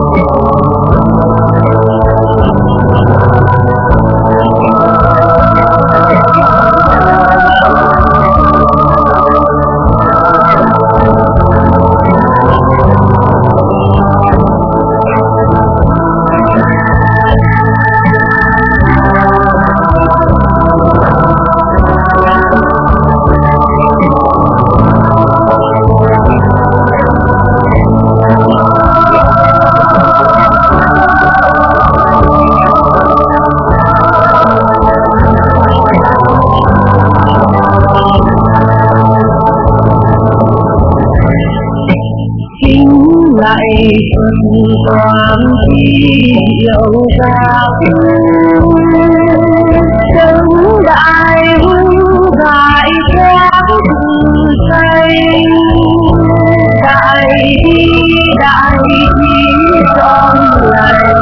toàn diệu giác đứng đại hưng đại giác xây đại đi trong lành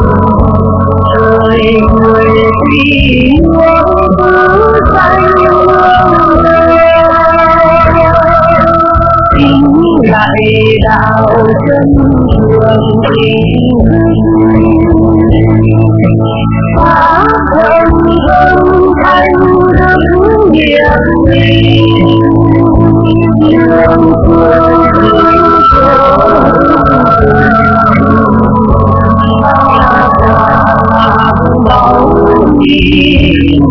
trời người quy hướng xanh kính lại đạo chân trường tình pháp thân thanh đức hiển minh đường phương bóng hiển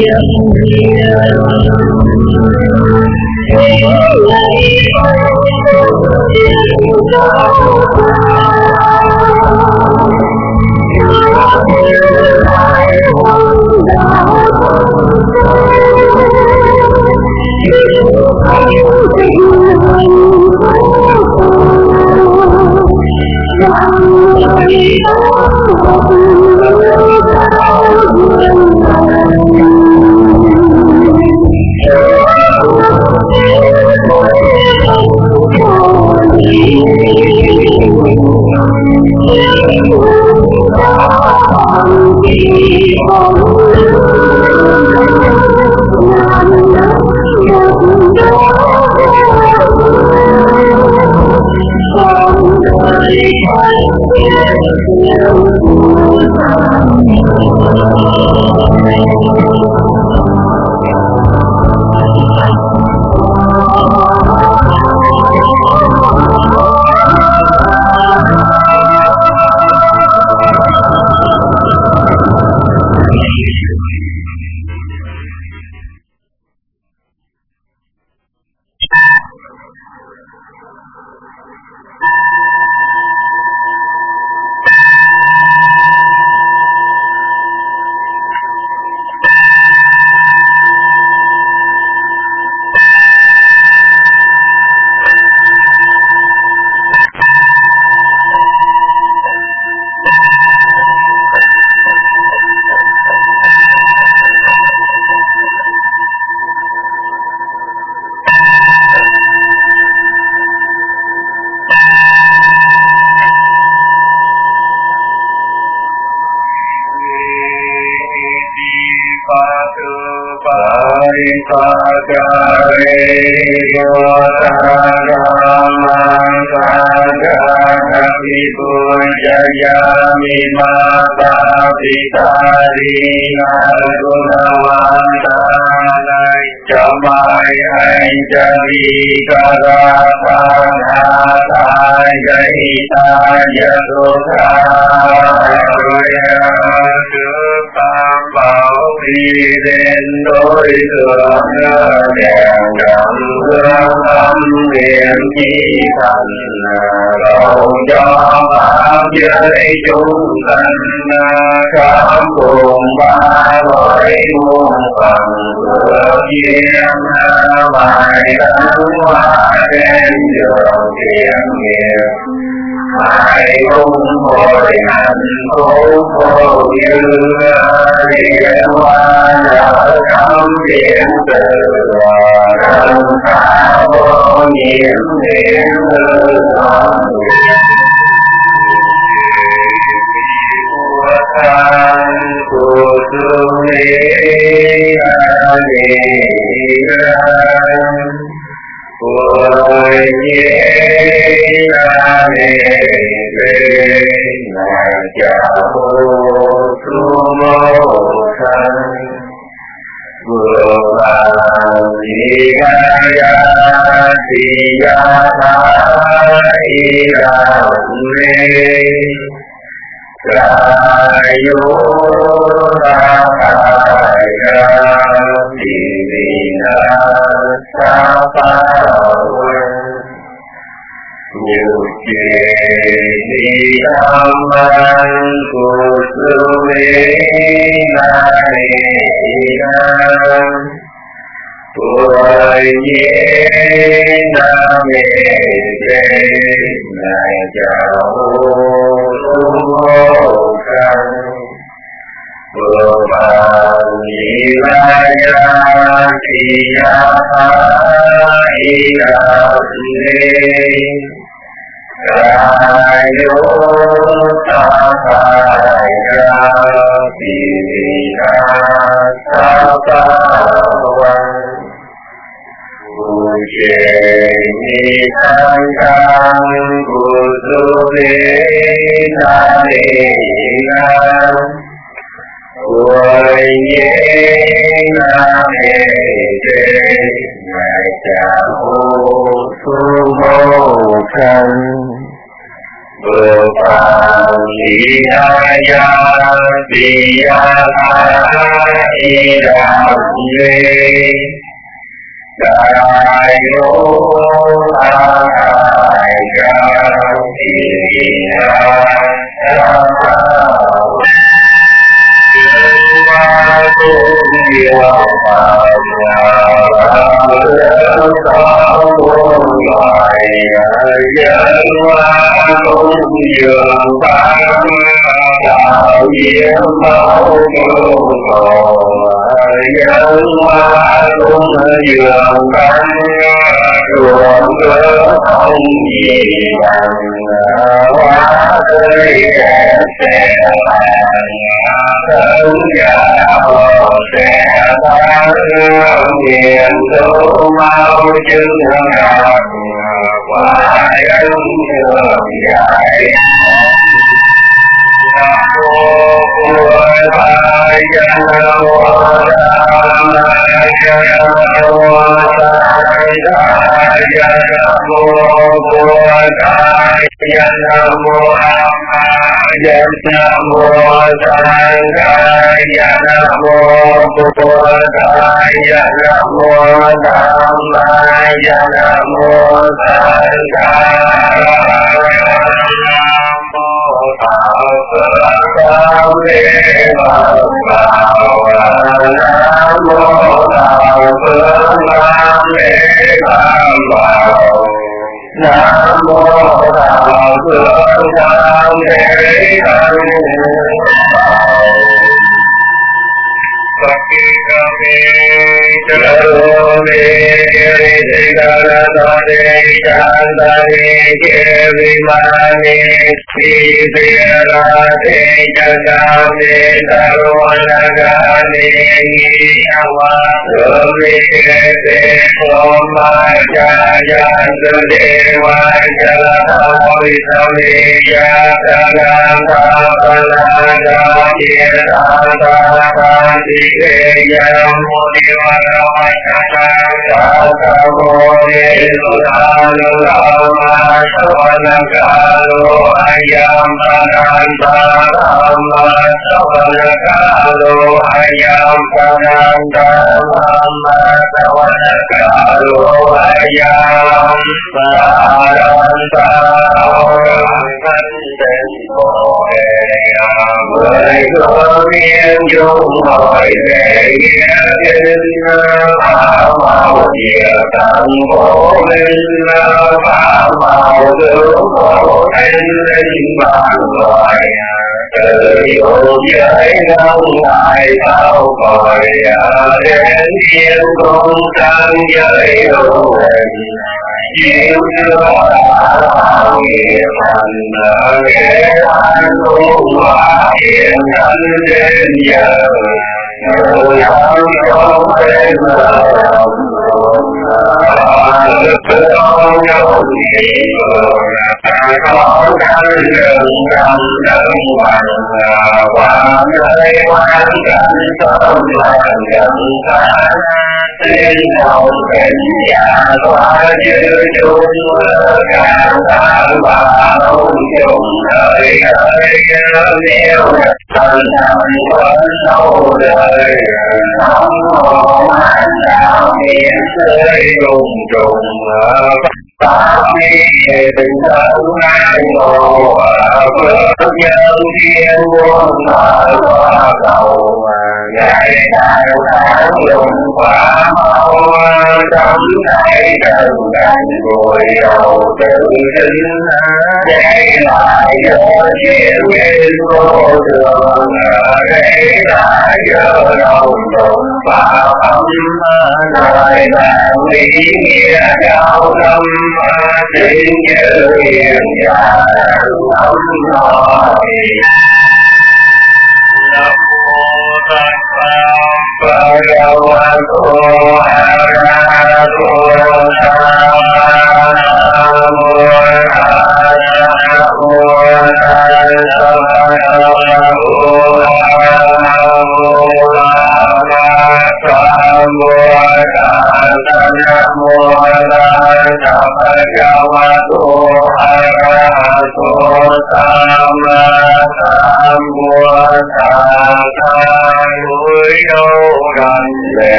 đối tượng đèn trầm hương âm niệm chi thành cầu cho pháp giới chúng sanh khắp cùng ba cõi muôn phần phước duyên bài tấn hóa trên đường thiện nghiệp hãy cung hồi hạnh phúc vô dư điện hoa nhờ tâm điện từ thân khả vô nhiễm điện hư toàn của thân của tương lý của nhé vô tu mô thân vừa bàn đi ra thì ra thái ra lê ra vô ra thái ra thì na sa pa nhiều chuyện đi tham ăn của sư mê này tuổi nhé nam mê đề ngài chào vô căn vừa bàn nhị la ya thì ya thái ya lê Đại vô ta thái ra thì na sa pa Bùi chế ni tham tham bùi sư lê na lê na Bùi nhé na lê đê ngài chào tu mô thân vừa phạm đi ya đi thái ra lê đại vô thái ra thì na sa pa Nguyện tu mau chứng ngạc hoài ân thường giải Nam mô Bụt Thầy Nam mô Nam mô Nam mô Bụt Thầy Nam mô Nam mô Thầy Nam mô Bụt Thầy Nam mô Nam mô Nam lê bảo Nam mô Đạo Phật Nam lê bảo Nam mô Đạo Phật Nam lê bảo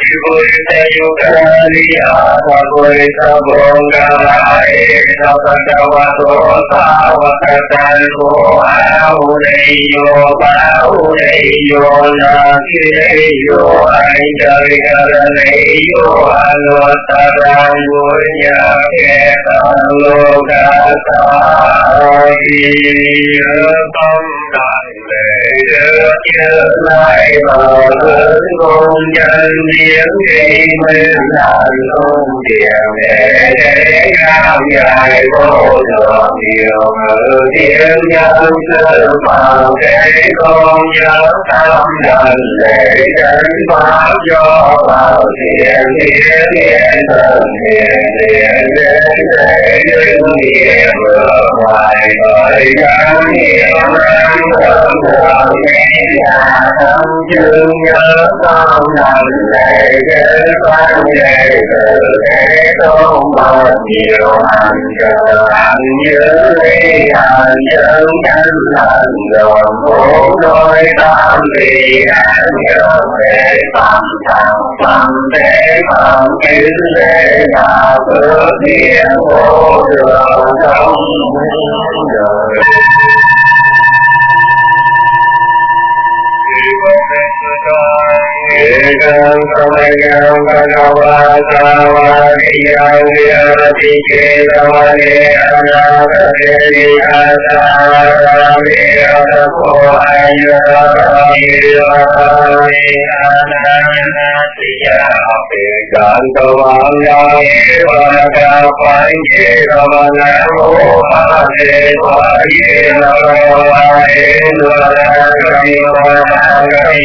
vui thế yêu ca đi à ta vui ta buông ca lại ta ta ca wa to ta wa ta ta ko au nei yo bao nei yo na ki nei yo ai trời ca nei yo alo ta ra vui nhà ke ta lo ca ta đi tâm đại lễ nhớ lại bờ con nhân biến đi bên đàn không tiền để cao dài vô lượng nhiều tiếng nhân sự vào để con nhớ tâm đại lễ đến pháp cho vào thiện thiện thiện thần thiện thiện đến để niệm ngoài bởi các niệm tâm thường nghe là tâm chương nhớ tâm nằm lệ đến pháp lệ từ thế tôn bao nhiều hành trợ hành nhớ đi hành chân chân hành gồm bốn đôi tam vị hành nhớ về tâm tâm thế tâm kiến thế là phước thiên vô đường trong đời. Ekam samayam bhagavatāvādiyam viratiketavane anākateri asārāmi atapo ayyārāmi anāyānātiyāpi gāntavāngāmi vāgāpaññe ramanamo ādevaye navāye nvarāgami vārāgami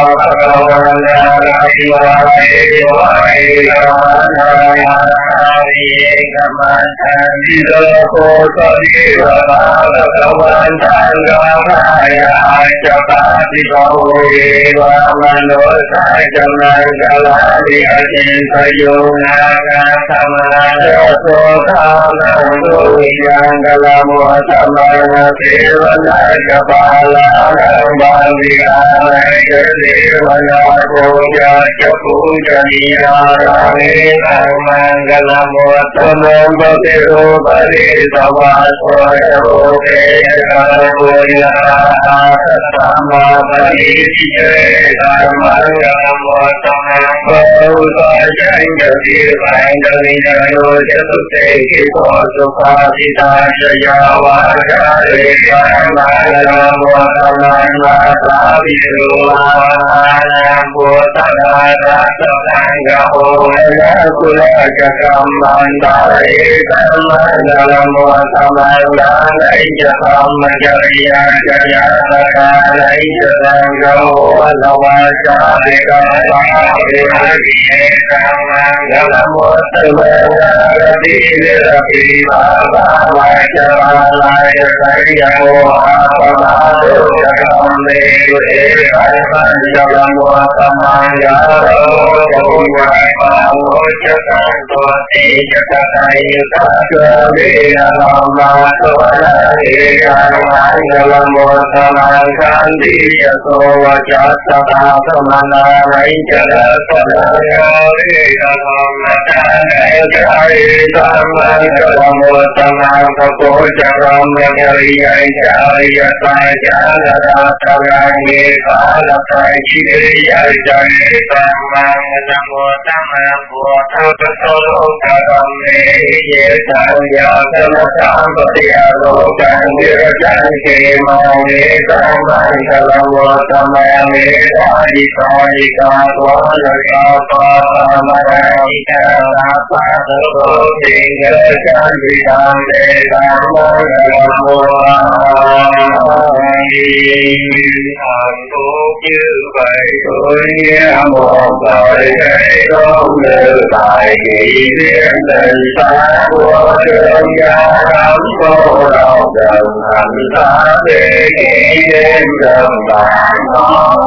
như vậy tôi nghe một lời thế tôn từ tại kỷ niệm tình xa của trường gia lắm vô đầu gần thành ta để kỷ niệm gần bạn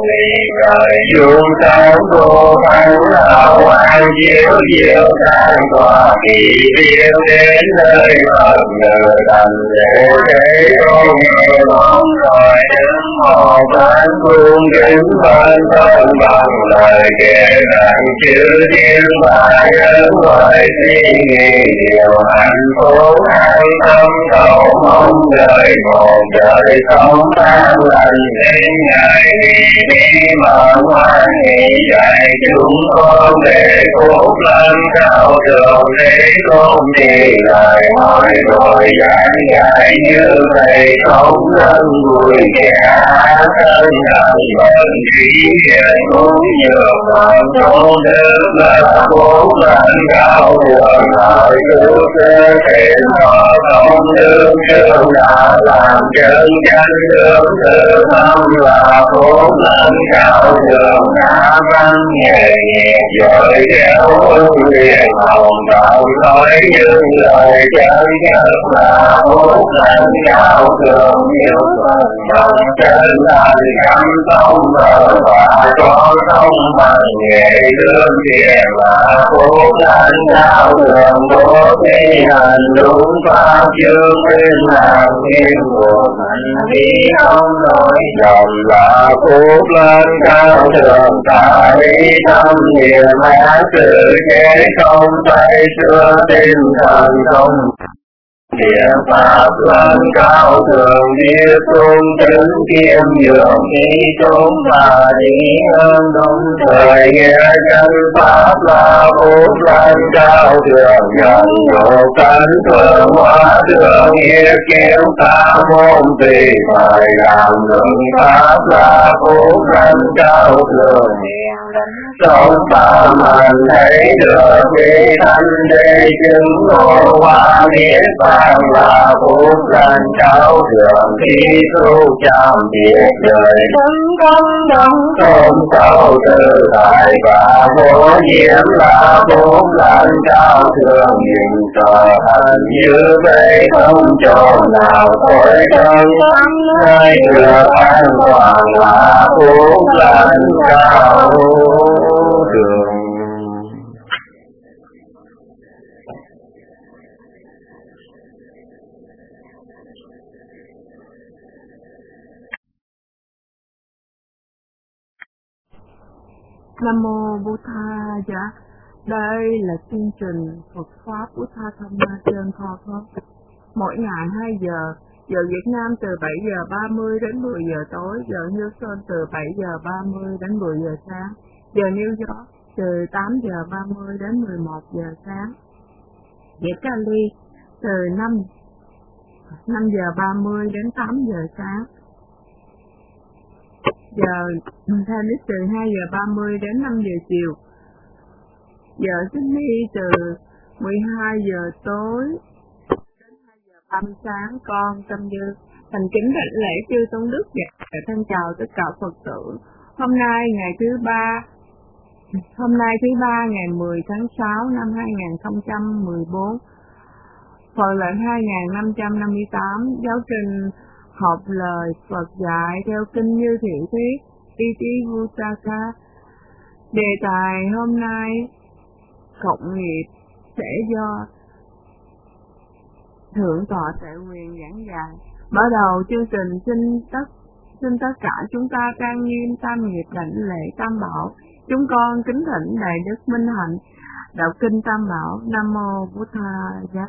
nghi trời dương sáng cô thắng đạo an chiếu diệu sáng tỏa kỳ tiên đến nơi Phật ngự thành để con nghe mong rồi đứng một bên cung kính bên thân bằng lời kể rằng chữ thiên và nhân loại suy nghĩ điều hạnh phúc an tâm cầu mong đời một đời sống an lành đến ngày đi mà hoan hỷ dạy chúng con để phúc lên cao đường để con đi lời hỏi rồi giảng dạy như vậy không nên vui vẻ thân làm bận trí hiện cũng như con số nước là phúc lên cao đường hỏi cứu cơ thể nó không đương đương đã làm chân chánh đương tự tâm là phúc lên cao đường đã văn nhẹ nhẹ rồi kéo hương liền hồng tạo nói những lời chân nhất là phúc lên cao đường nhiều phần đồng chân là gắn tông mở và có thông bằng nghề đương tiền là phúc lên cao đường bố thi hành đúng pháp chương bên làm thiên của hành vi không nói dòng là phúc lên cao đường tại tâm niệm ác sự chế không phải xưa tinh thần không địa pháp lên cao thường địa tôn chứng kiêm dường đi trốn và đi hơn đúng thời nghe chân pháp là phúc lên cao thường nhận độ cánh phương hóa đường nghĩa kéo ta môn tùy phải làm luận pháp là phúc lên cao thường sống ta mình thấy được vì thanh đế chứng ngộ hoa niết bàn là phúc lên cao đường khi tu chạm biệt đời tấn công đông tôn cao tự tại và vô nhiễm là phúc lên cao đường nhìn tờ hành như vậy không chỗ nào khỏi thân nơi được an toàn là phúc lên cao đường. Nam mô Bụt Tha Giá. Đây là chương trình Phật pháp Bụt Tha Tham Ma trên podcast. Mỗi ngày 2 giờ, giờ Việt Nam từ 7 giờ 30 đến 10 giờ tối, giờ Houston từ 7 giờ 30 đến 10 giờ sáng, giờ New York từ 8 giờ 30 đến 11 giờ sáng, giờ Cali từ 5 giờ 30 đến 8 giờ sáng, giờ Tennis từ 2 giờ 30 đến 5 giờ chiều, giờ Sydney từ 12 giờ tối đến 2 giờ 30 sáng. Con Tâm Như thành kính đảnh lễ chư tôn đức và thân chào tất cả Phật tử. Hôm nay thứ ba ngày 10 tháng 6 năm 2014, Phật lệnh 2558, giáo trình học lời Phật dạy theo kinh Như Thiện Thuyết Iti-Vutaka. Đề tài hôm nay cộng nghiệp sẽ do Thượng tọa Tệ Quyền giảng dạy. Mở đầu chương trình xin tất cả chúng ta trang nghiêm tam nghiệp đảnh lễ Tam Bảo. Chúng con kính thỉnh Đại Đức Minh Hạnh đọc kinh Tam Bảo. Nam mô Bụt Tha Giá.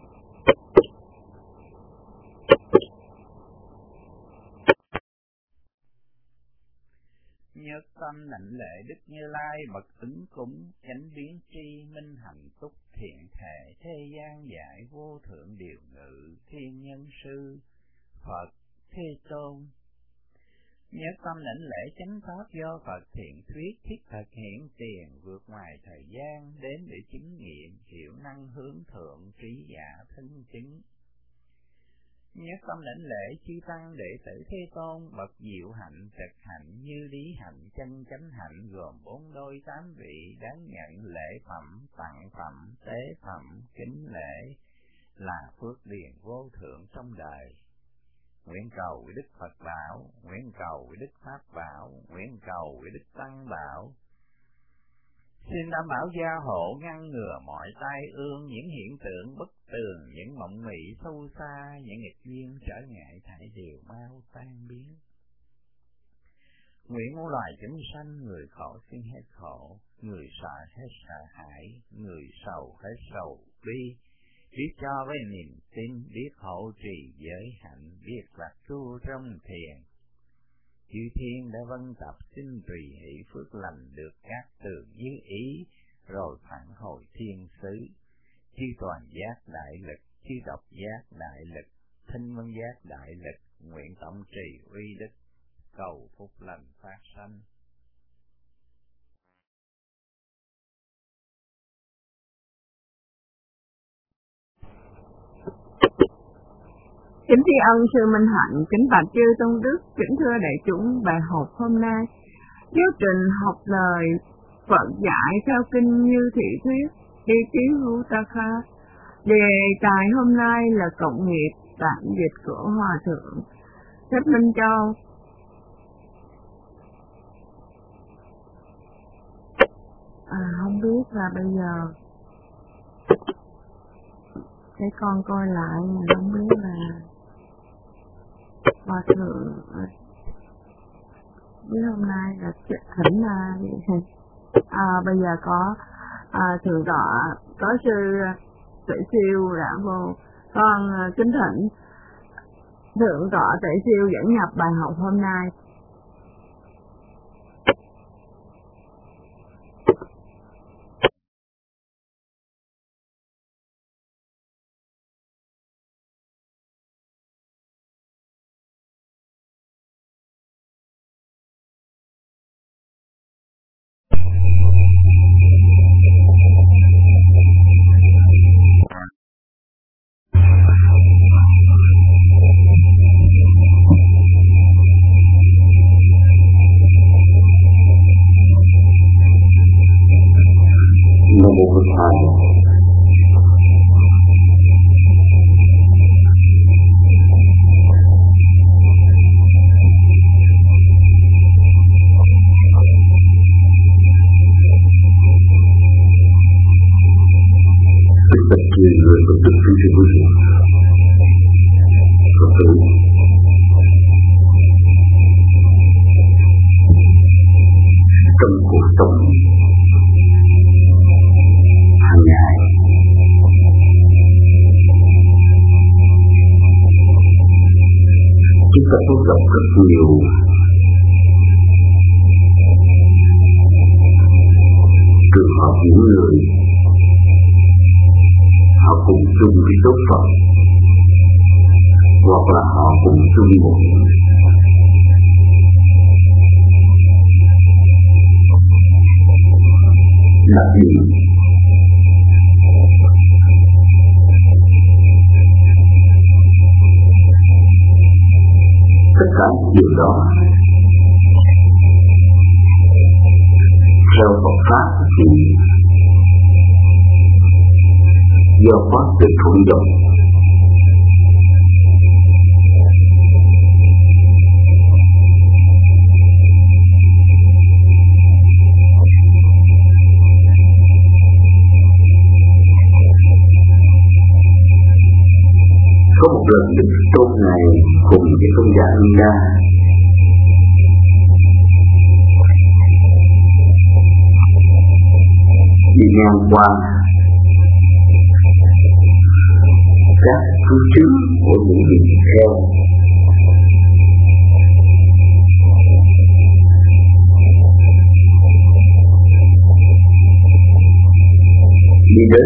Nhất tâm đảnh lễ Đức Như Lai bậc ứng cúng, chánh biến tri minh hạnh túc thiện thể, thế gian giải vô thượng điều ngự, thiên nhân sư Phật Thế Tôn. Nhất tâm đảnh lễ chánh pháp do Phật thiện thuyết, thiết thực hiện tiền, vượt ngoài thời gian, đến để chứng nghiệm, hiệu năng hướng thượng, trí giả thân chứng. Nhất tâm đảnh lễ chư tăng đệ tử Thế Tôn, bậc diệu hạnh, trực hạnh, như lý hạnh, chân chánh hạnh, gồm 4 đôi 8 vị, đáng nhận lễ phẩm, tặng phẩm, tế phẩm, kính lễ, là phước điền vô thượng trong đời. nguyện cầu Đức Phật bảo, nguyện cầu Đức Pháp bảo, nguyện cầu Đức Tăng bảo. Xin đảm bảo gia hộ ngăn ngừa mọi tai ương, những hiện tượng bất tường, những mộng mị sâu xa, những nghịch duyên trở ngại thảy đều mau tan biến. Nguyện muôn loài chúng sanh, người khổ xin hết khổ, người sợ hết sợ hãi, người sầu hết sầu bi, biết cho với niềm tin, biết hộ trì giới hạnh, biết lạc trú trong thiền. Chư thiên đã vân tập xin tùy hỷ phước lành được các tường như ý, rồi phản hồi thiên xứ. Chư toàn giác đại lực, chư độc giác đại lực, thinh vân giác đại lực, nguyện tổng trì uy đức, cầu phúc lành phát sanh. Kính tri ân sư Minh Hạnh, kính bạch chư tôn đức, kính thưa đại chúng, bài học hôm nay giáo trình học lời Phật dạy theo kinh Như Thị Thuyết đi tiếng Hutaka. Đề tài hôm nay là cộng nghiệp, bản dịch của Hòa thượng Thích Minh Châu. Không biết là bây giờ cái con coi lại mà không biết là Hòa thượng với hôm nay là thỉnh là bây giờ có thượng tọa, có sư Tuệ Siêu đã vô, con kính thỉnh thượng tọa Tuệ Siêu dẫn nhập bài học hôm nay. Trong cuộc sống hàng ngày, chúng ta có gặp rất nhiều trường hợp những người họ cùng chung cái tốt Phật, hoặc là họ cùng chung một đặc điểm. Tất cả điều đó theo Phật pháp thì do pháp từ thuận động. Có một lần Đức Tôn này cùng với tôn giả Anda đi ngang qua các cư trú của những vị theo. Đi đến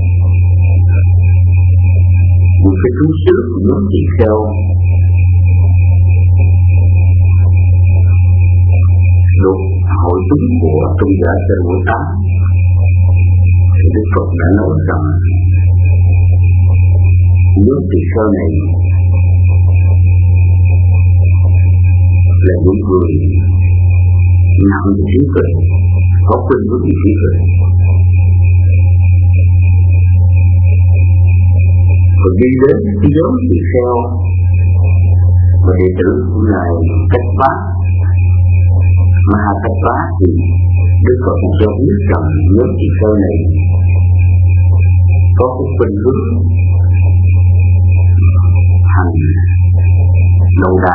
một cái trú xứ của nhóm vị kheo, luật hội chúng của tôn giả Tây Hội Tám, thì Đức Phật đã nói rằng nhóm vị kheo này là những người nằm về trí tuệ, có quyền với vị trí tuệ. Rồi đi đến cái nhóm vị kheo Và đệ tử của Ngài Cách Bát Cách Bát thì Đức Phật cho biết rằng nhóm tỳ kheo này có cái khuynh hướng hành lâu đà,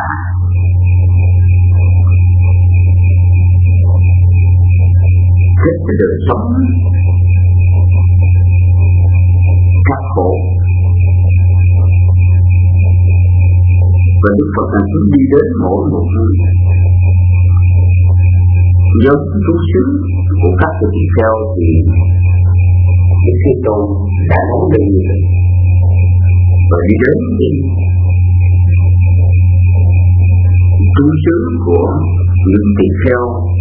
kết với đời sống khắc khổ. Và Đức Phật là chúng đi đến mỗi một người giống chú xứ của các tỳ kheo thì Đức Thế Tôn đã nói đây như vậy. Và đi đến thì chú xứ của những tỳ kheo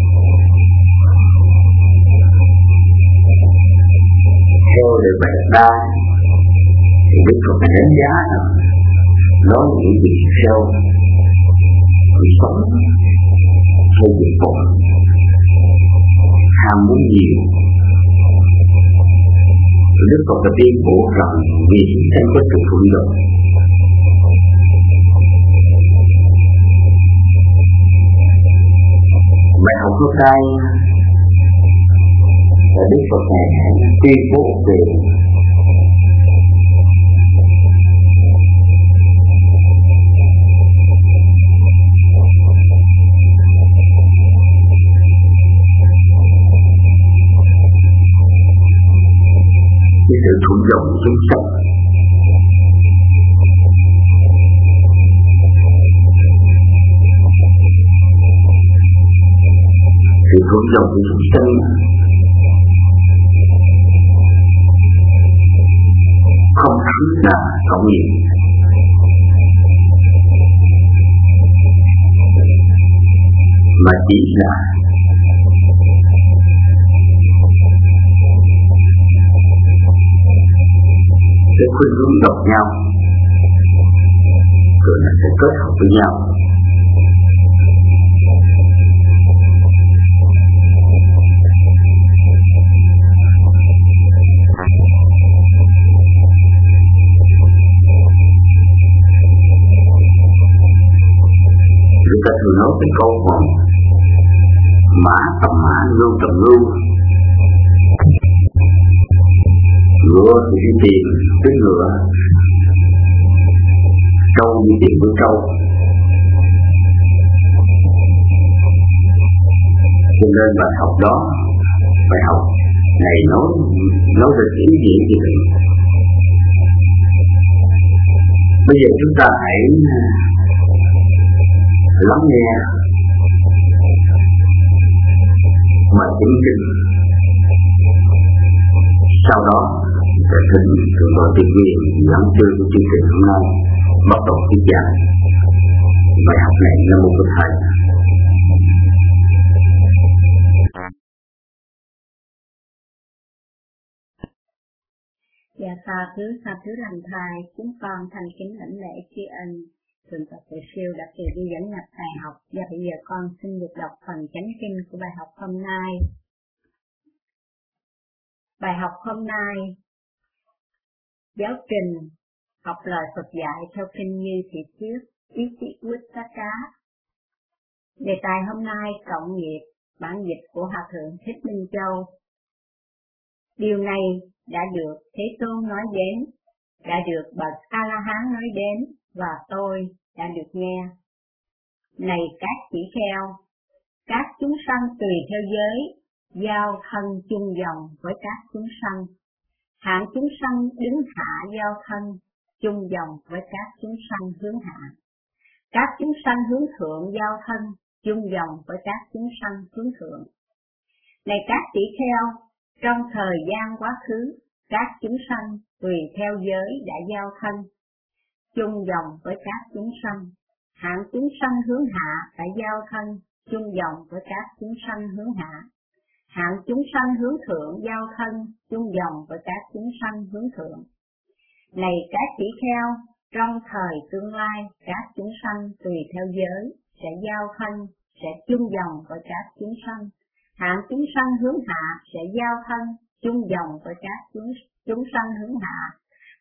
theo lời bài đa thì Đức Phật đã đánh giá rằng nó là những tỳ kheo sống theo dục vọng, ham muốn nhiều. Đức Phật đã tuyên bố rằng vì tranh có sự thuận lợi. Bài học hôm nay là Đức Phật này tuyên bố về cái sự thuận dòng chúng sanh. Sự thuận dòng của chúng sanh không thứ là cộng nghiệp, mà chỉ là cái khuynh hướng độc nhau, rồi là sẽ kết hợp với nhau. Người ta thường nói cái câu mà mã tầm mã, lưu tầm lưu. Ngựa thì đi tìm với ngựa, trâu đi tìm với trâu. Cho nên bài học này nói về ý nghĩa như vậy. Bây giờ chúng ta hãy lắng nghe bài chính kinh. Sau đó sẽ thỉnh Thượng tọa Tiên Viên giảng chương của chương trình hôm nay bắt đầu thuyết giảng bài học này là một cái thầy. Dạ Sa thứ lành thai, chúng con thành kính lãnh lễ tri ân Thượng tọa Tuệ Siêu đã từ đi dẫn nhập bài học, và bây giờ con xin được đọc phần chánh kinh của bài học hôm nay. Bài học hôm nay, giáo trình học lời Phật dạy theo kinh như thị trước, ý chí Uttaka. Đề tài hôm nay cộng nghiệp, bản dịch của Hòa Thượng Thích Minh Châu. Điều này đã được Thế Tôn nói đến, đã được Bậc A-la-hán nói đến, và tôi đã được nghe. Này các tỷ kheo, các chúng sanh tùy theo giới, giao thân chung dòng với các chúng sanh. Hạng chúng sanh đứng hạ giao thân, chung dòng với các chúng sanh hướng hạ. Các chúng sanh hướng thượng giao thân, chung dòng với các chúng sanh hướng thượng. Này các tỷ kheo, trong thời gian quá khứ, các chúng sanh tùy theo giới đã giao thân, chung dòng với các chúng sanh. Hạng chúng sanh hướng hạ đã giao thân, chung dòng với các chúng sanh hướng hạ. Hạng chúng sanh hướng thượng giao thân, chung dòng với các chúng sanh hướng thượng. Này các tỷ kheo, trong thời tương lai, các chúng sanh tùy theo giới sẽ giao thân, sẽ chung dòng với các chúng sanh. Hạng chúng sanh hướng hạ sẽ giao thân, chung dòng với các chúng sanh hướng hạ.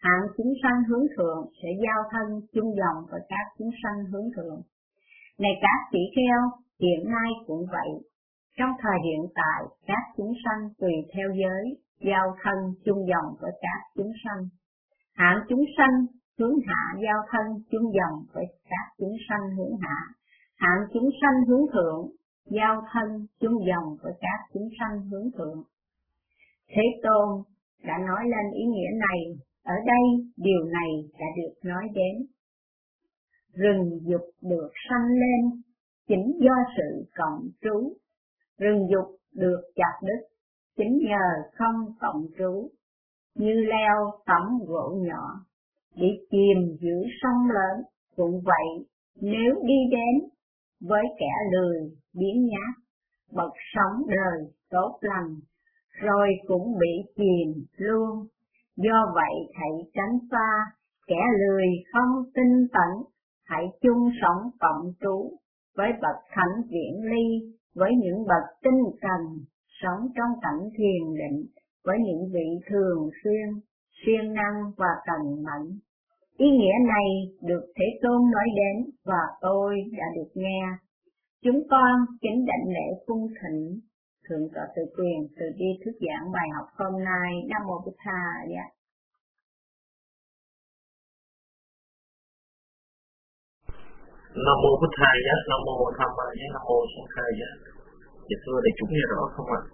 Hạng chúng sanh hướng thượng sẽ giao thân chung dòng với các chúng sanh hướng thượng. Này các tỷ kheo, hiện nay cũng vậy. Trong thời hiện tại, các chúng sanh tùy theo giới, giao thân chung dòng với các chúng sanh. Hạng chúng sanh hướng hạ giao thân chung dòng với các chúng sanh hướng hạ. Hạng chúng sanh hướng thượng giao thân chung dòng với các chúng sanh hướng thượng. Thế Tôn đã nói lên ý nghĩa này, ở đây điều này đã được nói đến. Rừng dục được sanh lên, chính do sự cộng trú. Rừng dục được chặt đứt, chính nhờ không cộng trú. Như leo tấm gỗ nhỏ, bị chìm giữa sông lớn, cũng vậy, nếu đi đến với kẻ lười, biếng nhác, bậc sống đời tốt lành, rồi cũng bị chìm luôn. Do vậy hãy tránh xa, kẻ lười không tinh tấn, hãy chung sống cộng trú với bậc thánh viễn ly, với những bậc tinh cần, sống trong cảnh thiền định, với những vị thường xuyên, siêng năng và cần mẫn. Ý nghĩa này được Thế Tôn nói đến và tôi đã được nghe. Chúng con kính đảnh lễ cung thỉnh Thượng tọa Tự Quyền từ bi thuyết giảng bài học hôm nay. Nam mô Bụt Tha. Nam mô Bụt Tha Giá, Nam mô Tham Ma Giá, Nam mô Sanh Khai Giá. Dạ thưa đại chúng nghe rõ không ạ?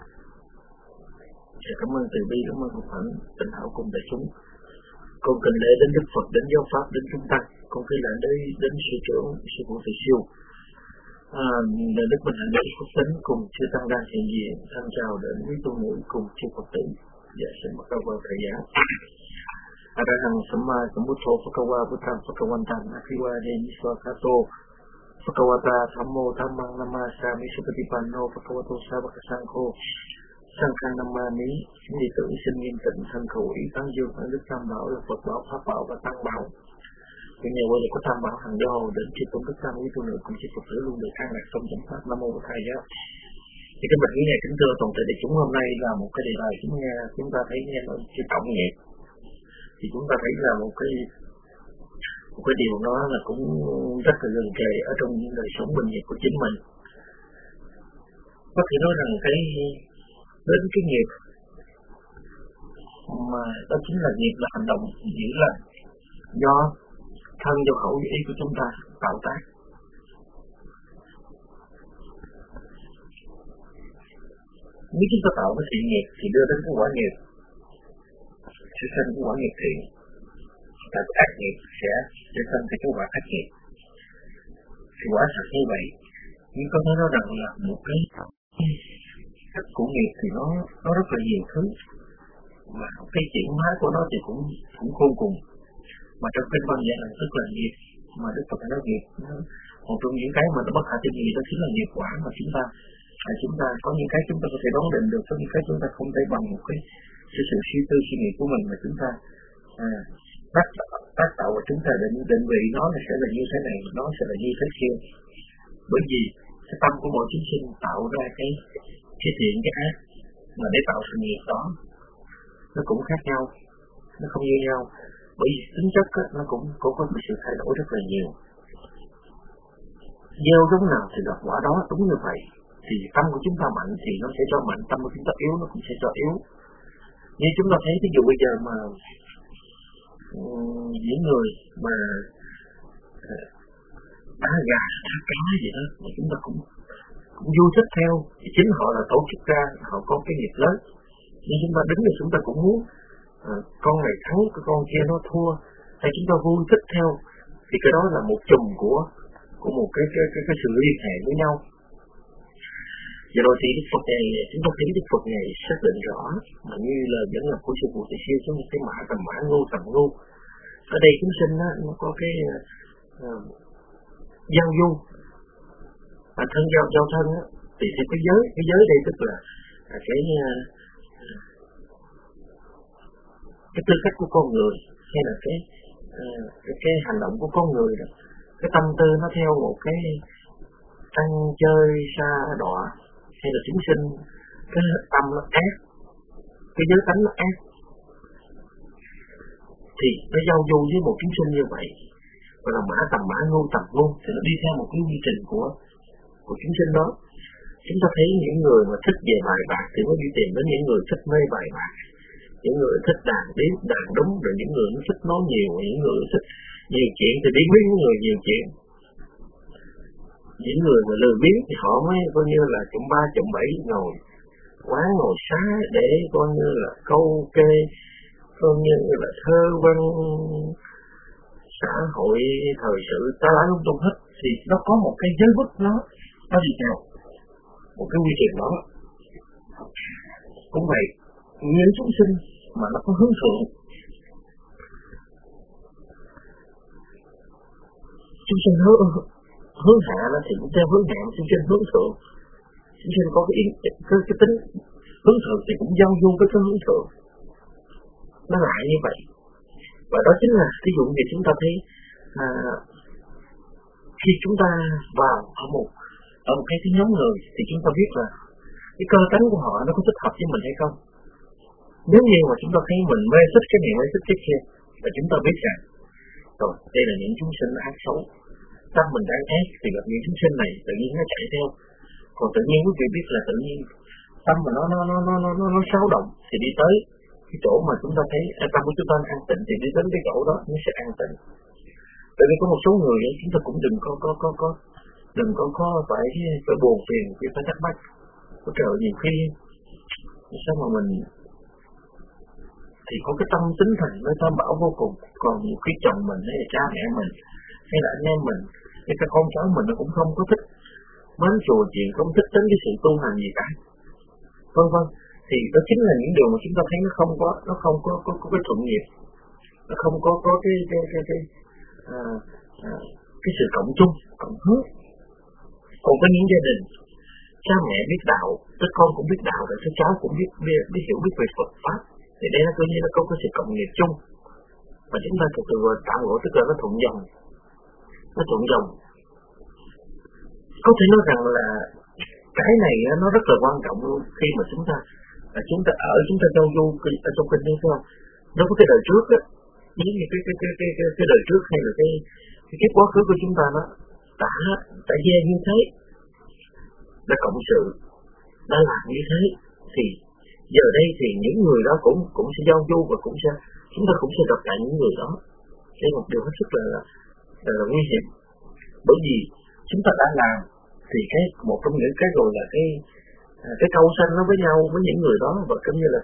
Dạ cảm ơn Từ Bi, cảm ơn Phật Thánh, Tịnh Hảo cùng đại chúng. Con kính lễ đến Đức Phật, đến giáo pháp, đến chúng tăng. Con kính lễ đến sư trưởng, sư phụ Thầy Siêu. Là Đức Bình Hạnh, Đức Phúc Tính cùng chư tăng đang hiện diện tham chào đến quý tu nữ cùng chư Phật tử. Dạ xin bắt đầu vào thời giảng. Arahang Samma Sambuddho Phakawa Buddham Phakawantam Akhiwa Deniswa Kato Phakawata Thammo Dhammang Namasami Supatipanno Phakawato Savakasangho Sangkhang Namami. Chúng đệ tử xin nghiêm tịnh thân khẩu ý tán dương ở Đức Tam Bảo là Phật Bảo, Pháp Bảo và Tăng Bảo. Những nhà quay là có Tam Bảo hàng do đến chư tôn đức tam quý tu nữ cùng chư Phật tử luôn được an lạc trong chánh pháp. Nam mô Bụt Thầy Giá. Thì các bạn nghe kính thưa toàn thể đại chúng, hôm nay là một cái đề bài chúng ta thấy nghe nói chữ trọng nghiệp. Thì chúng ta thấy là một cái điều đó là cũng rất là gần kề ở trong những đời sống bình nghiệp của chính mình. Có thể nói rằng đến cái nghiệp mà đó chính là nghiệp là hành động chỉ là do thân do khẩu ý của chúng ta tạo tác. Nếu chúng ta tạo cái thiện nghiệp thì đưa đến cái quả nghiệp sẽ sinh cái quả nghiệp thiện, tạo cái ác nghiệp sẽ sinh cái quả ác nghiệp. Thì quả thật như vậy. Nhưng có thể nói rằng là một cái cách của nghiệp thì nó rất là nhiều thứ, mà cái chuyển hóa của nó thì cũng khôn cùng. Mà trong kinh văn dạy là rất là nghiệp, mà Đức Phật nói nghiệp một trong những cái mà nó bất khả tư nghị đó chính là nghiệp quả mà chúng ta có những cái chúng ta có thể đoán định được, có những cái chúng ta không thể bằng một cái sự suy tư suy nghĩ của mình mà chúng ta tác tạo và chúng ta định vị nó là sẽ là như thế này, nó sẽ là như thế kia. Bởi vì cái tâm của mỗi chúng sinh tạo ra cái thiện cái ác mà để tạo sự nghiệp đó nó cũng khác nhau, nó không như nhau. Bởi vì tính chất á, nó cũng có một sự thay đổi rất là nhiều. Gieo giống nào thì gặp quả đó, đúng như vậy. Thì tâm của chúng ta mạnh thì nó sẽ cho mạnh, tâm của chúng ta yếu nó cũng sẽ cho yếu. Như chúng ta thấy ví dụ bây giờ mà những người mà đá gà, đá cá gì đó mà chúng ta cũng vui thích theo, thì chính họ là tổ chức ra, họ có cái nghiệp lớn. Nhưng chúng ta đứng thì chúng ta cũng muốn con này thắng, cái con kia nó thua, hay chúng ta vui thích theo, thì cái đó là một chùm của một cái sự liên hệ với nhau. Giờ rồi thì Đức Phật này, chúng ta thấy Đức Phật này xác định rõ, mà như là dẫn lập của sư phụ Thầy Siêu, chúng ta thấy mã tầm mã, ngô tầm ngô. Ở đây chúng sinh á, nó có cái giao du, bản thân giao thân á, thì theo cái giới đây tức là cái tư cách của con người, hay là cái hành động của con người đó, cái tâm tư nó theo một cái ăn chơi sa đọa, hay là chúng sinh cái tâm nó ác, cái giới tánh nó ác. thì nó giao du với một chúng sinh như vậy, và là mã tầm mã ngưu tầm ngưu, thì nó đi theo một cái quy trình của chúng sinh đó. Chúng ta thấy những người mà thích về bài bạc thì mới đi tìm đến những người thích mê bài bạc, những người thích đàn điếm đàn đúng, rồi những người nó thích nói nhiều, những người thích nhiều chuyện thì đi với những người nhiều chuyện. Những người mà lười biếng thì họ mới coi như là chụm ba chụm bảy ngồi quán ngồi xá để coi như là câu kê, coi như là thơ văn xã hội thời sự ta lá lung tung hết. Thì nó có một cái giới bức nó gì nào, một cái quy trình đó. Cũng vậy, những chúng sinh mà nó có hướng thượng, chúng sinh hướng hạ nó thì cũng theo hướng hạ, chúng sinh hướng thượng, chúng sinh có cái tính hướng thượng thì cũng giao du với cái hướng thượng, nó lại như vậy. Và đó chính là ví dụ như chúng ta thấy khi chúng ta vào ở một cái nhóm người thì chúng ta biết là cái cơ tánh của họ nó có thích hợp với mình hay không. Nếu như mà chúng ta thấy mình mê thích cái này mê thích cái kia, và chúng ta biết rằng rồi đây là những chúng sinh ác xấu, tâm mình đang ác thì gặp những chúng sinh này tự nhiên nó chạy theo. Còn tự nhiên quý vị biết là tự nhiên tâm mà nó xáo động thì đi tới cái chỗ mà chúng ta thấy tâm của chúng ta an tịnh thì đi đến cái chỗ đó nó sẽ an tịnh. Tại vì có một số người ấy, chúng ta cũng đừng có phải buồn phiền, phải thắc mắc. Có trời nhiều khi sao mà mình thì có cái tâm tính thành nó tham bảo vô cùng, còn nhiều khi chồng mình hay là cha mẹ mình hay là anh em mình hay là con cháu mình nó cũng không có thích mến chùa chuyện, không thích đến cái sự tu hành gì cả, vân vân. Thì đó chính là những điều mà chúng ta thấy nó không có cái thuận nghiệp, nó không có cái sự cộng chung, cộng hướng. Còn có những gia đình cha mẹ biết đạo, đứa con cũng biết đạo, rồi đứa cháu cũng biết hiểu biết về Phật pháp, thì đây nó coi như nó có cái sự cộng nghiệp chung, và chúng ta từ tạo ngộ, tức là nó thuận dòng, Có thể nói rằng là cái này nó rất là quan trọng luôn khi mà chúng ta giao du ở trong kinh, thấy không? Nó có cái đời trước á, giống như cái đời trước hay là cái quá khứ của chúng ta nó đã gieo như thế, đã cộng sự, đã làm như thế, thì giờ đây thì những người đó cũng sẽ giao du và chúng ta cũng sẽ gặp lại những người đó. Đây là một điều hết sức là nguy hiểm, bởi vì chúng ta đã làm thì một trong những cái rồi là cái câu sanh nó với nhau với những người đó, và cũng như là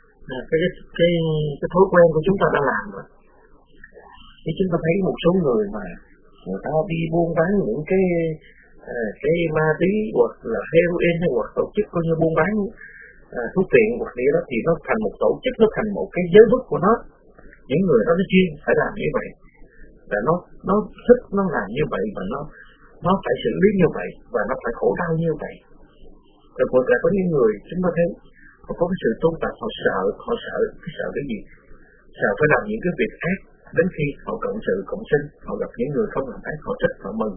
cái thói quen của chúng ta đã làm rồi. Thì chúng ta thấy một số người mà người ta đi buôn bán những cái ma túy hoặc là heroin hay hoặc tổ chức coi như buôn bán thuốc phiện hoặc gì đó, thì nó thành một tổ chức, nó thành một cái giới bức của nó. Những người đó nó chuyên phải làm như vậy, và nó thích nó làm như vậy, và nó phải xử lý như vậy, và nó phải khổ đau như vậy. Rồi còn lại có những người chúng ta thấy họ có cái sự tu tập, họ sợ cái gì? Sợ phải làm những cái việc ác, đến khi họ cộng sự cộng sinh, họ gặp những người không làm ác, họ thích, họ mừng.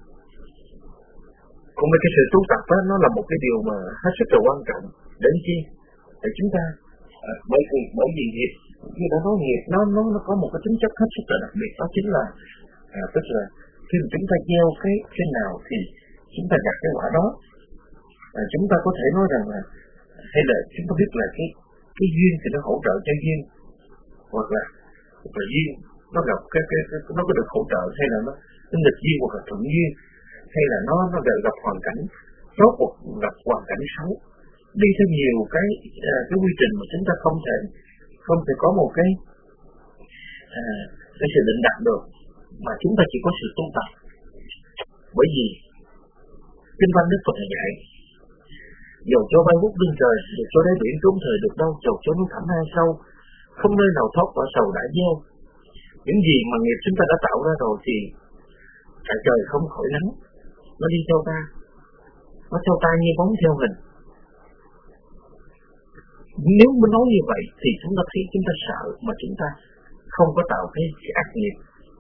Còn cái sự tu tập đó, nó là một cái điều mà hết sức là quan trọng. Đến chi để chúng ta bởi vì nghiệp như đã nói, nghiệp nó có một cái tính chất hết sức là đặc biệt, đó chính là tức là khi mà chúng ta gieo cái nào thì chúng ta gặt cái quả đó. Chúng ta có thể nói rằng là hay là chúng ta biết là cái duyên thì nó hỗ trợ cho duyên, hoặc là duyên nó gặp nó có được hỗ trợ, hay là nó nghịch duyên hoặc là thuận duyên, hay là nó gặp hoàn cảnh tốt hoặc gặp hoàn cảnh xấu, đi theo nhiều cái quy trình mà chúng ta không thể có một cái sự định đạt được, mà chúng ta chỉ có sự tu tập. Bởi vì kinh văn Đức Phật dạy, dầu cho bay vút lên trời, dầu cho đáy biển trốn thời được đâu, dầu cho núi thẳm hang sâu, không nơi nào thoát quả sầu đã gieo. Những gì mà nghiệp chúng ta đã tạo ra rồi thì cả trời không khỏi nắng, nó đi theo ta, nó theo ta như bóng theo hình. Nếu mình nói như vậy thì chúng ta thấy chúng ta sợ, mà chúng ta không có tạo cái ác nghiệp.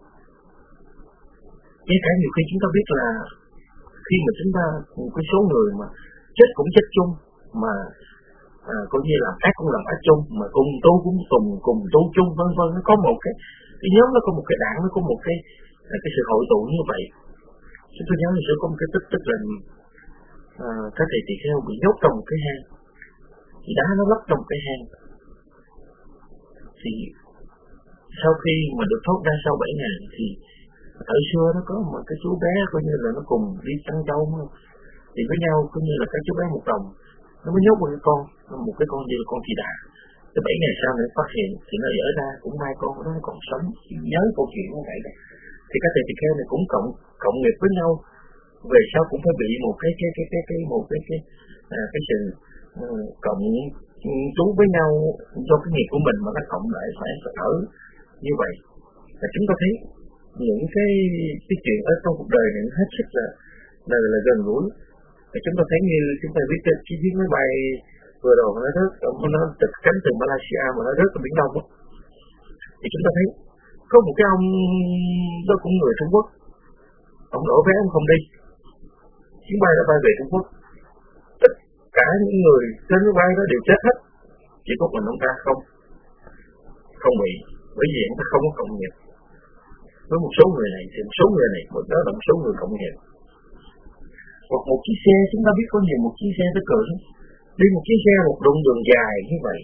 Ngay cả nhiều khi chúng ta biết là khi mà chúng ta một cái số người mà chết cũng chết chung, mà coi như làm ác cũng làm ác chung, mà cùng tu cũng cùng tu chung, vân vân. Nó có một cái nhóm, nó có một cái đảng, nó có một cái sự hội tụ như vậy. Chúng tôi nhớ là sẽ có một cái tức là các thầy tỳ kheo bị nhốt trong một cái hang, thì đá nó lấp trong một cái hang. Thì sau khi mà được thoát ra sau 7 ngày thì thời xưa nó có một cái chú bé coi như là nó cùng đi săn trâu, thì với nhau coi như là cái chú bé một đồng, nó mới nhốt một cái con gì là con chị đà. Tới 7 ngày sau nó phát hiện thì nó dở ra cũng hai con nó còn sống, nhớ câu chuyện như vậy đó. Thì các thầy tỳ kheo này cũng cộng nghiệp với nhau, về sau cũng phải bị một cái sự cộng trú với nhau do cái nghiệp của mình mà nó cộng lại phải ở như vậy. Và chúng ta thấy những cái chuyện ở trong cuộc đời này hết sức là gần gũi. Và chúng ta thấy như chúng ta biết cái chiếc máy bay vừa rồi nó rớt, nó từ cánh từ Malaysia mà nó rớt ở Biển Đông, thì chúng ta thấy có một cái ông đó cũng người Trung Quốc, ông đổ vé ông không đi, chuyến bay đã bay về Trung Quốc, tất cả những người trên máy bay đó đều chết hết, chỉ có mình ông ta không bị, bởi vì ông ta không có cộng nghiệp với một số người này, thì một số người này, một đó là một số người cộng nghiệp. Hoặc một chiếc xe, chúng ta biết có nhiều một chiếc xe tới cỡ đi một chiếc xe một đoạn đường dài như vậy,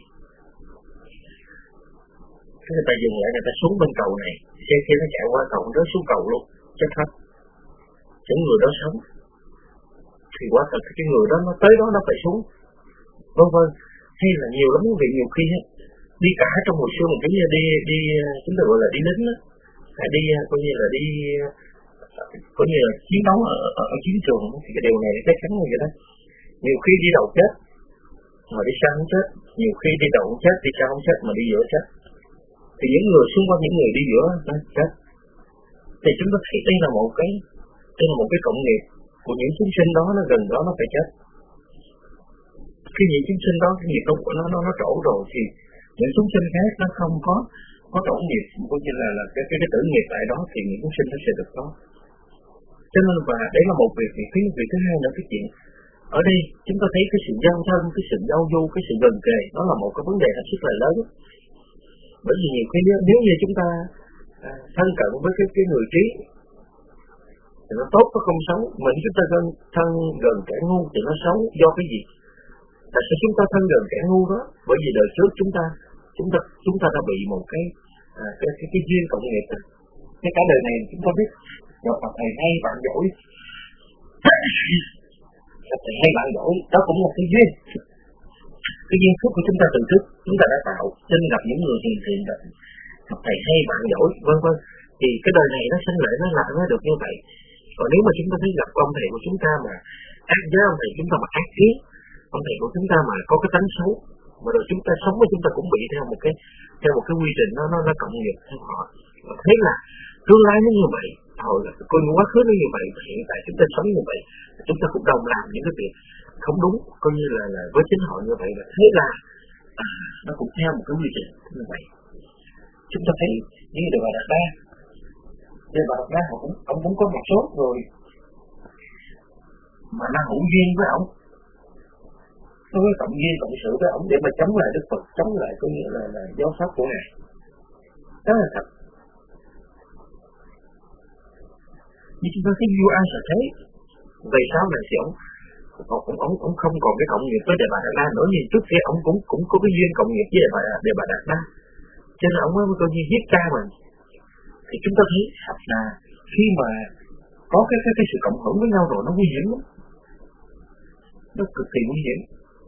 người ta dừng lại, người ta xuống bên cầu này, xe kia nó chạy qua cầu, nó xuống cầu luôn, chết hết. Những người đó sống thì quá thật cái người đó nó tới đó nó phải xuống, vân vân. Hay là nhiều lắm vì nhiều khi đi cả trong hồi xưa một cái đi chúng ta gọi là đi lính đó, đi coi như là đi coi như là chiến đấu ở chiến trường, thì cái điều này chắc chắn như vậy đó. Nhiều khi đi đầu chết mà đi sau không chết, nhiều khi đi đầu không chết, đi sau không chết mà đi giữa chết. Thì những người xung quanh những người đi giữa nó chết. Thì chúng ta thấy đây là một cái cộng nghiệp của những chúng sinh đó, nó gần đó nó phải chết. Khi những chúng sinh đó cái nghiệp của nó trổ rồi thì những chúng sinh khác nó không có trổ nghiệp, cũng như là cái tử nghiệp tại đó thì những chúng sinh nó sẽ được có. Cho nên và đấy là một việc thứ hai nữa, cái chuyện ở đây chúng ta thấy cái sự giao thân, cái sự giao du, cái sự gần kề, đó là một cái vấn đề thật sự là lớn. Bởi vì nhiều khi nếu như chúng ta thân cận với cái người trí thì nó tốt, nó không xấu. Mà nếu chúng ta thân gần kẻ ngu thì nó xấu. Do cái gì? Tại sao chúng ta thân gần kẻ ngu đó? Bởi vì đời trước chúng ta đã bị một cái duyên cộng nghiệp. Cái cả đời này chúng ta biết gặp mặt thầy hay bạn giỏi, gặp thầy hay bạn giỏi, đó cũng là cái duyên. Cái duyên phước của chúng ta từ trước chúng ta đã tạo, nên gặp những người hiền thiện rồi, gặp thầy hay bạn giỏi, vân vân. Thì cái đời này nó sinh lợi nó lại nó được như vậy. Còn nếu mà chúng ta thấy gặp ông thầy của chúng ta mà ác với ông thầy chúng ta mà ác khí, ông thầy của chúng ta mà có cái tánh xấu, mà rồi chúng ta sống với chúng ta cũng bị theo một cái quy trình nó cộng nghiệp theo họ. Và thế là tương lai nó như vậy, coi quá khứ nó như vậy, hiện tại chúng ta sống như vậy, chúng ta cũng đồng làm những cái việc không đúng, coi như là với chính họ như vậy. Và thế là nó cũng theo một cái quy trình như vậy. Chúng ta thấy như Đề Bà Đạt Đa, ông cũng có một số rồi mà nó hữu duyên với ông, nó có cộng duyên cộng sự với ông để mà chống lại Đức Phật, chống lại coi như là giáo pháp của ngài. Đó là thật. Nhưng chúng ta thấy vua An Sở Thế về sau này thì ông không còn cái cộng nghiệp với Đề Bà Đạt Đa nữa, nhưng trước kia ông cũng có cái duyên cộng nghiệp với Đề Bà Đạt Đa, cho nên ông mới coi như giết cha mình. Thì chúng ta thấy là khi mà có cái sự cộng hưởng với nhau rồi nó nguy hiểm lắm, nó cực kỳ nguy hiểm.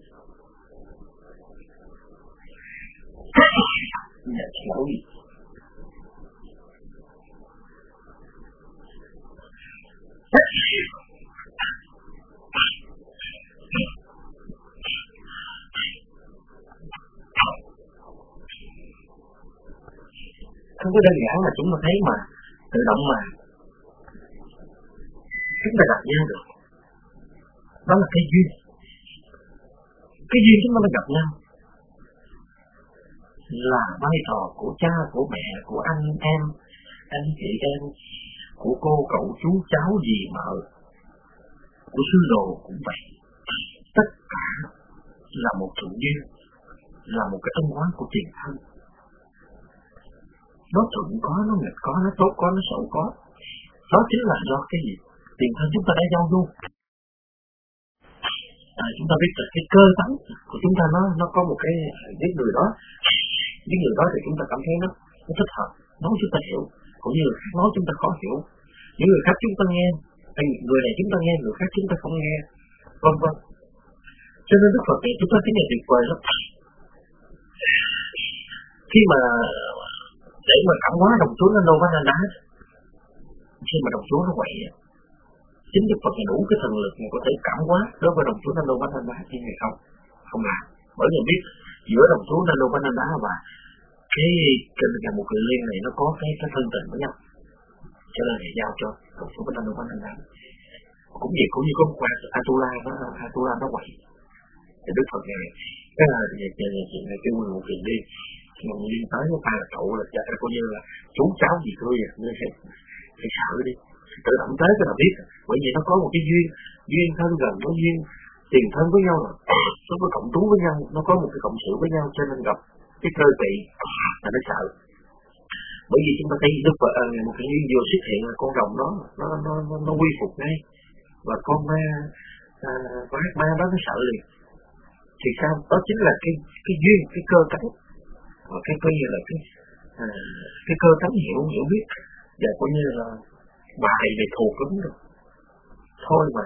Lỗi không có đơn giản là chúng ta thấy mà tự động mà chúng ta gặp nhau được. Đó là cái duyên chúng ta mới gặp nhau, là vai trò của cha, của mẹ, của anh em, anh chị em, của cô cậu chú cháu dì mợ, của sư đồ cũng vậy. Tất cả là một sự duyên, là một cái ân oán của tiền thân. Nó thuận có, nó nghịch có, nó tốt có, nó xấu có. Đó chính là do cái gì? Tiền thân chúng ta đã giao du. Chúng ta biết là cái cơ tánh của chúng ta nó có một cái những người đó thì chúng ta cảm thấy nó thích hợp, nói chúng ta hiểu, cũng như người khác nói chúng ta khó hiểu. Những người khác chúng ta nghe, người này chúng ta nghe, người khác chúng ta không nghe, vân vân. Cho nên Đức Phật thì chúng ta thấy này tuyệt vời lắm. Khi mà để mà cảm hóa đồng chúa nó đâu có nên đá, khi mà đồng chúa nó quậy, chính Đức Phật đủ cái thần lực mà có thể cảm hóa đối với đồng chúa nó đâu có nên đá chứ hay không làm. Bởi vì biết giữa đồng chúa nó đâu có nên đá và cái một người liên này nó có cái thân tình với nhau, cho nên giao cho đồng chúa nó đâu có nên đá. Cũng như có một quan Atula nó quậy, thì Đức Phật này cái là chuyện này kêu một chuyện đi. Mình liên tới với ta là cậu là coi như là chú cháu gì thôi à, nên phải sợ đi, tự động tới cho là biết, bởi vì nó có một cái duyên thân gần, có duyên tiền thân với nhau rồi, nó có cộng trú với nhau, nó có một cái cộng sự với nhau, cho nên gặp cái cơ tỵ là nó sợ. Bởi vì chúng ta thấy Đức Phật một cái duyên vừa xuất hiện là con rồng đó nó quy phục ngay, và con ác ma đó nó sợ liền. Thì sao? Đó chính là cái duyên, cái cơ tánh, và cái coi như là cái cơ tánh hiểu biết, và coi như là bài về thuộc lắm rồi. Thôi mà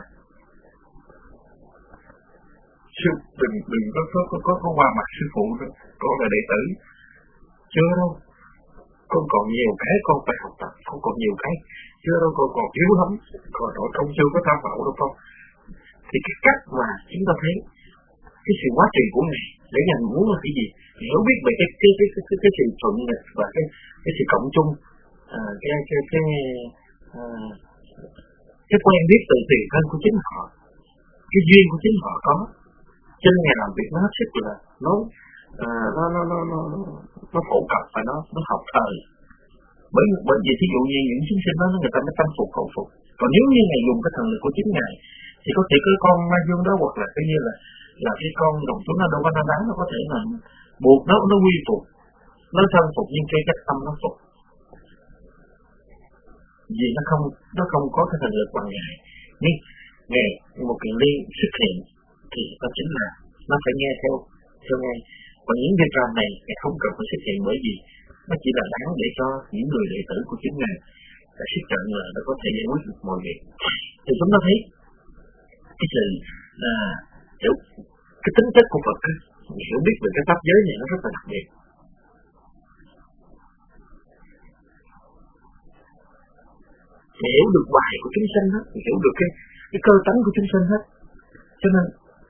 sư đừng có qua mặt sư phụ nữa, con là đệ tử chưa đâu, con còn nhiều cái con phải học tập, con còn nhiều cái chưa đâu, con còn yếu lắm, còn không chưa có tham vọng đâu con. Thì cái cách mà chúng ta thấy cái sự quá trình của Ngài để Ngài muốn là cái gì, hiểu biết về cái sự thuận nghịch và cái sự cộng chung, cái quen biết từ tiền thân của chính họ, cái duyên của chính họ có, cho nên Ngài làm việc nó hết sức là nó phổ cập và nó học thời. Bởi vì thí dụ như những chúng sinh đó người ta mới tâm phục khẩu phục. Còn nếu như Ngài dùng cái thần lực của chính Ngài thì có thể cái con ma dương đó, hoặc là cái như là cái con đồng chúng nó đâu có đáng, nó có thể là buộc nó quy phục, nó thân phục, nhưng cái cách tâm nó phục, vì nó không có cái thần lực bằng Ngài. Nhưng Ngài một kiện liên xuất hiện thì nó chính là nó phải nghe theo Ngài. Và những việc làm này Ngài không cần phải xuất hiện, bởi vì nó chỉ là đáng để cho những người đệ tử của chính Ngài đã xuất trận là nó có thể giải quyết được mọi việc. Thì chúng ta thấy cái sự cái tính chất của Phật, hiểu biết về cái pháp giới này nó rất là đặc biệt. Hiểu được bài của chúng sinh hết, hiểu được cái cơ tánh của chúng sinh hết. Cho nên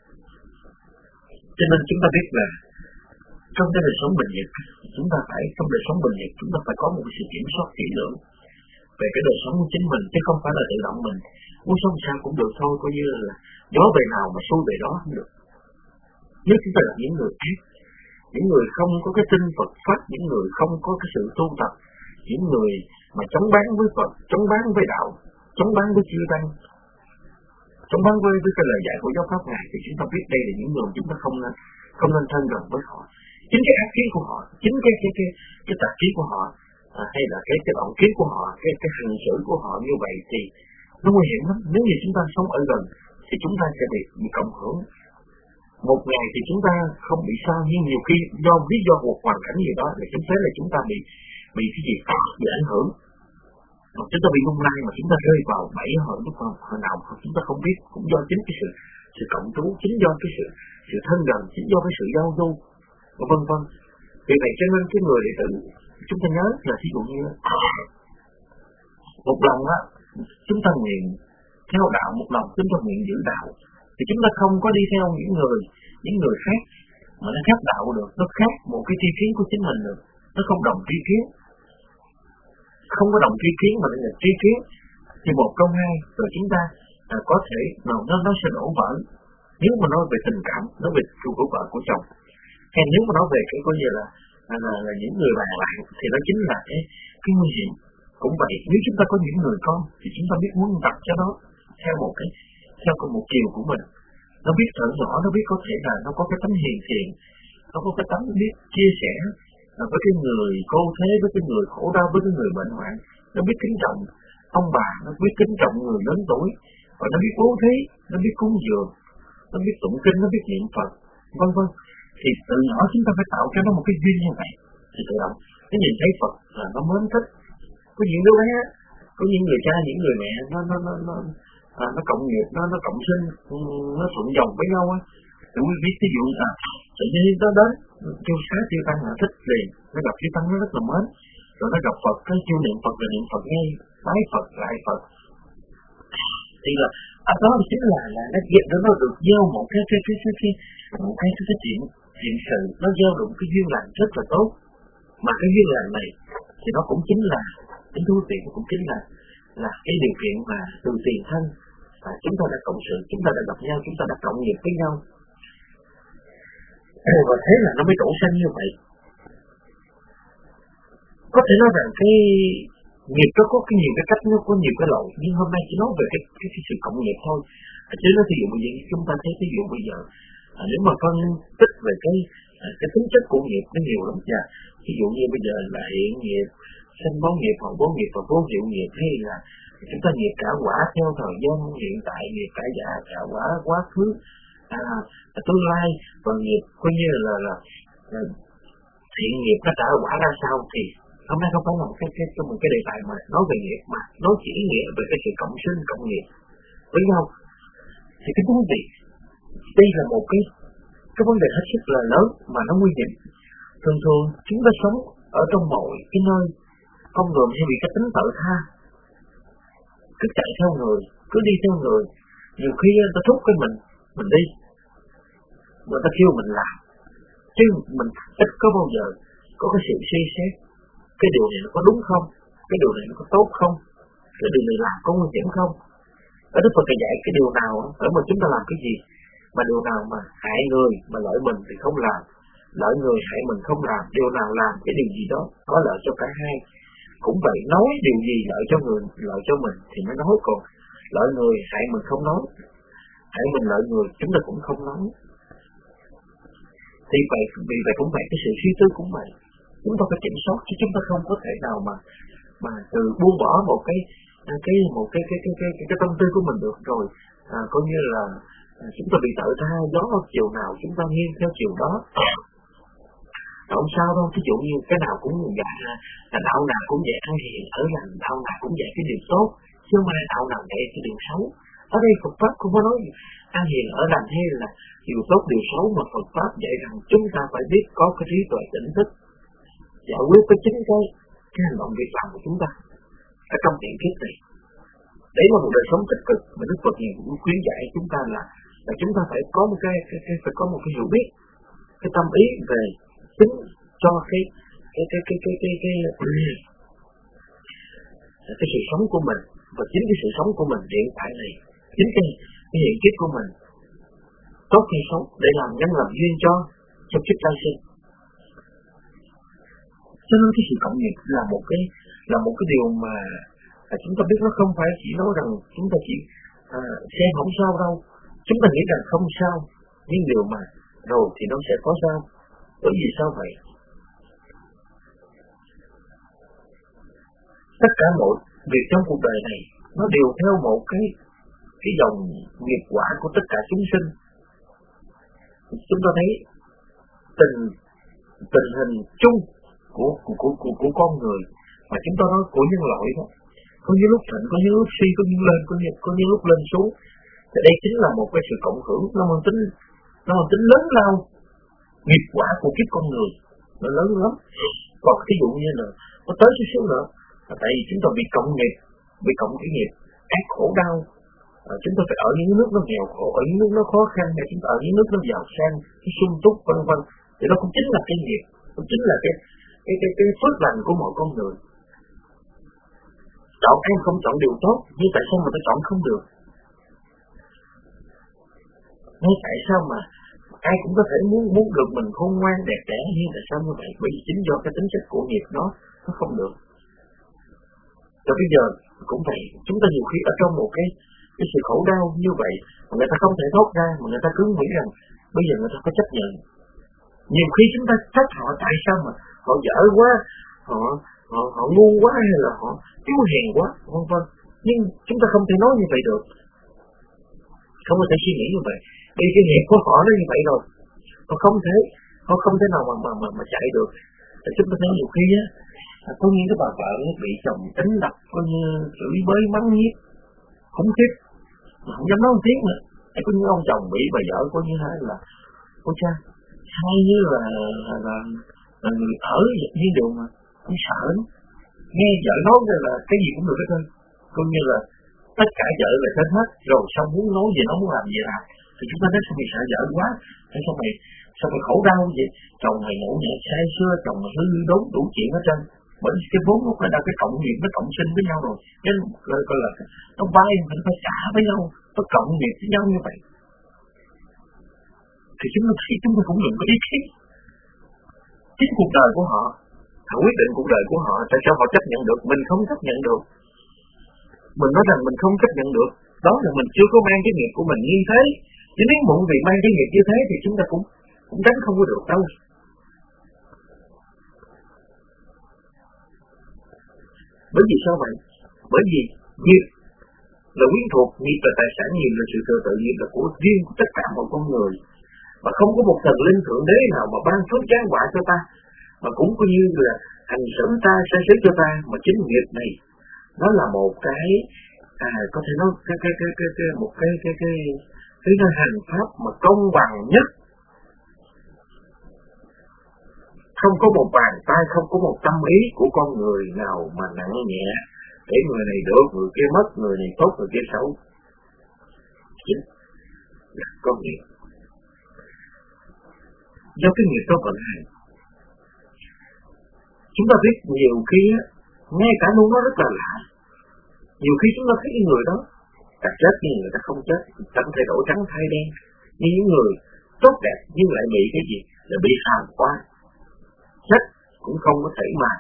chúng ta biết là trong cái đời sống bình nhật, chúng ta phải có một sự kiểm soát kỹ lưỡng về cái đời sống của chính mình, chứ không phải là tự động mình muốn sống sao cũng được thôi, coi như là gió về nào mà xuôi về đó không được. Nếu chúng ta là những người ác, những người không có cái tin Phật pháp, những người không có cái sự tu tập, những người mà chống bán với Phật, chống bán với đạo, chống bán với chư tăng, chống bán với cái lời dạy của giáo pháp Ngài, thì chúng ta biết đây là những người chúng ta không nên thân gần với họ. Chính cái ác kiến của họ, chính cái tà kiến của họ, hay là cái động kiến của họ, cái hành xử của họ như vậy thì nó nguy hiểm lắm. Nếu như chúng ta sống ở gần thì chúng ta sẽ bị cộng hưởng. Một ngày thì chúng ta không bị sao, nhưng nhiều khi do lý do một hoàn cảnh gì đó là chúng thấy là chúng ta bị cái gì bị ảnh hưởng, mà chúng ta bị lung lay, mà chúng ta rơi vào bẫy hồi nào chúng ta không biết, cũng do chính cái sự cộng trú, chính do cái sự thân gần, chính do cái sự giao du, vân vân. Vì vậy cho nên cái người đệ tử chúng ta nhớ là ví dụ như một lòng á, chúng ta nguyện theo đạo, một lòng chúng ta nguyện giữ đạo, thì chúng ta không có đi theo những người khác mà nó khác đạo được, nó khác một cái tri kiến của chính mình được, nó không đồng tri kiến, không có đồng tri kiến mà là tri kiến, thì một trong hai rồi chúng ta có thể nó sẽ đổ vỡ. Nếu mà nói về tình cảm, nói về của vợ của chồng, hay nếu mà nói về cái coi như là những người bạn thì đó chính là cái nguy hiểm. Cũng vậy, nếu chúng ta có những người con thì chúng ta biết muốn tập cho nó theo một chiều của mình, nó biết thở nhỏ, nó biết có thể là nó có cái tánh hiền thiện, nó có cái tánh biết chia sẻ với cái người cô thế, với cái người khổ đau, với cái người bệnh hoạn. Nó biết kính trọng ông bà, nó biết kính trọng người lớn tuổi, và nó biết bố thí, nó biết cúng dường, nó biết tụng kinh, nó biết niệm Phật, vân vân. Thì từ nhỏ chúng ta phải tạo cho nó một cái duyên như vậy, thì tự động cái nhìn thấy Phật là nó mến thích. Có những đứa bé, có những người cha, những người mẹ nó cộng nghiệp, nó cộng sinh, nó thuận dòng với nhau á. Thì quý biết ví dụ tự nhiên nó đến kêu xá tiêu tăng là thích liền, nó gặp tiêu tăng nó rất là mến, rồi nó gặp Phật cái kêu niệm Phật là niệm Phật ngay, bái Phật lại Phật. Thì là đó chính là nó được gieo một cái chuyện sự, nó gieo được một cái duyên lành rất là tốt. Mà cái duyên lành này thì nó cũng chính là cái thu tiền, cũng chính là cái điều kiện mà từ tiền thân chúng ta đã cộng sự, chúng ta đã gặp nhau, chúng ta đã cộng nghiệp với nhau, và thế là nó mới đổ sanh như vậy. Có thể nói rằng cái nghiệp nó có nhiều cái cách, nó có nhiều cái lỗi, nhưng hôm nay chỉ nói về cái sự cộng nghiệp thôi. Chứ nó ví dụ bây giờ chúng ta thấy ví dụ bây giờ nếu mà phân tích về cái tính chất của nghiệp nó nhiều lắm nha. Ví dụ như bây giờ là hiện nghiệp, sanh báo nghiệp, hậu báo nghiệp và vô hiệu nghiệp, hay là chúng ta nghiệp cả quả theo thời gian hiện tại, nghiệp cả dạ cả quả quá khứ, tương lai, và nghiệp coi như là thiện nghiệp nó trả quả ra sao. Thì hôm nay không phải là một cái đề tài mà nói về nghiệp, mà nói chỉ nghĩa về cái sự cộng sinh cộng nghiệp với nhau. Thì cái vấn đề đây là một cái vấn đề hết sức là lớn mà nó nguy hiểm. Thường thường chúng ta sống ở trong mọi cái nơi con người hay bị cái tính tự tha, cứ chạy theo người, cứ đi theo người. Nhiều khi ta thúc cái mình đi, người ta kêu mình làm, chứ mình ít có bao giờ có cái sự suy xét cái điều này nó có đúng không, cái điều này nó có tốt không, cái điều này làm có nguy hiểm không. Ở Đức Phật dạy cái điều nào ở mà chúng ta làm cái gì, mà điều nào mà hại người mà lợi mình thì không làm, lợi người hại mình không làm. Điều nào làm cái điều gì đó có lợi cho cả hai. Cũng vậy, nói điều gì lợi cho người, lợi cho mình thì mới nói, còn lợi người hại mình không nói, hại mình lợi người chúng ta cũng không nói. Thì vậy, vì vậy cũng vậy, cái sự suy tư cũng vậy, chúng ta phải kiểm soát, chứ chúng ta không có thể nào mà từ buông bỏ một cái tâm tư của mình được rồi. Coi như là chúng ta bị tự tha, gió chiều nào chúng ta nghiêng theo chiều đó. Không sao đâu, ví dụ như cái nào cũng dạy là đạo nào cũng dạy ăn hiền ở lành, đạo nào cũng dạy cái điều tốt, chứ không phải đạo nào dạy cái điều xấu. Ở đây Phật Pháp không có nói ăn hiền ở lành hay là điều tốt điều xấu, mà Phật Pháp dạy rằng chúng ta phải biết có cái trí tuệ tỉnh thức, giải quyết với chính cái hành động việc làm của chúng ta ở trong hiện kiếp này. Đấy là một đời sống tích cực mà Đức Phật cũng khuyến dạy chúng ta là chúng ta phải có một phải có một cái hiểu biết, cái tâm ý về chính cho cái sự sống của mình, và chính cái sự sống của mình hiện tại này, chính cái hiện kiếp của mình tốt hay xấu để làm nhân làm duyên cho kiếp lai sinh. Cho nên cái sự cộng nghiệp là một cái điều mà chúng ta biết, nó không phải chỉ nói rằng chúng ta chỉ xem không sao đâu, chúng ta nghĩ rằng không sao, nhưng điều mà rồi thì nó sẽ có sao. Bởi vì sao vậy? Tất cả mọi việc trong cuộc đời này nó đều theo một cái dòng nghiệp quả của tất cả chúng sinh. Chúng ta thấy tình hình chung của con người mà chúng ta nói của nhân loại đó, có những lúc thịnh, có những lúc suy, có những lên, có những lúc lên xuống. Thì đây chính là một cái sự cộng hưởng, nó mang tính lớn lao nghiệp quả của kiếp con người, nó lớn lắm. Còn ví dụ như là nó tới chút xíu nữa, tại vì chúng ta bị cộng nghiệp, bị cộng cái nghiệp ác khổ đau. Chúng ta phải ở những nước nó nghèo khổ, ở những nước nó khó khăn, hay chúng ta ở những nước nó giàu sang, cái sung túc vân vân, thì nó cũng chính là cái nghiệp, cũng chính là cái phước lành của mọi con người. Chọn ăn không chọn điều tốt, nhưng tại sao mà ta chọn không được? Ngay tại sao mà ai cũng có thể muốn được mình khôn ngoan đẹp đẽ, nhưng tại sao như vậy? Bởi vì chính do cái tính chất của nghiệp nó không được. Rồi bây giờ cũng vậy, chúng ta nhiều khi ở trong một cái sự khổ đau như vậy mà người ta không thể thoát ra, mà người ta cứ nghĩ rằng bây giờ người ta có chấp nhận. Nhiều khi chúng ta trách họ tại sao mà họ dở quá, họ ngu quá, hay là họ yếu hèn quá, vân vân. Nhưng chúng ta không thể nói như vậy được, không có thể suy nghĩ như vậy. Vì cái nghiệp của họ nó như vậy rồi, họ không thể nào mà chạy được. Thì chúng ta thấy nhiều khi á, có những cái bà vợ bị chồng đánh đập, coi như chửi bới mắng nhiếc khủng khiếp, mà không dám nói một tiếng nữa. Có những ông chồng bị bà vợ coi như là ôi cha, hay như là người ở như đường mà không sợ lắm. Nghe vợ nói là cái gì cũng được hết trơn, coi như là tất cả vợ là hết hết, rồi xong muốn nói gì nó muốn làm gì làm. Thì chúng ta nói sao mày sợ vợ quá, hay sao mày khổ đau gì, chồng mày ngủ nhẹ say xưa, chồng mày hư đốn đủ chuyện hết trơn. Bởi cái vốn nó phải là cái cộng nghiệp, nó cộng sinh với nhau rồi, cái gọi là nó vay mình phải trả với nhau, nó cộng nghiệp với nhau như vậy. Thì chúng ta cũng đừng có ý kiến. Chính cuộc đời của họ quyết định cuộc đời của họ. Tại sao họ chấp nhận được, mình không chấp nhận được? Mình nói rằng mình không chấp nhận được, đó là mình chưa có mang cái nghiệp của mình như thế. Chứ nếu muộn vì mang cái nghiệp như thế thì chúng ta cũng tránh không có được đâu. Bởi vì sao vậy? Bởi vì nghiệp là quyến thuộc, nghiệp là tài sản, nghiệp là sự thừa tự, nghiệp là của riêng của tất cả mọi con người. Và không có một thần linh thượng đế nào mà ban phước giáng họa cho ta, mà cũng coi như là hành xử ta, sai xứ cho ta. Mà chính nghiệp này nó là một cái có thể nói cái hành pháp mà công bằng nhất. Không có một bàn tay, không có một tâm ý của con người nào mà nặng nhẹ để người này được, người kia mất, người này tốt, người kia xấu. Chính là con nghiệp. Do cái nghiệp đó vận hành, chúng ta biết nhiều khi ngay cả luôn nó rất là lạ. Nhiều khi chúng ta thấy cái người đó ta chết nhưng người ta không chết, ta có thể đổi trắng thay đen. Nhưng những người tốt đẹp nhưng lại bị cái gì? Là bị phàm quá. Chết cũng không có thể mà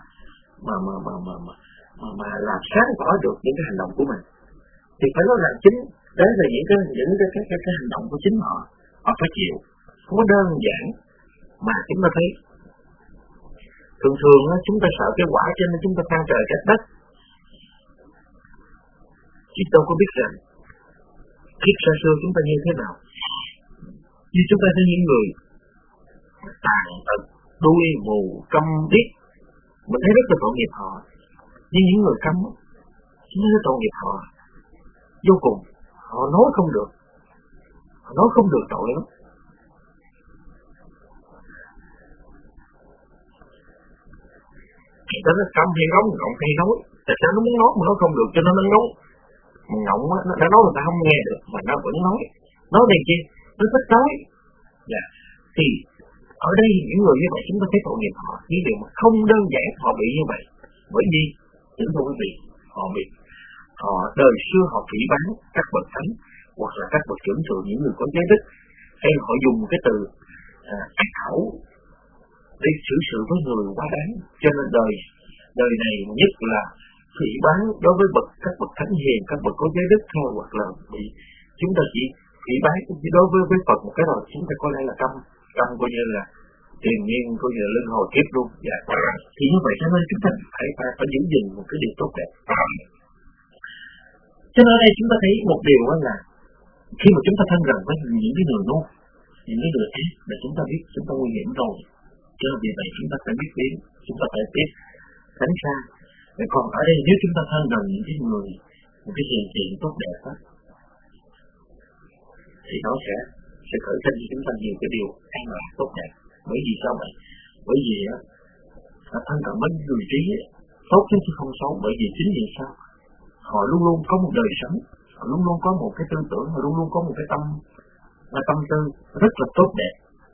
làm sáng tỏ được những cái hành động của mình. Thì phải nói rằng chính đấy là những cái hành động của chính họ phải chịu. Không có đơn giản mà chúng ta thấy thường chúng ta sợ cái quả, cho nên chúng ta than trời trách đất. Chứ đâu có biết rằng kiếp xa xưa chúng ta như thế nào. Như chúng ta thấy những người tàn tật, đuôi mù, câm điếc, mình thấy rất là tội nghiệp họ. Nhưng những người câm, chúng ta thấy tội nghiệp họ vô cùng. Họ nói không được, tội lắm. Người ta nó câm hay ngóng, ngọng hay nói. Tại sao nó muốn nói mà nó không được, cho nên nó nói. Mà ngọng á, nó đã nói người ta không nghe được, mà nó vẫn nói. Nói đây chi? Nó thích nói. Thì ở đây những người như vậy chúng ta thấy tội nghiệp họ. Nhưng điều mà không đơn giản họ bị như vậy. Bởi vì những người bị họ đời xưa họ phỉ báng các bậc thánh hoặc là các bậc trưởng thượng, những người có giới đức, hay họ dùng cái từ ác khẩu để xử sự với người quá đáng. Cho nên đời này nhất là phỉ báng đối với các bậc thánh hiền, các bậc có giới đức thôi, hoặc là bị chúng ta chỉ phỉ báng đối với Phật một cái rồi chúng ta coi đây là căm coi như là tiền nhiên, coi như là luân hồi kiếp luôn. Thì như vậy cho nên chúng ta phải giữ gìn một cái điều tốt đẹp. Cho nên ở đây chúng ta thấy một điều là khi mà chúng ta thân gần với những cái người ngu, những cái người ác, là chúng ta biết chúng ta nguy hiểm rồi. Cho nên vì vậy chúng ta phải biết đến, chúng ta phải biết tránh xa. Còn ở đây nếu chúng ta thân gần những cái người, một cái hiện tượng tốt đẹp đó, thì nó sẽ khởi sinh cho chúng ta nhiều cái điều an lạc tốt đẹp. Bởi vì sao vậy? Bởi vì thân cận với người trí tốt chứ không xấu. Bởi vì chính vì sao? Họ luôn luôn có một đời sống, họ luôn luôn có một cái tư tưởng, họ luôn luôn có một cái tâm tư rất là tốt đẹp.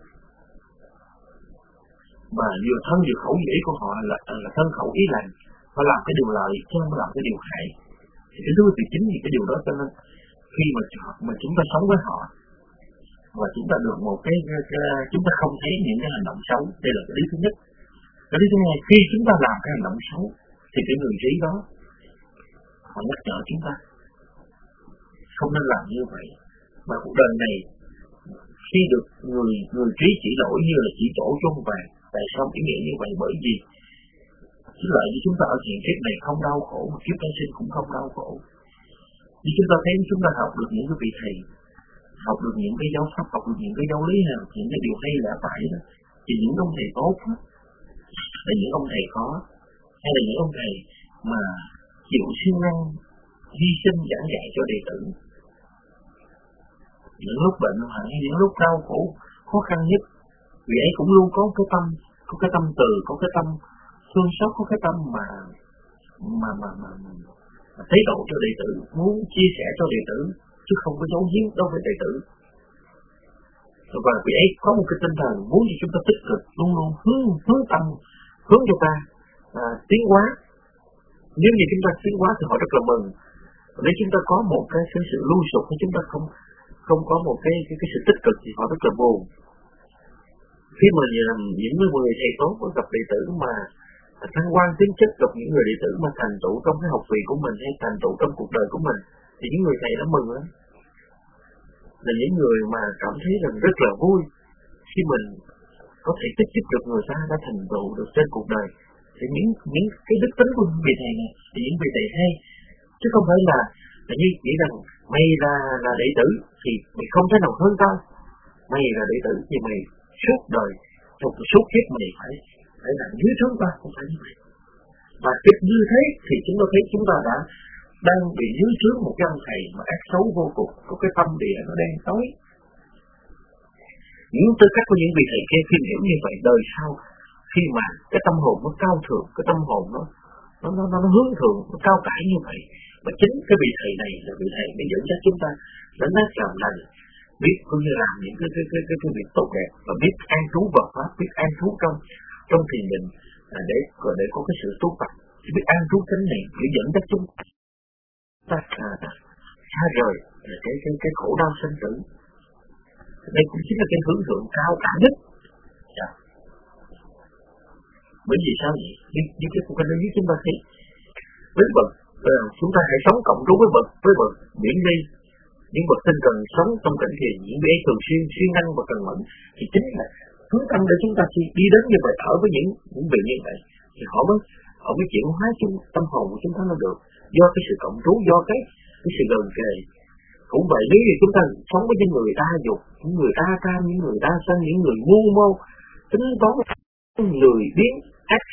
Mà vừa thân vừa khẩu vừa ý của họ là thân khẩu ý lành, họ làm cái điều lợi chứ không làm cái điều hại. Thì cái thứ thì chính vì cái điều đó cho nên khi mà chúng ta sống với họ và chúng ta được một cái chúng ta không thấy những cái hành động xấu. Đây là cái lý thứ nhất. Cái lý thứ hai, khi chúng ta làm cái hành động xấu thì cái người trí đó họ nhắc nhở chúng ta không nên làm như vậy. Mà cuộc đời này khi được người trí chỉ lỗi như là chỉ tổ cho ông vàng. Tại sao ý nghĩa như vậy? Bởi vì cái lợi như chúng ta ở hiện kiếp này không đau khổ, mà kiếp tái sinh cũng không đau khổ. Như chúng ta thấy chúng ta học được những cái vị thầy, học được những cái giáo pháp, học được những cái giáo lý nào, những cái điều hay lẽ phải đó, thì những ông thầy tốt đó, là những ông thầy khó, hay là những ông thầy mà chịu siêng năng hy sinh giảng dạy cho đệ tử. Những lúc bệnh hoạn, những lúc đau khổ khó khăn nhất, vì ấy cũng luôn có cái tâm từ, có cái tâm thương xót, có cái tâm mà tế độ cho đệ tử, muốn chia sẻ cho đệ tử, chứ không có giấu giếm đối với đệ tử. Và vì ấy có một cái tinh thần muốn cho chúng ta tích cực, luôn luôn hướng tâm, hướng cho ta tiến hóa. Nếu như chúng ta tiến hóa thì họ rất là mừng. Nếu chúng ta có một cái sự lưu sụp, hay chúng ta không có một cái sự tích cực thì họ rất là buồn. Khi mà những người thầy tốt có gặp đệ tử mà thăng quan tiến chức, gặp những người đệ tử mà thành tựu trong cái học viện của mình hay thành tựu trong cuộc đời của mình, thì những người thầy đó mừng lắm. Là những người mà cảm thấy rằng rất là vui khi mình có thể tích giúp được người ta đã thành tựu được trên cuộc đời. Thì những cái đức tính của những vị thầy này thì những vị thầy hay, chứ không phải là như nghĩ rằng mày là đệ tử thì mày không thể nào hơn tao, mày là đệ tử thì mày suốt đời trong suốt kiếp mày phải làm dưới trướng ta, không phải như vậy. Và kiếp như thế thì chúng ta thấy chúng ta đang bị dưới trướng một cái ông thầy mà ác xấu vô cùng, có cái tâm địa nó đen tối. Những tư cách của những vị thầy kia khi hiểu như vậy, đời sau khi mà cái tâm hồn nó cao thượng, cái tâm hồn nó hướng thượng, nó cao cả như vậy, mà chính cái vị thầy này là vị thầy để dẫn dắt chúng ta đến nát làm lành, biết cũng như làm những cái việc tốt đẹp, và biết an trú vào pháp, biết an trú trong thiền định để có cái sự tu tập, biết an trú chánh niệm để dẫn dắt chúng ta xa rời cái khổ đau sinh tử. Đây cũng chính là cái hướng thượng cao cả nhất. Bởi vì sao vậy? Như cái cuộc đời chúng ta thấy với bậc chúng ta hãy sống cộng trú với bậc điển vi, những bậc tinh cần sống trong cảnh thiền, những vị thường xuyên năng và cần mẫn, thì chính là hướng tâm để chúng ta đi đến như vậy, ở với những vị như vậy thì họ mới chuyển hóa tâm hồn của chúng ta nó được, do cái sự cộng trú, do cái sự gần kề. Cũng vậy, nếu như chúng ta sống với những người đa dục, những người đa cam, những người đa sân, những người mưu mô, tính toán, lười biếng, ác,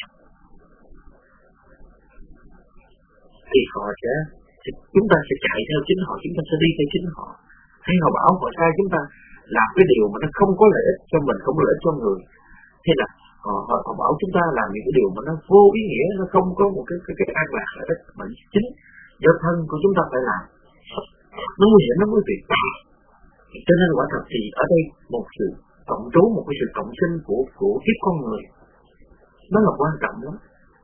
thì chúng ta sẽ chạy theo chính họ, chúng ta sẽ đi theo chính họ. Hay họ bảo họ sai chúng ta làm cái điều mà nó không có lợi ích cho mình, không có lợi ích cho người. Thế là họ bảo chúng ta làm những cái điều mà nó vô ý nghĩa, nó không có một cái an lạc lợi ích, mà chính do thân của chúng ta phải làm. Nó nguy hiểm, nó nguy hiểm. Cho nên quả thật thì ở đây một sự cộng trú, một cái sự cộng sinh của kiếp con người, nó là quan trọng lắm.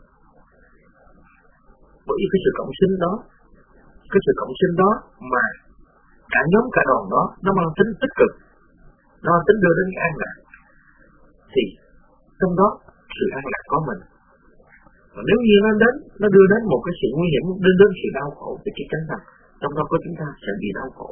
Bởi vì cái sự cộng sinh đó mà cả nhóm cả đoàn đó nó mang tính tích cực, nó mang tính đưa đến cái an lạc, thì trong đó sự an lạc có mình. Và nếu như nó đưa đến một cái sự nguy hiểm, đưa đến sự đau khổ, thì chắc chắn rằng trong đó của chúng ta sẽ bị đau khổ.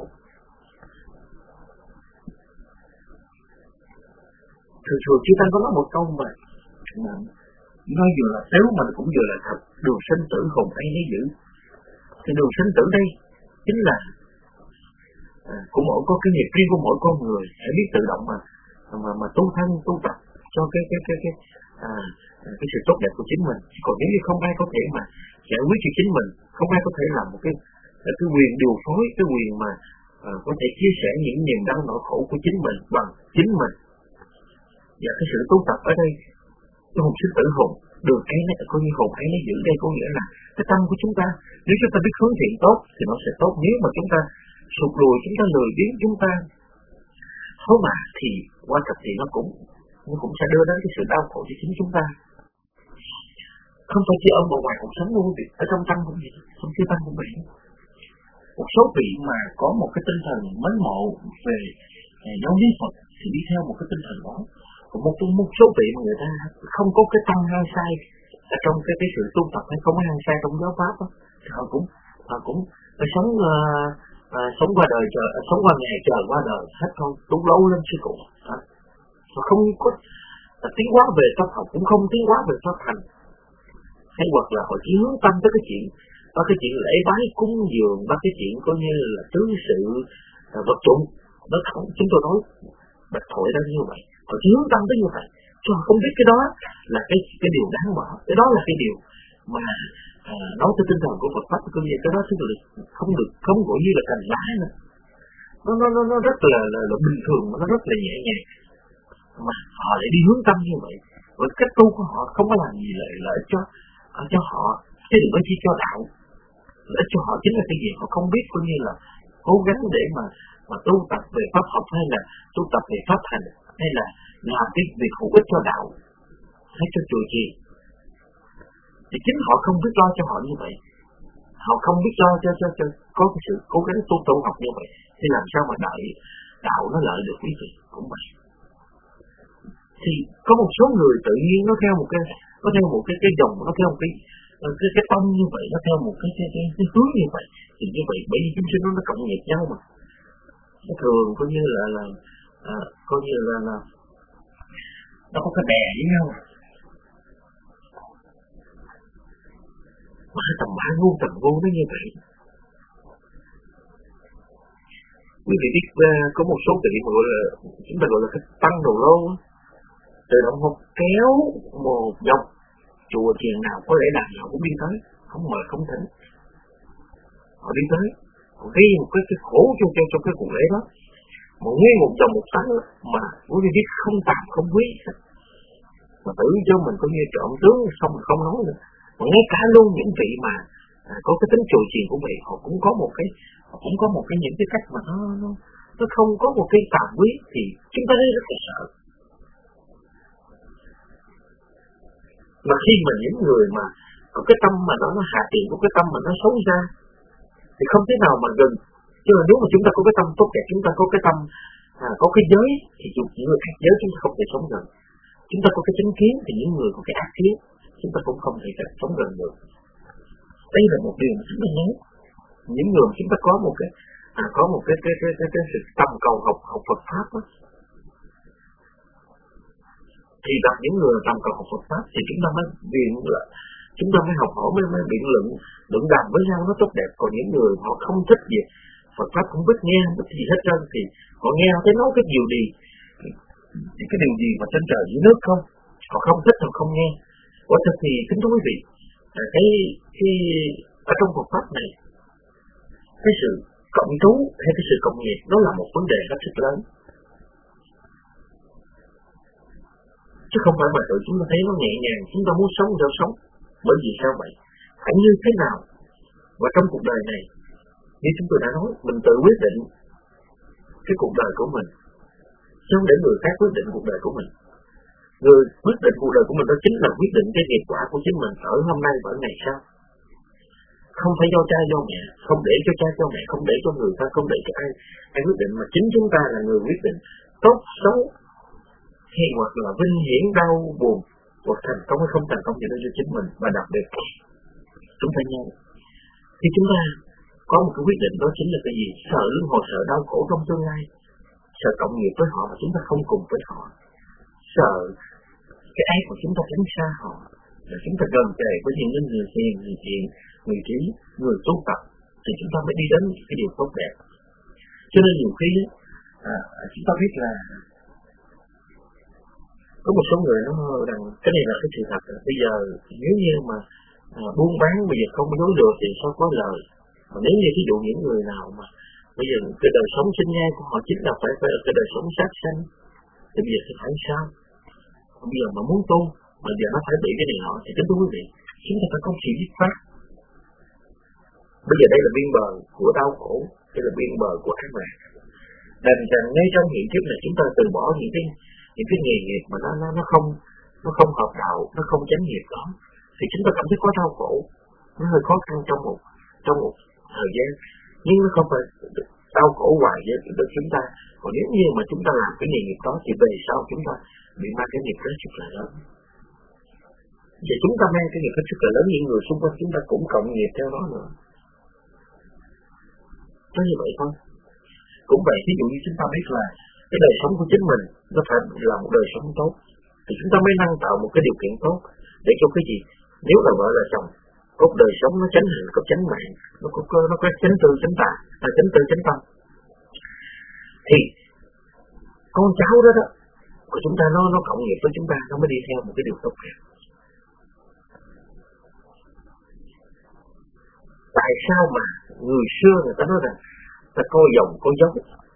Thường Chư Tăng có nói một câu mà nói vừa là xéo mà cũng vừa là thật: đường sinh tử hồn ấy lấy giữ. Thì đường sinh tử đây chính là của mỗi có cái nghiệp riêng của mỗi con người, hãy biết tự động mà tu thân tu tập cho cái sự tốt đẹp của chính mình. Còn nếu như không ai có thể mà giải quyết cho chính mình, không ai có thể làm một cái quyền điều phối, cái quyền mà có thể chia sẻ những niềm đau nỗi khổ của chính mình bằng chính mình. Và cái sự tu tập ở đây, cái hồn sinh tử hồn, đường ấy nó coi như hồn ấy nó giữ đây, có nghĩa là cái tâm của chúng ta, nếu chúng ta biết hướng thiện tốt thì nó sẽ tốt. Nếu mà chúng ta sụt lùi, chúng ta lười biếng, chúng ta thối mà, thì qua thật thì nó cũng sẽ đưa đến cái sự đau khổ cho chính chúng ta. Không phải chỉ ở ngoài cuộc sống luôn, ở trong tâm cũng vậy, trong cái tâm cũng vậy. Một số vị mà có một cái tinh thần mến mộ về giáo lý Phật thì đi theo một cái tinh thần đó. Còn một số vị mà người ta không có cái tâm hăng say ở trong cái sự tu tập, hay không có hăng say trong giáo pháp đó, thì họ cũng sống sống qua đời chờ, sống qua ngày chờ qua đời hết thôi, tu lâu lên sư cụ. Và không có tiến hóa về pháp học, cũng không tiến hóa về pháp hành, hay hoặc là họ chỉ hướng tâm tới cái chuyện lễ bái cúng dường, và cái chuyện coi như là tứ sự vật dụng. Nó không, chúng tôi nói bạch thoại ra như vậy, họ chỉ hướng tâm tới như vậy, chứ họ không biết cái đó là cái điều đáng bỏ, cái đó là cái điều mà nói tới tinh thần của Phật pháp của vậy, cái đó tức là không gọi như là cành lá nữa, nó rất là bình thường, mà nó rất là nhẹ nhàng, mà họ lại đi hướng tâm như vậy. Và cách tu của họ không có làm gì lợi cho họ, chứ đừng có chỉ cho đạo. Lợi cho họ chính là cái gì họ không biết, coi như là cố gắng để mà tu tập về pháp học, hay là tu tập về pháp hành, hay là làm cái việc hữu ích cho đạo hay cho chùa chiền. Thì chính họ không biết lo cho họ như vậy, họ không biết lo cho có cái sự cố gắng tu học như vậy, thì làm sao mà đạo nó lợi được quý vị cũng vậy. Thì có một số người tự nhiên nó theo một cái dòng, nó theo một cái tông như vậy, nó theo một cái hướng như vậy, thì như vậy bởi vì chúng sinh nó cộng nghiệp nhau mà, nó thường coi như là nó có cái bè với nhau, mà tầm bá tầm vô nó như vậy. Quý vị biết có một số vị mà gọi là chúng ta gọi là cái tăng đầu lâu, tự động một kéo một dọc chùa chiền nào có lẽ nào họ cũng đi tới, không mời không thỉnh, họ đi tới, họ gây một cái khổ cho cái cuộc lễ đó, mà nguyên một dòng một tánh mà quý vị biết không tạm không quý, mà tự cho mình có như trộm tướng xong mà không nói nữa. Mà ngay cả luôn những vị mà có cái tính chùa chiền của vậy, họ cũng có một cái những cái cách mà nó không có một cái tạm quý, thì chúng ta thấy rất là sợ. Mà khi mà những người mà có cái tâm mà nó hạ tiện, có cái tâm mà nó xấu xa, thì không thể nào mà gần. Chứ là nếu mà chúng ta có cái tâm tốt đẹp, chúng ta có cái tâm có cái giới, thì những người khác giới chúng ta không thể sống gần. Chúng ta có cái chánh kiến, thì những người có cái ác kiến chúng ta cũng không thể sống gần được. Đây là một điều mà chúng ta nhớ. Những người chúng ta có một cái sự tầm cầu học Phật pháp đó, thì gặp những người tầm cầu học Phật pháp thì chúng ta mới học hỏi, mới biện luận đàm với nhau nó tốt đẹp. Còn những người họ không thích gì Phật pháp, không biết nghe, không biết gì hết trơn, thì họ nghe họ thấy nói cái điều gì, cái điều gì mà trên trời dưới nước không, họ không thích, họ không nghe. Quả thật thì kính thưa quý vị, cái ở trong Phật pháp này, cái sự cộng trú hay cái sự cộng nghiệp nó là một vấn đề rất rất lớn, chứ không phải mà tự chúng ta thấy nó nhẹ nhàng, chúng ta muốn sống sao sống. Bởi vì sao vậy? Hẳn như thế nào và trong cuộc đời này, như chúng tôi đã nói, mình tự quyết định cái cuộc đời của mình, chứ không để người khác quyết định cuộc đời của mình. Người quyết định cuộc đời của mình đó chính là quyết định cái nghiệp quả của chính mình ở hôm nay và ở ngày sau. Không phải do cha do mẹ, không để cho cha cho mẹ, không để cho người ta, không để cho ai quyết định, mà chính chúng ta là người quyết định tốt xấu, hay hoặc là vinh hiển đau buồn, hoặc thành công hay không thành công thì nó cho chính mình. Và đặc biệt chúng ta nhớ, khi chúng ta có một cái quyết định đó chính là cái gì? Sợ luân hồi, sợ đau khổ trong tương lai, sợ cộng nghiệp với họ mà chúng ta không cùng với họ, sợ cái ác của chúng ta tránh xa họ, là chúng ta gần kề với những người hiền, người thiện, người trí, người tu tập, thì chúng ta mới đi đến cái điều tốt đẹp. Cho nên nhiều khi chúng ta biết là có một số người nó rằng cái này là cái sự thật. Bây giờ nếu như mà buôn bán bây giờ không dối được thì sao có lời. Mà nếu như ví dụ những người nào mà bây giờ cái đời sống sinh nhai của họ chính là phải là cái đời sống sát sanh, thì bây giờ thì phải sao? Bây giờ mà muốn tu, mà giờ nó phải bị cái này nọ, thì kính thưa quý vị, chúng ta phải có sự biết pháp. Bây giờ đây là biên bờ của đau khổ, đây là biên bờ của ác mạng. Đành rằng ngay trong hiện trước này chúng ta từ bỏ những cái nghề nghiệp mà nó không hợp đạo, nó không chánh nghiệp đó, thì chúng ta cảm thấy có đau khổ, nó hơi khó khăn trong một thời gian, nhưng nó không phải đau khổ hoài với được chúng ta. Còn nếu như mà chúng ta làm cái nghề nghiệp đó thì về sau chúng ta bị mang cái nghiệp rất là lớn. Và chúng ta mang cái nghiệp rất là lớn, những người xung quanh chúng ta cũng cộng nghiệp theo đó nữa. Nó như vậy thôi. Cũng vậy, ví dụ như chúng ta biết là cái đời sống của chính mình nó phải là một đời sống tốt, thì chúng ta mới nâng tạo một cái điều kiện tốt để cho cái gì? Nếu là vợ là chồng, có đời sống nó chánh hành, có chánh mạng, nó có chánh tư chánh tà, chánh tư chánh tâm, thì con cháu đó của chúng ta nó cộng nghiệp với chúng ta, nó mới đi theo một cái điều tốt đẹp. Tại sao mà người xưa người ta nói rằng ta coi dòng coi dấu,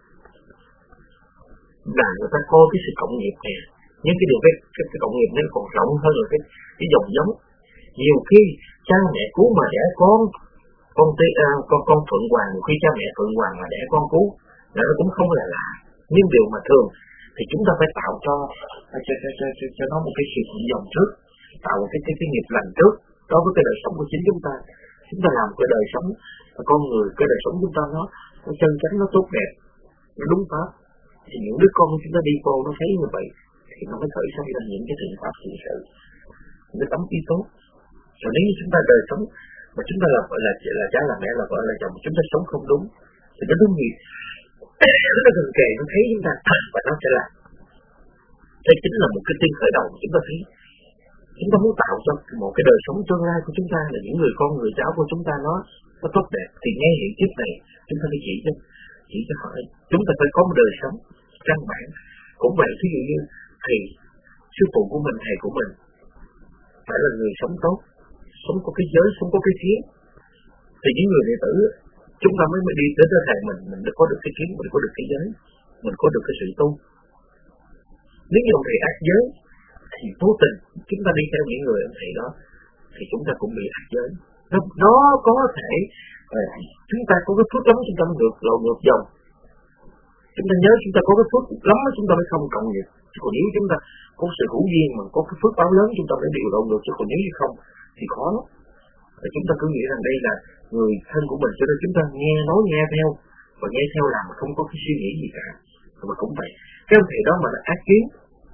là người ta coi cái sự cộng nghiệp này, nhưng cái điều cái cộng nghiệp nó còn rộng hơn là cái dòng giống. Nhiều khi cha mẹ cứu mà đẻ con thuận hoàng, khi cha mẹ thuận hoàng mà đẻ con cứu, nó cũng không là lạ. Nhưng điều mà thường thì chúng ta phải tạo cho nó một cái sự thuận dòng trước, tạo một cái nghiệp lành trước đối với cái đời sống của chính chúng ta. Chúng ta làm cái đời sống con người, cái đời sống chúng ta nó chân chánh, nó tốt đẹp, nó đúng pháp, thì những đứa con chúng ta đi vô nó thấy như vậy thì nó mới khởi xảy ra những cái thiện pháp thiện sự, những cái tấm ý tốt. Rồi nếu như chúng ta đời sống mà chúng ta là cha là mẹ là vợ là chồng, chúng ta sống không đúng thì nó đúng gì nó gần kề, nó thấy chúng ta và nó sẽ làm. Đây chính là một cái tiên khởi đầu. Chúng ta thấy chúng ta muốn tạo cho một cái đời sống tương lai của chúng ta là những người con người cháu của chúng ta nó tốt đẹp, thì ngay hiện kiếp này chúng ta phải chỉ cho họ. Chúng ta phải có một đời sống căn bản. Cũng vậy, ví dụ như thầy sư phụ của mình, thầy của mình phải là người sống tốt, sống có cái giới, sống có cái kiến, thì những người đệ tử chúng ta mới đi đến với thầy mình đã có được cái kiến, mình có được cái giới, mình có được cái sự tu. Nếu như ông thầy ác giới thì vô tình chúng ta đi theo những người ông thầy đó thì chúng ta cũng bị ác giới. Nó có thể chúng ta có cái phước lắm chúng ta mới ngược dòng. Chúng ta nhớ chúng ta có cái phước lắm chúng ta mới không cộng nghiệp. Chứ còn nếu chúng ta có sự hữu duyên mà có cái phước báo lớn chúng ta mới điều động được. Chứ còn nếu như không thì khó lắm. Và chúng ta cứ nghĩ rằng đây là người thân của mình, cho nên chúng ta nghe nói nghe theo và nghe theo làm mà không có cái suy nghĩ gì cả. Mà cũng vậy, cái ông thầy đó mà là ác kiến,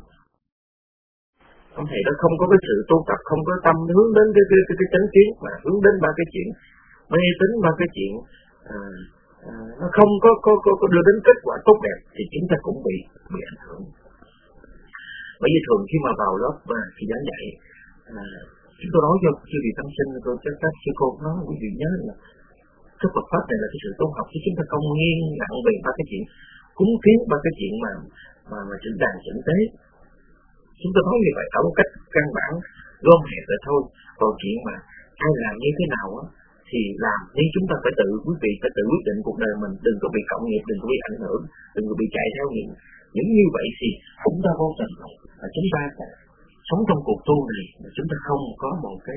ông thầy đó không có cái sự tu tập, không có tâm hướng đến cái chánh kiến, mà hướng đến ba cái chuyện mê tín, ba cái chuyện nó không có đưa đến kết quả tốt đẹp thì chúng ta cũng bị ảnh hưởng. Bởi vì thường khi mà vào lớp và khi giảng dạy, chúng tôi nói cho chư vị tăng sinh, tôi cho các sư cô nói quý vị nhớ là cái Phật pháp này là cái sự tu học, chứ chúng ta không nghiêng nặng về ba cái chuyện cúng kiến, ba cái chuyện mà chỉnh đàn chỉnh tế. Chúng ta nói như vậy ở một cách căn bản gom hẹp lại thôi. Còn chuyện mà ai làm như thế nào á thì làm, nhưng chúng ta phải quý vị phải tự quyết định cuộc đời mình, đừng có bị cộng nghiệp, đừng có bị ảnh hưởng, đừng có bị chạy theo những như vậy thì chúng ta vô tình và chúng ta sống trong cuộc tu này mà chúng ta không có một cái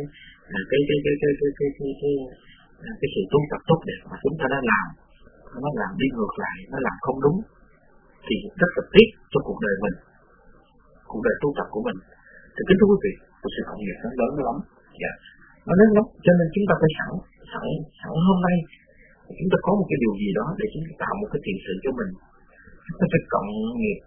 sự tu tập tốt đẹp mà chúng ta đã làm, nó làm đi ngược lại, nó làm không đúng thì rất là tiếc cho cuộc đời mình, cuộc đời tu tập của mình. Thì kính thưa quý vị, một sự cộng nghiệp nó lớn lắm, nó lớn lắm, cho nên chúng ta phải sẵn hôm nay chúng ta có một cái điều gì đó để chúng ta tạo một cái thiện sự cho mình. Chúng ta phải cộng nghiệp,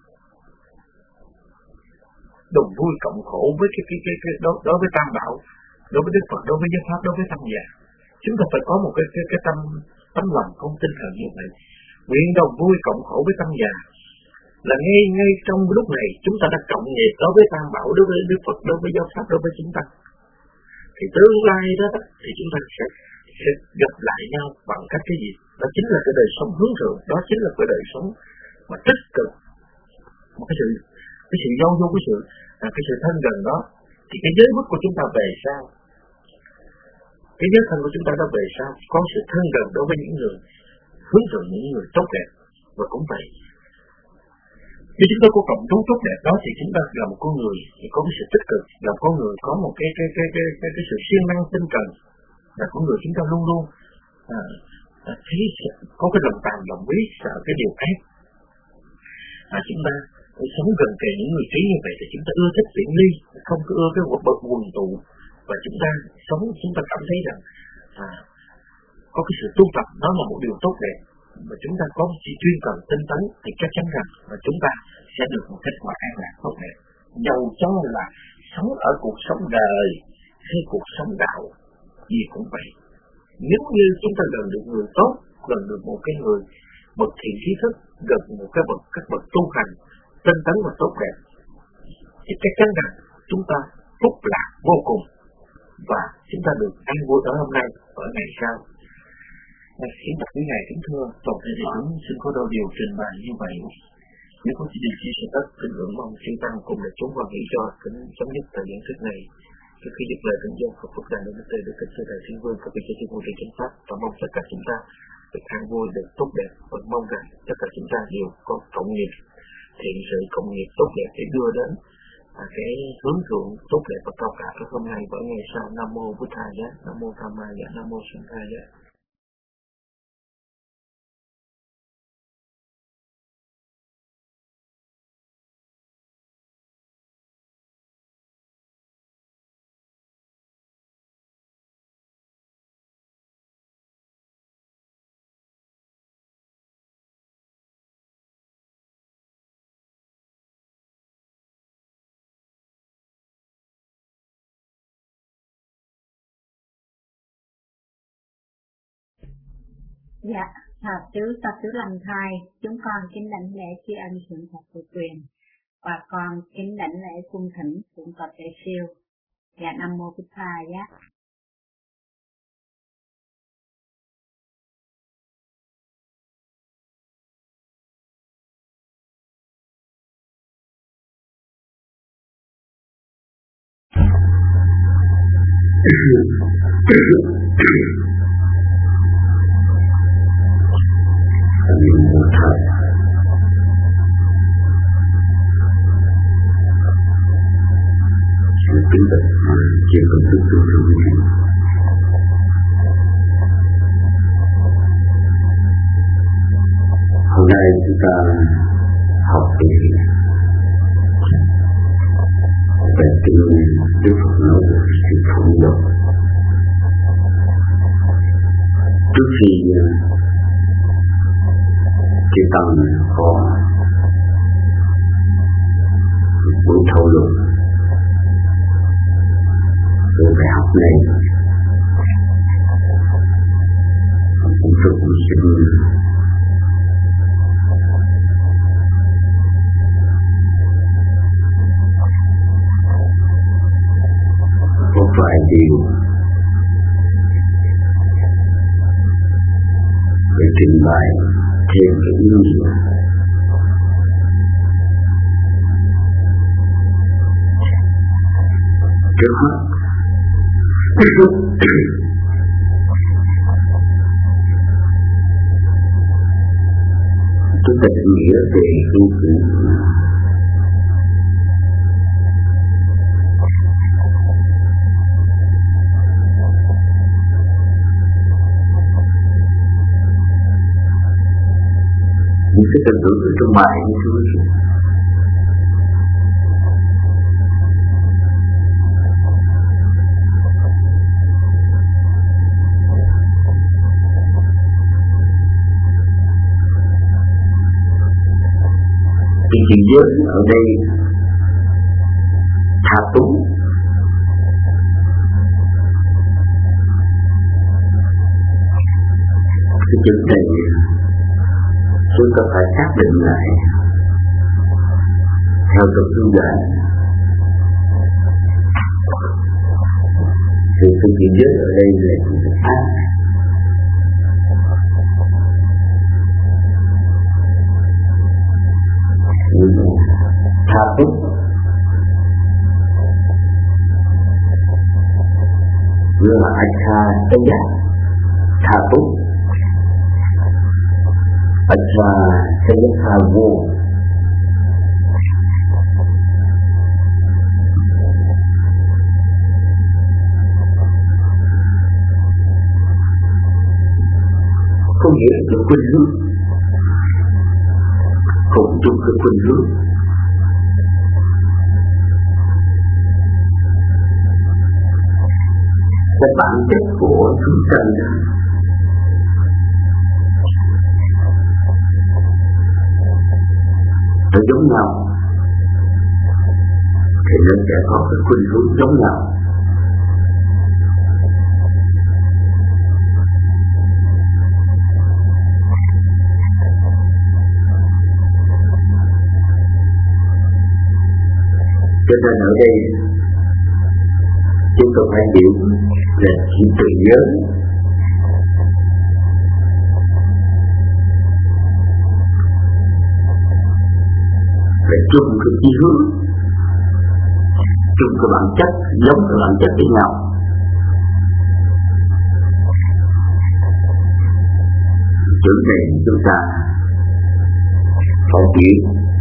đồng vui cộng khổ với cái đối với Tam Bảo, đối với Đức Phật, đối với Giáo Pháp, đối với Tăng Già. Chúng ta phải có một cái tấm lòng không tinh thần như vậy, nguyện đồng vui cộng khổ với Tăng Già, là ngay trong lúc này chúng ta đã cộng nghiệp đối với Tam Bảo, đối với Đức Phật, đối với Giáo Pháp, đối với chúng ta. Thì tương lai đó thì chúng ta sẽ gặp lại nhau bằng cách cái gì? Đó chính là cái đời sống hướng thượng, đó chính là cái đời sống mà tích cực, một cái sự giao du, cái sự thân gần đó. Thì cái giới mức của chúng ta về sao? Cái giới thân của chúng ta đã về sao? Có sự thân gần đối với những người hướng thượng, những người tốt đẹp. Và cũng vậy, khi chúng ta có cộng trú tốt đẹp đó thì chúng ta là một con người thì có cái sự tích cực, là con người có một cái sự siêng năng tinh cần, là con người chúng ta luôn luôn thấy có cái lòng tàm lòng quý sợ cái điều ác. Chúng ta sống gần kề những người trí như vậy thì chúng ta ưa thích viễn ly, không có ưa cái bậc quần tụ, và chúng ta sống chúng ta cảm thấy rằng có cái sự tu tập đó là một điều tốt đẹp. Mà chúng ta có một sự chuyên cần tinh tấn thì chắc chắn rằng là chúng ta sẽ được một kết quả an lạc tốt đẹp. Dầu cho là sống ở cuộc sống đời hay cuộc sống đạo gì cũng vậy, nếu như chúng ta gần được người tốt gần được một cái người bậc thiện trí thức, gần một cái các bậc tu hành tinh tấn và tốt đẹp, thì chắc chắn rằng chúng ta phúc lạc vô cùng và chúng ta được an vui ở hôm nay ở ngày sau. Khiến tất quý ngài kính thưa, toàn thể thầy chúng xin có đôi điều trình bày như vậy. Nếu có chỉ điều chia sẻ tất, kính ngưỡng mong chư tăng cùng để chúng và nghĩ cho kính chấm dứt thời gian thức này. Trước khi dứt lời kính dân Phật phúc đàn đến từ được kính sư thầy Thiên Vương, các vị cho thiên môn trên chánh pháp, và mong tất cả chúng ta được an vui, được tốt đẹp, và mong rằng tất cả chúng ta đều có cộng nghiệp thiện sự, cộng nghiệp tốt đẹp để đưa đến cái hướng thượng tốt đẹp và cao cả trong hôm nay và ngày sau. Nam mô Bụt Thầy Giá, Nam mô Tham Ma Giá, Nam mô Sanh Thầy Giá. Dạ, Pháp Sư Lâm Thai, chúng con kính đảnh lễ tri ân Thượng Phật Tự Quyền, và con kính đảnh lễ cung thỉnh Thượng Phật Đại Siêu. Dạ, Nam mô Bụt Thầy Giá. Kính bạch trên công thức tương tự với chúng. Hôm nay chúng ta học về kinh Đức Phật nói về sự thống nhất. Trước khi chư tăng có buổi thảo luận về bài học này, cũng rất xin có vài điều để trình bày thêm cái ý nghĩa. Trước hết, chúng ta nghĩa về phương tiện những cái tình tưởng ở trong bài như thế này. Thì chữ giới ở đây tha túng, cái chữ này chúng ta phải xác định lại theo tục phương giải. Thì cái chữ giới ở đây là chữ ác. Tha túc như là Acha Taya, tha túc Acha Taya tha vô. Có nghĩa là khuynh hướng, cùng chung cái khuynh hướng. Cái bản chất của chúng sanh nó giống nhau thì nó sẽ có cái khuynh hướng giống nhau. Cho nên ở đây chúng tôi phải hiểu là chỉ tự nhớ là chung cái chí hướng, chung cái bản chất, giống cái bản chất với nhau. Chủ đề chúng ta phải hiểu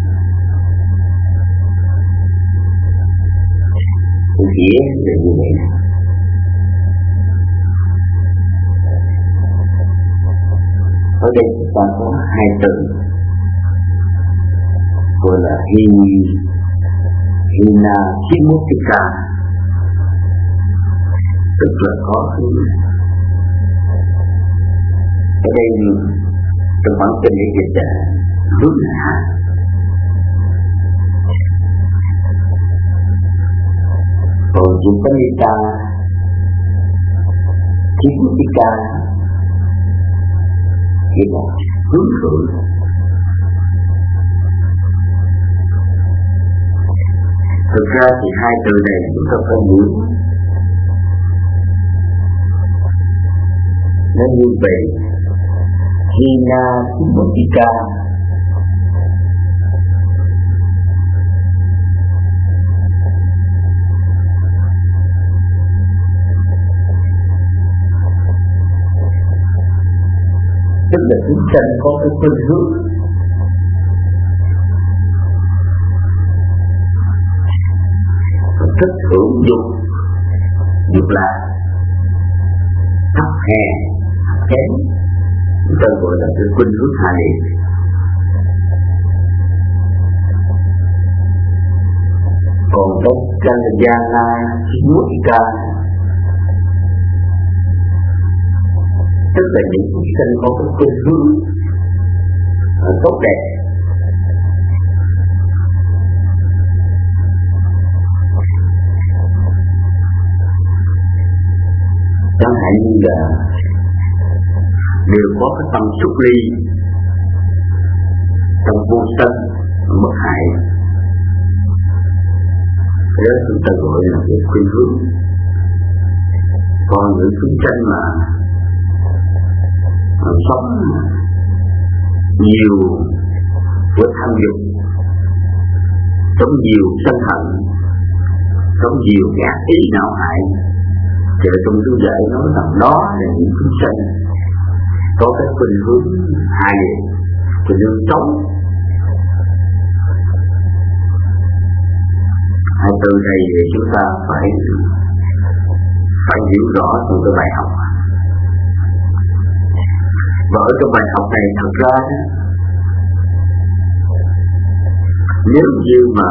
nghĩa là như vậy. Ở đây chúng ta có hai từ gọi là Hina Kimutika, tức là có hướng. Ở đây trong bản tin để dịch là hướng hạ. Còn Yupanika, Kimutika nghĩa là hướng thượng. Thực ra thì hai từ này chúng ta phải hiểu nó như vậy. Hina Kimutika tức là chúng sanh có cái khuynh hướng thích hưởng dục là thấp hè kém, chúng ta gọi là cái khuynh hướng hạ liệt. Còn trong Kalyana Kimutika tức là những chúng sinh có cái khuynh hướng tốt đẹp, chẳng hạn như là đều có cái tâm xuất ly, tâm vô sân, bất hại. Cái đó chúng ta gọi là cái khuynh hướng. Còn những chúng sinh mà sống nhiều của tham dục, sống nhiều sân hận, sống nhiều gạt ý não hại, thì trong chú giải nói rằng đó là những chúng sinh có cái khuynh hướng hại, khuynh hướng xấu. Hai từ này thì chúng ta phải hiểu rõ trong cái bài học. Và ở trong bài học này thật ra nếu như mà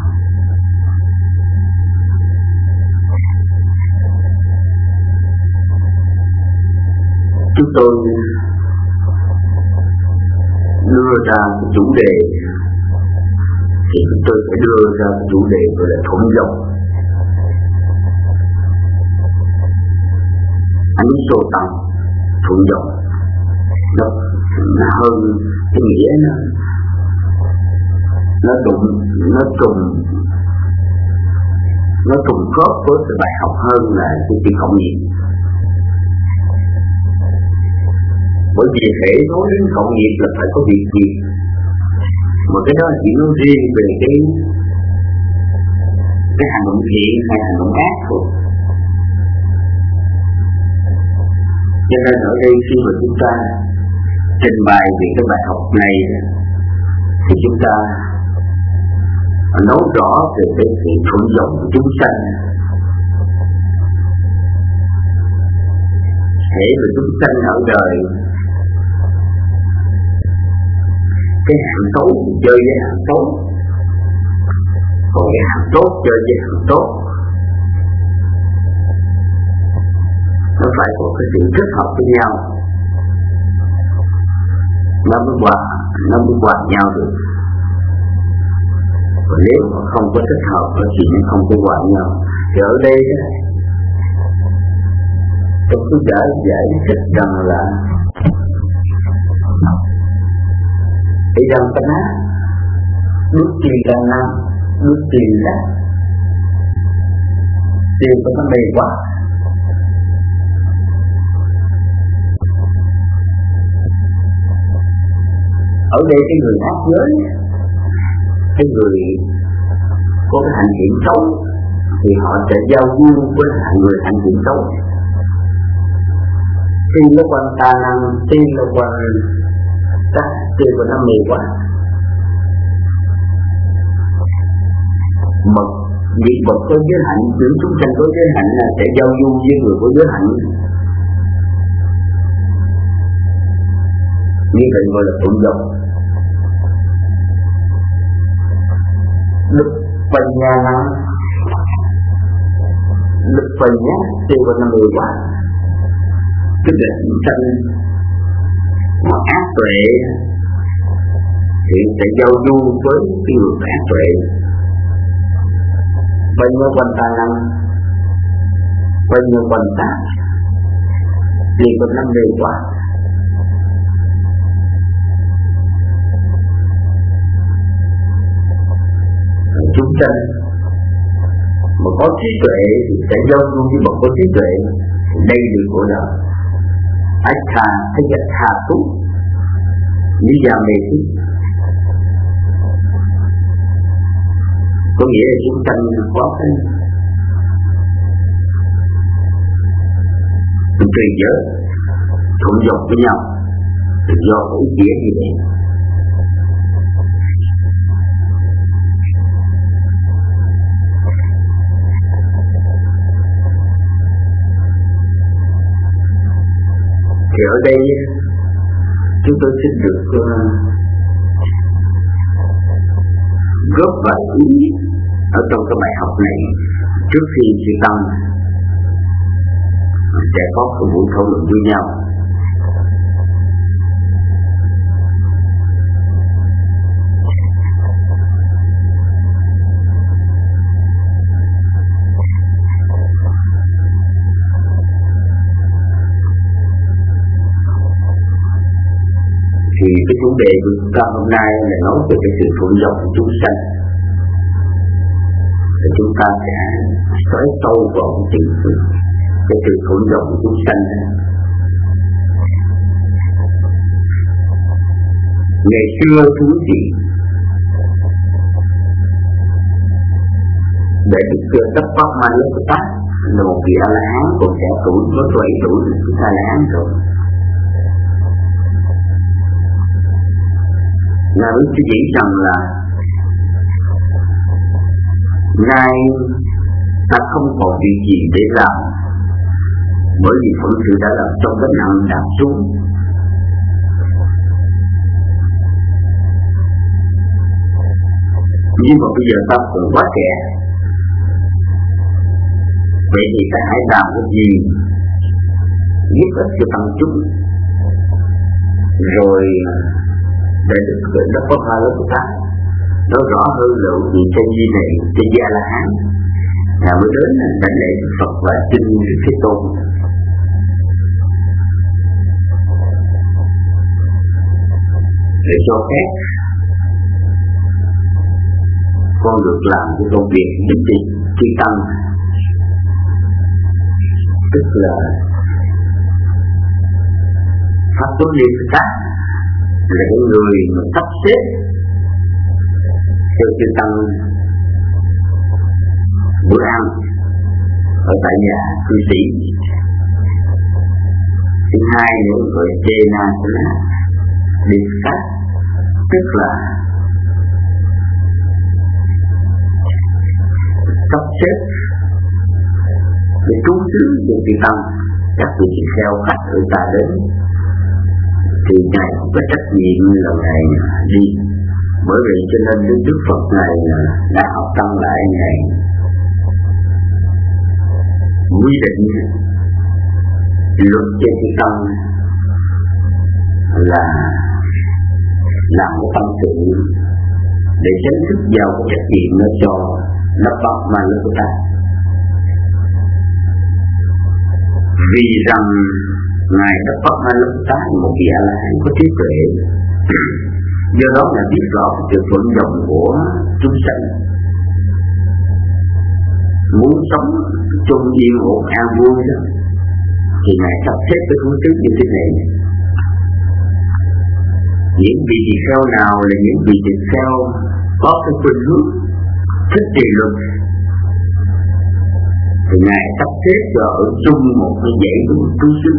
chúng tôi đưa ra chủ đề thì chúng tôi phải đưa ra chủ đề gọi là thuận dòng. Ánh số tăng thuận dòng nó hơn cái nghĩa nó trùng khớp với cái bài học hơn là cái chữ cộng nghiệp. Bởi vì thể nói đến cộng nghiệp là phải có việc gì, mà cái đó là chỉ nói riêng về cái hành động thiện hay hành động ác thôi. Cho nên ở đây khi mà chúng ta trình bày về cái bài học này thì chúng ta nói rõ về cái sự thuận dòng của chúng sanh. Thế mà chúng sanh ở đời cái hạng xấu thì chơi với hạng xấu, còn cái hạng tốt chơi với hạng tốt. Nó phải có cái sự kết hợp với nhau, nó mới hòa nhau được. Còn nếu mà không có kết hợp thì nó không có hòa nhau. Thì ở đây tôi cứ giải thích rằng là cái dân ta ná bước tiền là năm, bước tiền là Tiền của nó mê quá. Ở đây cái người ác giới, cái người có cái hành thiện xấu thì họ sẽ giao du với người hành thiện xấu. Khi nó quan ta năng, khi nó quan các tiền của nó mê quá. Những bậc có giới hạnh, những chúng sanh có giới hạnh là sẽ giao du với người có giới hạnh. Như vậy gọi là thuận dòng. Đức Phật nhà năng, Đức Phật nhé, tiêu vào năm 10 quả. Tức là chúng sanh họ ác tuệ thì sẽ giao du với cái người ác tuệ. Bao nhiêu quanh ta năng, bao nhiêu quanh ta liền có 50 quả. Chúng sanh mà có trí tuệ thì sẽ giao du với một có trí tuệ, đây được gọi là ách tha hay là tha tú, lý do mê tín. Có nghĩa là chúng sanh có cái tùy giới thuận dòng với nhau do cái ý nghĩa như vậy. Thì ở đây chúng tôi xin được góp vài ý ở trong cái bài học này trước khi chư tăng sẽ có cái buổi thảo luận với nhau. Thì cái chủ đề của chúng ta hôm nay là nói về cái sự thuận dòng của chúng sanh. Thì chúng ta sẽ xoáy sâu vào cái sự thuận dòng của chúng sanh. Ngày xưa thứ gì để được cấp pháp ma lớp của ta là một vị A La Hán còn trẻ tuổi, có 7 tuổi chúng ta là Hán rồi. Ngài mới suy nghĩ rằng là Ngài ta không còn việc gì để làm, bởi vì phận sự đã làm trong cái nặng đạp xuống. Nhưng mà bây giờ ta còn quá trẻ, vậy thì ta hãy làm cái gì giúp ích cho tăng chúng, rồi để được gửi đất pháp hoa lớp của ta. Nó rõ hơn là vị chân di này, chân di A La Hán là mới đến đảnh lễ Phật và chinh Thế Tôn. Để cho phép con được làm cái công việc giúp đi chư tăng, tức là pháp tốt liên các là những người mà sắp xếp cho chư tăng bữa ăn ở tại nhà cư sĩ. Thứ hai nữa gọi chê na đi cách, tức là sắp xếp để trú xứ cho chư tăng, các vị tỳ kheo khách người ta đến thì Ngài cũng có trách nhiệm là Ngài đi. Bởi vì cho nên Đức Phật Ngài đã học tăng lại, Ngài quy định luật cho chư tăng là làm một tâm sự để chánh thức giao trách nhiệm nó cho nó bọc mà nó của ta. Vì rằng Ngài đã phát ra lúc ta một vị A La Hán có trí tuệ, do đó là biết rõ sự vận động của chúng sanh. muốn sống chung yên ổn an vui đó, thì Ngài sắp xếp cái thứ trước như thế này. Những vị tỳ kheo nào là những vị tỳ kheo có cái khuynh hướng thích trì luật, thì Ngài sắp xếp cho ở chung một cái dãy trú xứ.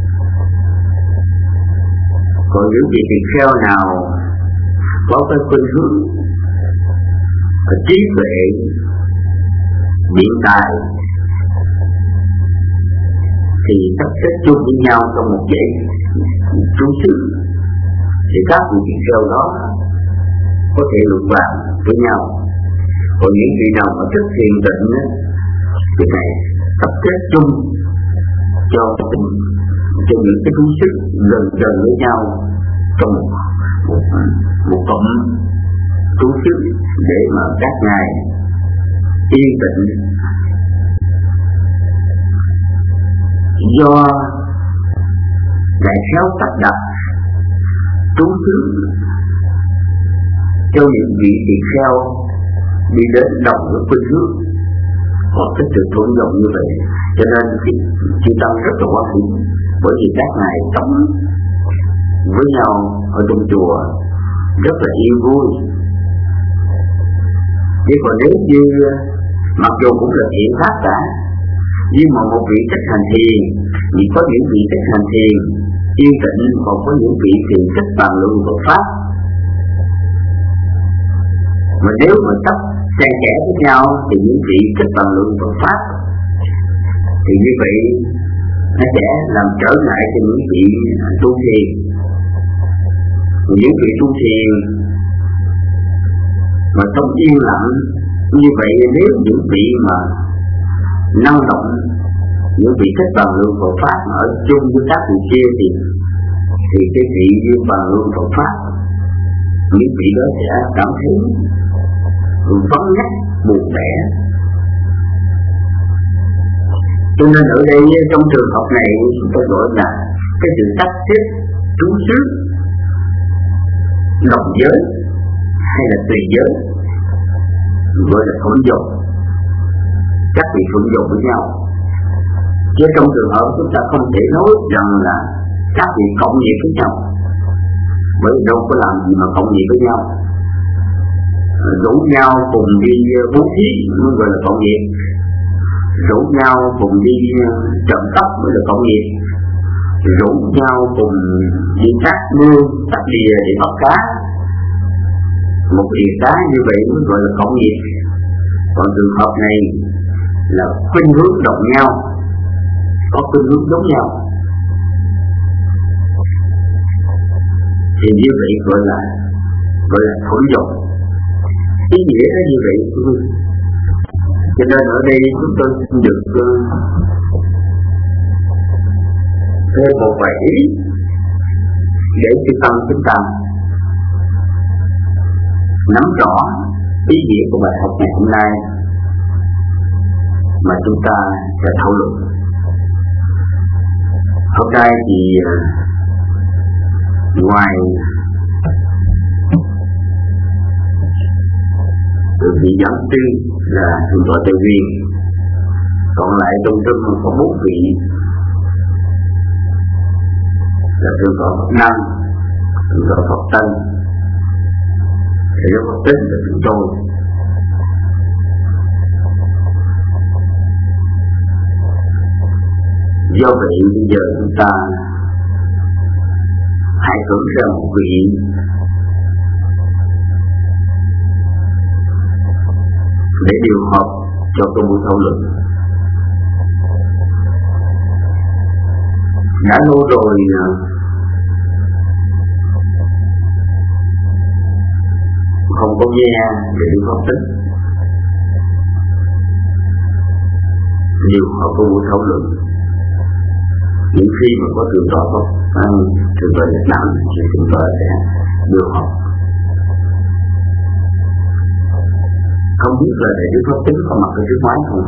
Còn những vị tỳ kheo nào có cái khuynh hướng trí tuệ, biện tài, thì sắp xếp chung với nhau trong một dãy trú xứ, thì các vị tỳ kheo đó có thể luận bàn với nhau. Còn những vị nào mà thích thiền định á, thì này tập kết chung cho những cái trú xứ gần gần với nhau trong một cộng trú xứ, để mà các ngài yên tĩnh. Do Ngài khéo sắp đặt trú xứ cho những vị tỳ kheo đi đến đồng với khuynh hướng có cái sự thuận dụng như vậy, cho nên thì chư tăng rất là quan điểm, bởi vì các ngài sống với nhau ở trong chùa rất là yên vui. Chứ còn nếu như mặc dù cũng là thiện pháp cả, nhưng mà một vị thích hành thiền thì có những vị thích hành thiền yên tĩnh, còn có những vị thiền thích bàn luận Phật pháp. Mà nếu mà sắp xen kẽ với nhau thì những vị thích bàn luận Phật pháp thì như vậy nó sẽ làm trở ngại cho những vị tu thiền. Những vị tu thiền mà trong yên lặng như vậy, nếu những vị mà năng động, những vị thích bàn luận Phật pháp ở chung với các vị kia thì cái vị bàn luận Phật pháp, những vị đó sẽ cảm thấy vắng ngắt, buồn bã. Cho nên ở đây trong trường hợp này chúng tôi gọi là cái sự sắp xếp trú xứ đồng giới hay là tùy giới, gọi là thuận dụng, các vị thuận dụng với nhau. Chứ trong trường hợp chúng ta không thể nói rằng là các vị cộng nghiệp với nhau, bởi vì đâu có làm gì mà cộng nghiệp với nhau. Rủ nhau cùng đi bố thí mới gọi là cộng nghiệp, rủ nhau cùng đi trộm cắp mới là cộng nghiệp, rủ nhau cùng đi cắt mương, cắt đìa để bắt cá, một đìa cá như vậy mới gọi là cộng nghiệp. Còn trường hợp này là khuynh hướng đồng nhau, có khuynh hướng giống nhau, thì như vậy gọi là thuận dụng. Ý nghĩa nó như vậy. Cho nên ở đây chúng tôi xin được thêm một vài ý để chư tăng chúng ta nắm rõ ý nghĩa của bài học ngày hôm nay mà chúng ta sẽ thảo luận. Hôm nay thì ngoài từ vị giảng sư là thượng tọa Tề Viên, còn lại trong trung có 4 vị là thượng tọa Phật Năng, thượng tọa Phật Tân, thầy Phật Tính và chúng tôi. Do vậy bây giờ chúng ta hãy tưởng ra một vị để điều hợp cho cái buổi thảo luận. Đã lâu rồi không có nghe để đi phân tích, điều hợp cái buổi thảo luận. Những khi mà có trường tọa Phật, trường tọa Nhật Bản thì chúng ta sẽ điều hợp. Không biết là để Đức Pháp Tính có mặt ở trước máy không?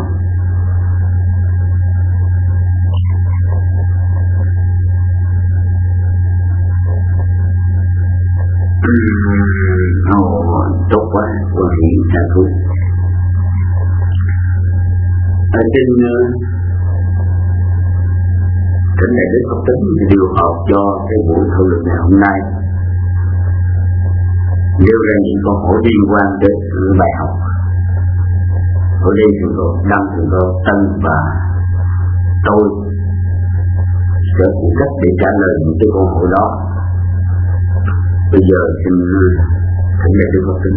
Tốt quá, tôi nghĩ là tốt. ở trên Thỉnh Đại Đức Phật Tính điều hợp cho cái buổi thảo luận ngày hôm nay, nêu ra những câu hỏi liên quan đến bài học. Ở đây chúng tôi đăng chúng tôi Tân và tôi sẽ phụ trách để trả lời những cái câu hỏi đó. Bây giờ xin Thỉnh Đại Đức Phật Tính.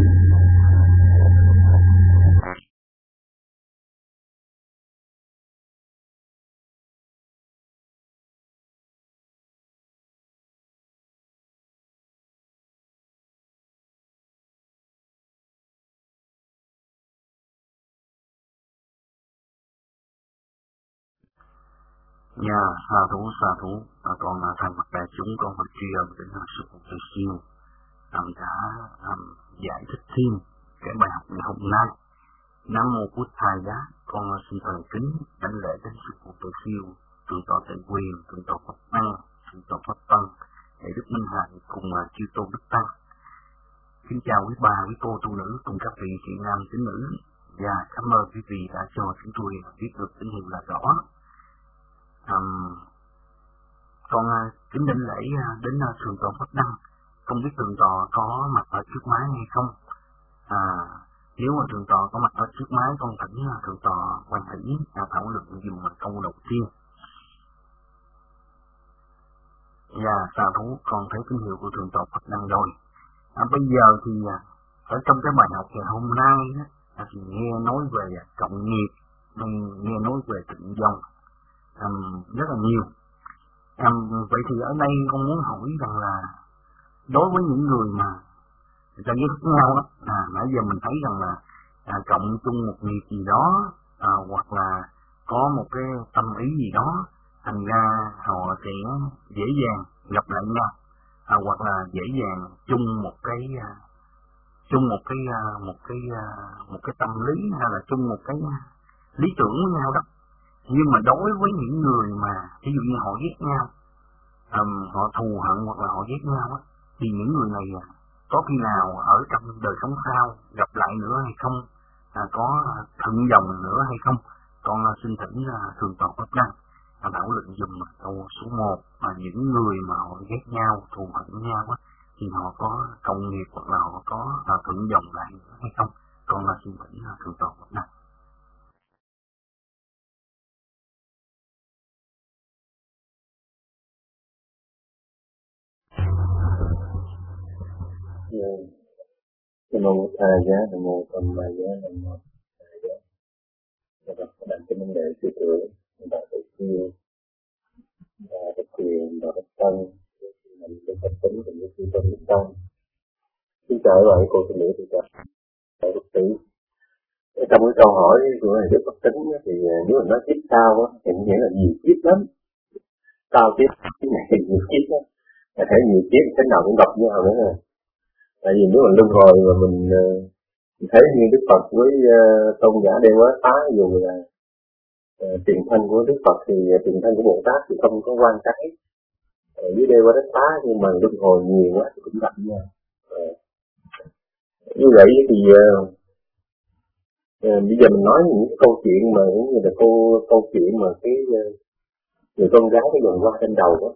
Dạ, xa thú, con thay mặt đại chúng con phải tri ân đến sư phụ Từ Siêu đã giải thích thêm cái bài học ngày hôm nay. Nam mô Bụt Thầy Giá, con xin thành kính đảnh lễ đến sư phụ Từ Siêu, thượng tọa Tịnh Quyền, thượng tọa Phật Năng, thượng tọa Pháp Tân, Đại Đức Minh Hạnh cùng chư tôn Đức Tăng. Kính chào quý bà, quý cô tu nữ cùng các vị chị nam tín nữ, và cảm ơn quý vị đã cho chúng tôi biết được tín hiệu là rõ. Con kính đảnh lễ đến thượng tọa Pháp Đăng, không biết thượng tọa có mặt ở trước máy hay không. Nếu mà thượng tọa có mặt ở trước máy, con thỉnh thượng tọa quan hỷ thảo luận dùm câu đầu tiên. Và xa thú, con thấy tín hiệu của thượng tọa Pháp Đăng rồi. Bây giờ thì ở trong cái bài học ngày hôm nay thì nghe nói về cộng nghiệp, nghe nói về tịnh dòng rất là nhiều. Vậy thì ở đây con muốn hỏi rằng là đối với những người mà người ta ghét nhau đó, nãy giờ mình thấy rằng là cộng chung một nghiệp gì đó, hoặc là có một cái tâm ý gì đó, thành ra họ sẽ dễ dàng gặp lại nhau, hoặc là dễ dàng chung một cái tâm lý, hay là chung một cái lý tưởng với nhau đó. Nhưng mà đối với những người mà ví dụ như họ ghét nhau, họ thù hận hoặc là họ ghét nhau á, thì những người này có khi nào ở trong đời sống sau gặp lại nữa hay không, có thuận dòng nữa hay không? Con xin thỉnh thượng tọa Pháp Đăng thảo luận dùm câu số 1, mà những người mà họ ghét nhau, thù hận nhau á, thì họ có cộng nghiệp hoặc là họ có thuận dòng lại nữa hay không? Con xin thỉnh thượng tọa Pháp Đăng. Nam mô Thầy Giá, Nam mô Tâm Ma Giá, Nam mô Thầy Giá. Các bạn kính đệ sư trưởng, bà Tự Siêu, bà Đức Quyền, bà Đức Tân, bà Đức Phật Tính, và những sư tôn Đức Tăng. Xin chào các bạn, cô sư nữ, xin chào bà Đức Tử. Trong cái câu hỏi của thầy Đức Phật Tính thì nếu mình nói kiếp sau thì nghĩa là nhiều kiếp lắm. Sau kiếp này nhiều kiếp đó, có thể nhiều kiếp thế nào cũng gặp nhau nữa rồi. Tại vì nếu mà luân hồi mà mình thấy như Đức Phật với tôn giả Đê Quá Tá, dù là tiền thân của Đức Phật thì tiền thân của Bồ Tát thì không có quan trái với Đê Quá Tá, nhưng mà luân hồi nhiều quá thì cũng gặp nhau. Như vậy thì bây giờ mình nói những cái câu chuyện mà cũng như là câu chuyện mà cái người con gái cái vòng hoa trên đầu đó.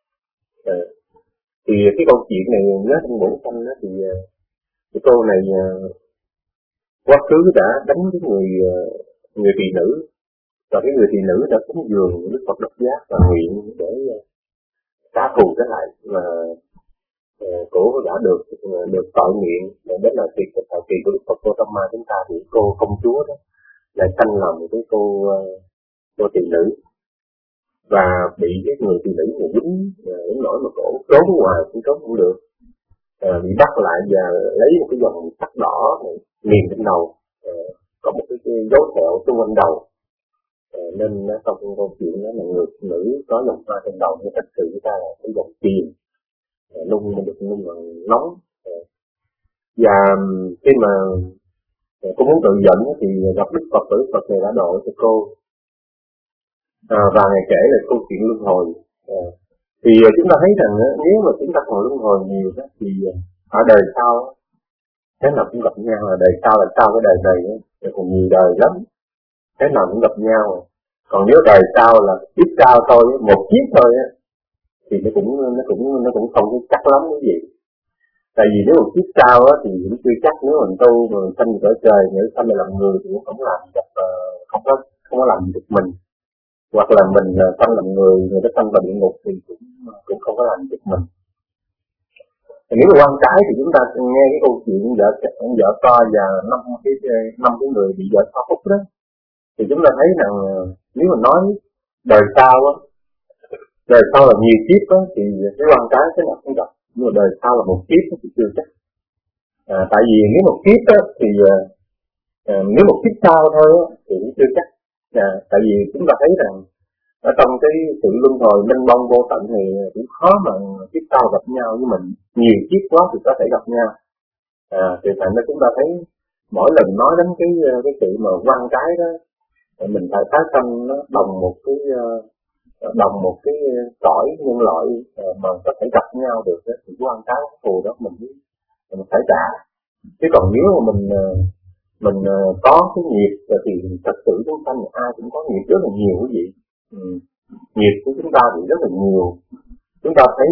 Thì cái câu chuyện này nhớ trong bổn sanh đó, thì cái cô này quá khứ đã đánh cái người tỳ nữ, và cái người tỳ nữ đã cúng dường Đức Phật Đốc Giác và nguyện để trả thù trở lại, và cổ đã được tội nguyện, đến là thời kỳ của Đức Phật Gautama chúng ta, thì cô công chúa đó lại sanh lòng cái cô tỳ nữ, và bị cái người tỳ nữ này dính nổi mà cổ trốn ngoài cũng trốn không được, bị bắt lại và lấy một cái vòng sắt đỏ nghiền trên đầu, có một cái dấu sẹo xung quanh đầu, nên trong câu chuyện đó là người nữ có vòng hoa trên đầu, nhưng thật sự chúng ta là cái vòng tiền nung được nung bằng nóng. Và khi mà cô muốn tự dẫn thì gặp Đức Phật, Đức Phật này đã độ cho cô, và Ngài kể là câu chuyện luân hồi. Thì chúng ta thấy rằng nếu mà chúng ta còn luân hồi nhiều đó, thì ở đời sau thế nào cũng gặp nhau, là đời sau là sau cái đời này còn nhiều đời lắm. thế nào cũng gặp nhau. Còn nếu đời sau là kiếp sau thôi, một kiếp thôi á, thì nó cũng không có chắc lắm cái gì. Tại vì nếu một kiếp sau á thì cũng chưa chắc, nếu mình tu mà mình sanh ở trời, nếu sanh làm người thì cũng không làm được, không có làm được mình. Hoặc là mình sanh làm người ta sanh vào địa ngục thì cũng không có làm được mình. Thì nếu mà quan trái thì chúng ta nghe cái câu chuyện vợ co và năm cái người bị vợ co hút đó, thì chúng ta thấy rằng nếu mà nói đời sau á, đời sau là nhiều kiếp á, thì cái quan trái cái nào cũng gặp, nhưng mà đời sau là một kiếp thì chưa chắc. Tại vì nếu một kiếp á thì nếu một kiếp sau thôi á thì cũng chưa chắc. Tại vì chúng ta thấy rằng ở trong cái sự luân hồi mênh mông vô tận thì cũng khó mà kiếp sau gặp nhau, với mình nhiều kiếp quá thì có thể gặp nhau. Thì thành ra chúng ta thấy mỗi lần nói đến cái sự mà quan trái đó, mình phải tái sanh nó đồng một cái cõi nhân loại mà có thể gặp nhau được đó, thì quan trái phù đó mình phải trả. Chứ còn nếu mà mình có cái nghiệp thì thật sự chúng sanh ai cũng có nghiệp rất là nhiều quý vị. Nghiệp của chúng ta thì rất là nhiều. Chúng ta thấy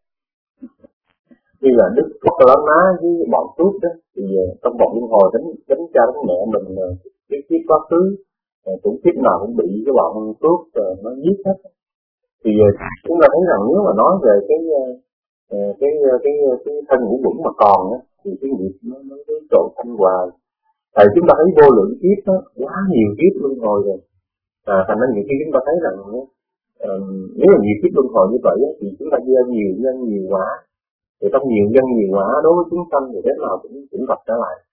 như là Đức Phật Lá Má với bọn cướp đó, thì trong vòng luân hồi đánh cha đánh mẹ mình cái kiếp quá khứ cũng kiếp nào cũng bị cái bọn cướp nó giết hết. Thì chúng ta thấy rằng nếu mà nói về cái thân ngũ quẩn mà còn á, thì cái nghiệp nó cái chỗ thanh hoài. Tại chúng ta thấy vô lượng kiếp đó, quá nhiều kiếp luân hồi rồi. Thành ra nhiều khi chúng ta thấy rằng nếu là nhiều kiếp luân hồi như vậy thì chúng ta gieo nhiều nhân nhiều quả, thì trong nhiều nhân nhiều quả đối với chúng sanh thì thế nào cũng gặp trở lại,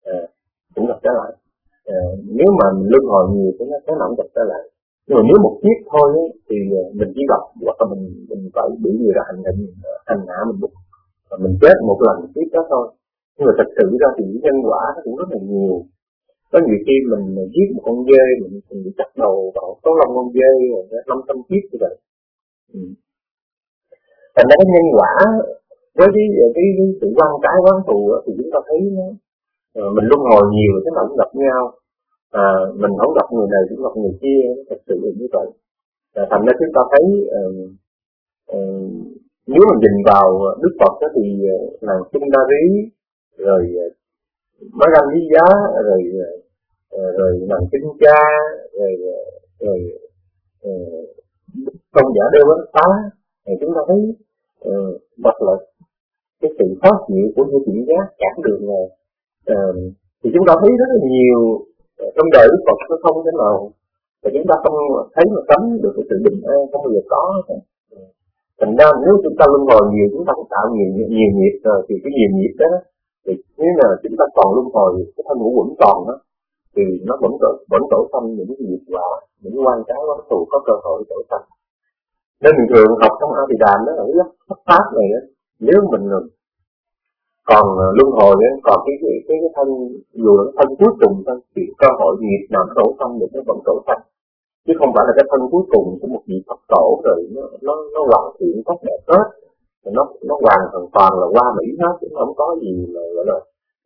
nếu mà mình luân hồi nhiều thì nó thế nào cũng gặp trở lại. Nhưng mà nếu một kiếp thôi thì mình chỉ gặp, hoặc là mình phải bị người ta hành hạ mình đục, và mình chết một lần kiếp đó thôi. Nhưng mà thật sự ra thì nhân quả nó cũng rất là nhiều. Có nhiều khi mình giết một con dê, mình bị chặt đầu vào số lông con dê 500 kiếp như vậy. Thành ra cái nhân quả với cái sự quan trái quán thù thì chúng ta thấy mình luân hồi nhiều cái nào cũng gặp nhau. Mình không gặp người này cũng gặp người kia, thật sự là như vậy. Thành ra chúng ta thấy nếu mình nhìn vào Đức Phật đó thì nàng Sundari, rồi Magan Lý Giá, rồi nàng Kinh Cha, rồi công giả Đeo Bánh Phá, thì chúng ta thấy hoặc là cái sự khó chịu của những chuyện giác cản đường này, thì chúng ta thấy rất là nhiều trong đời Đức Phật nó không thế nào, và chúng ta không thấy mà tránh được cái sự bình an không bao giờ có. Thành ra nếu chúng ta luân hồi nhiều, chúng ta cũng tạo nhiều nghiệp rồi, thì cái nhiều nghiệp đó thì nếu là chúng ta còn luân hồi cái thân ngũ quẩn còn đó, thì nó vẫn tổ sanh những cái nghiệp quả, những quan trái quán thù có cơ hội tổ sanh. Nên mình thường học trong A Tỳ Đàm đó là cái pháp pháp này đó, nếu mình còn luân hồi còn cái thân, dù là cái thân cuối cùng thôi, thì cơ hội nghiệp nào nó tổ sanh được nó vẫn tổ sanh, chứ không phải là cái thân cuối cùng của một vị Phật tổ rồi nó hoàn thiện tốt đẹp hết, nó hoàn toàn là qua mỹ hết, chứ không có gì mà gọi là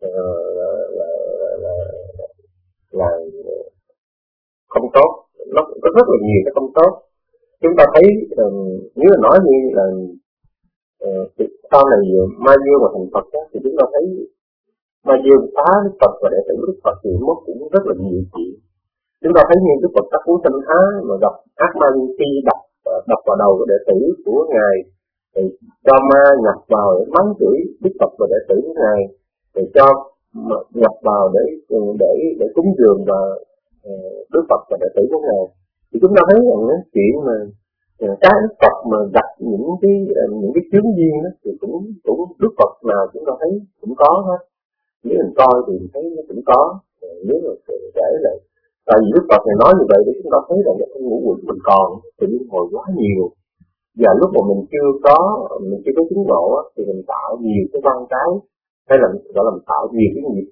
không tốt. Nó có rất là nhiều cái không tốt. Chúng ta thấy nếu mà nói như là sau này Ma Dương mà thành Phật đó, thì chúng ta thấy Ma Dương phá Đức Phật và đệ tử Đức Phật thì mất cũng rất là nhiều chuyện. Chúng ta thấy như Đức Phật các phú sanh Há mà gặp ác ma Liên Phi đập vào đầu của đệ tử của ngài, thì cho ma nhập vào để mắng chửi Đức Phật và đệ tử của ngài, thì cho nhập vào để cúng dường và Đức Phật và đệ tử của ngài. Thì chúng ta thấy rằng chuyện mà cái Đức Phật mà gặp những cái chướng duyên đó, thì cũng Đức Phật nào chúng ta thấy cũng có hết. Nếu mình coi thì mình thấy nó cũng có. Nếu mà kể lại, tại vì Đức Phật này nói như vậy để chúng ta thấy rằng cái ngũ quẩn mình còn thì luân hồi quá nhiều. Và lúc mà mình chưa có chứng ngộ thì mình tạo nhiều cái quan trái, hay là gọi là mình tạo nhiều cái nghiệp.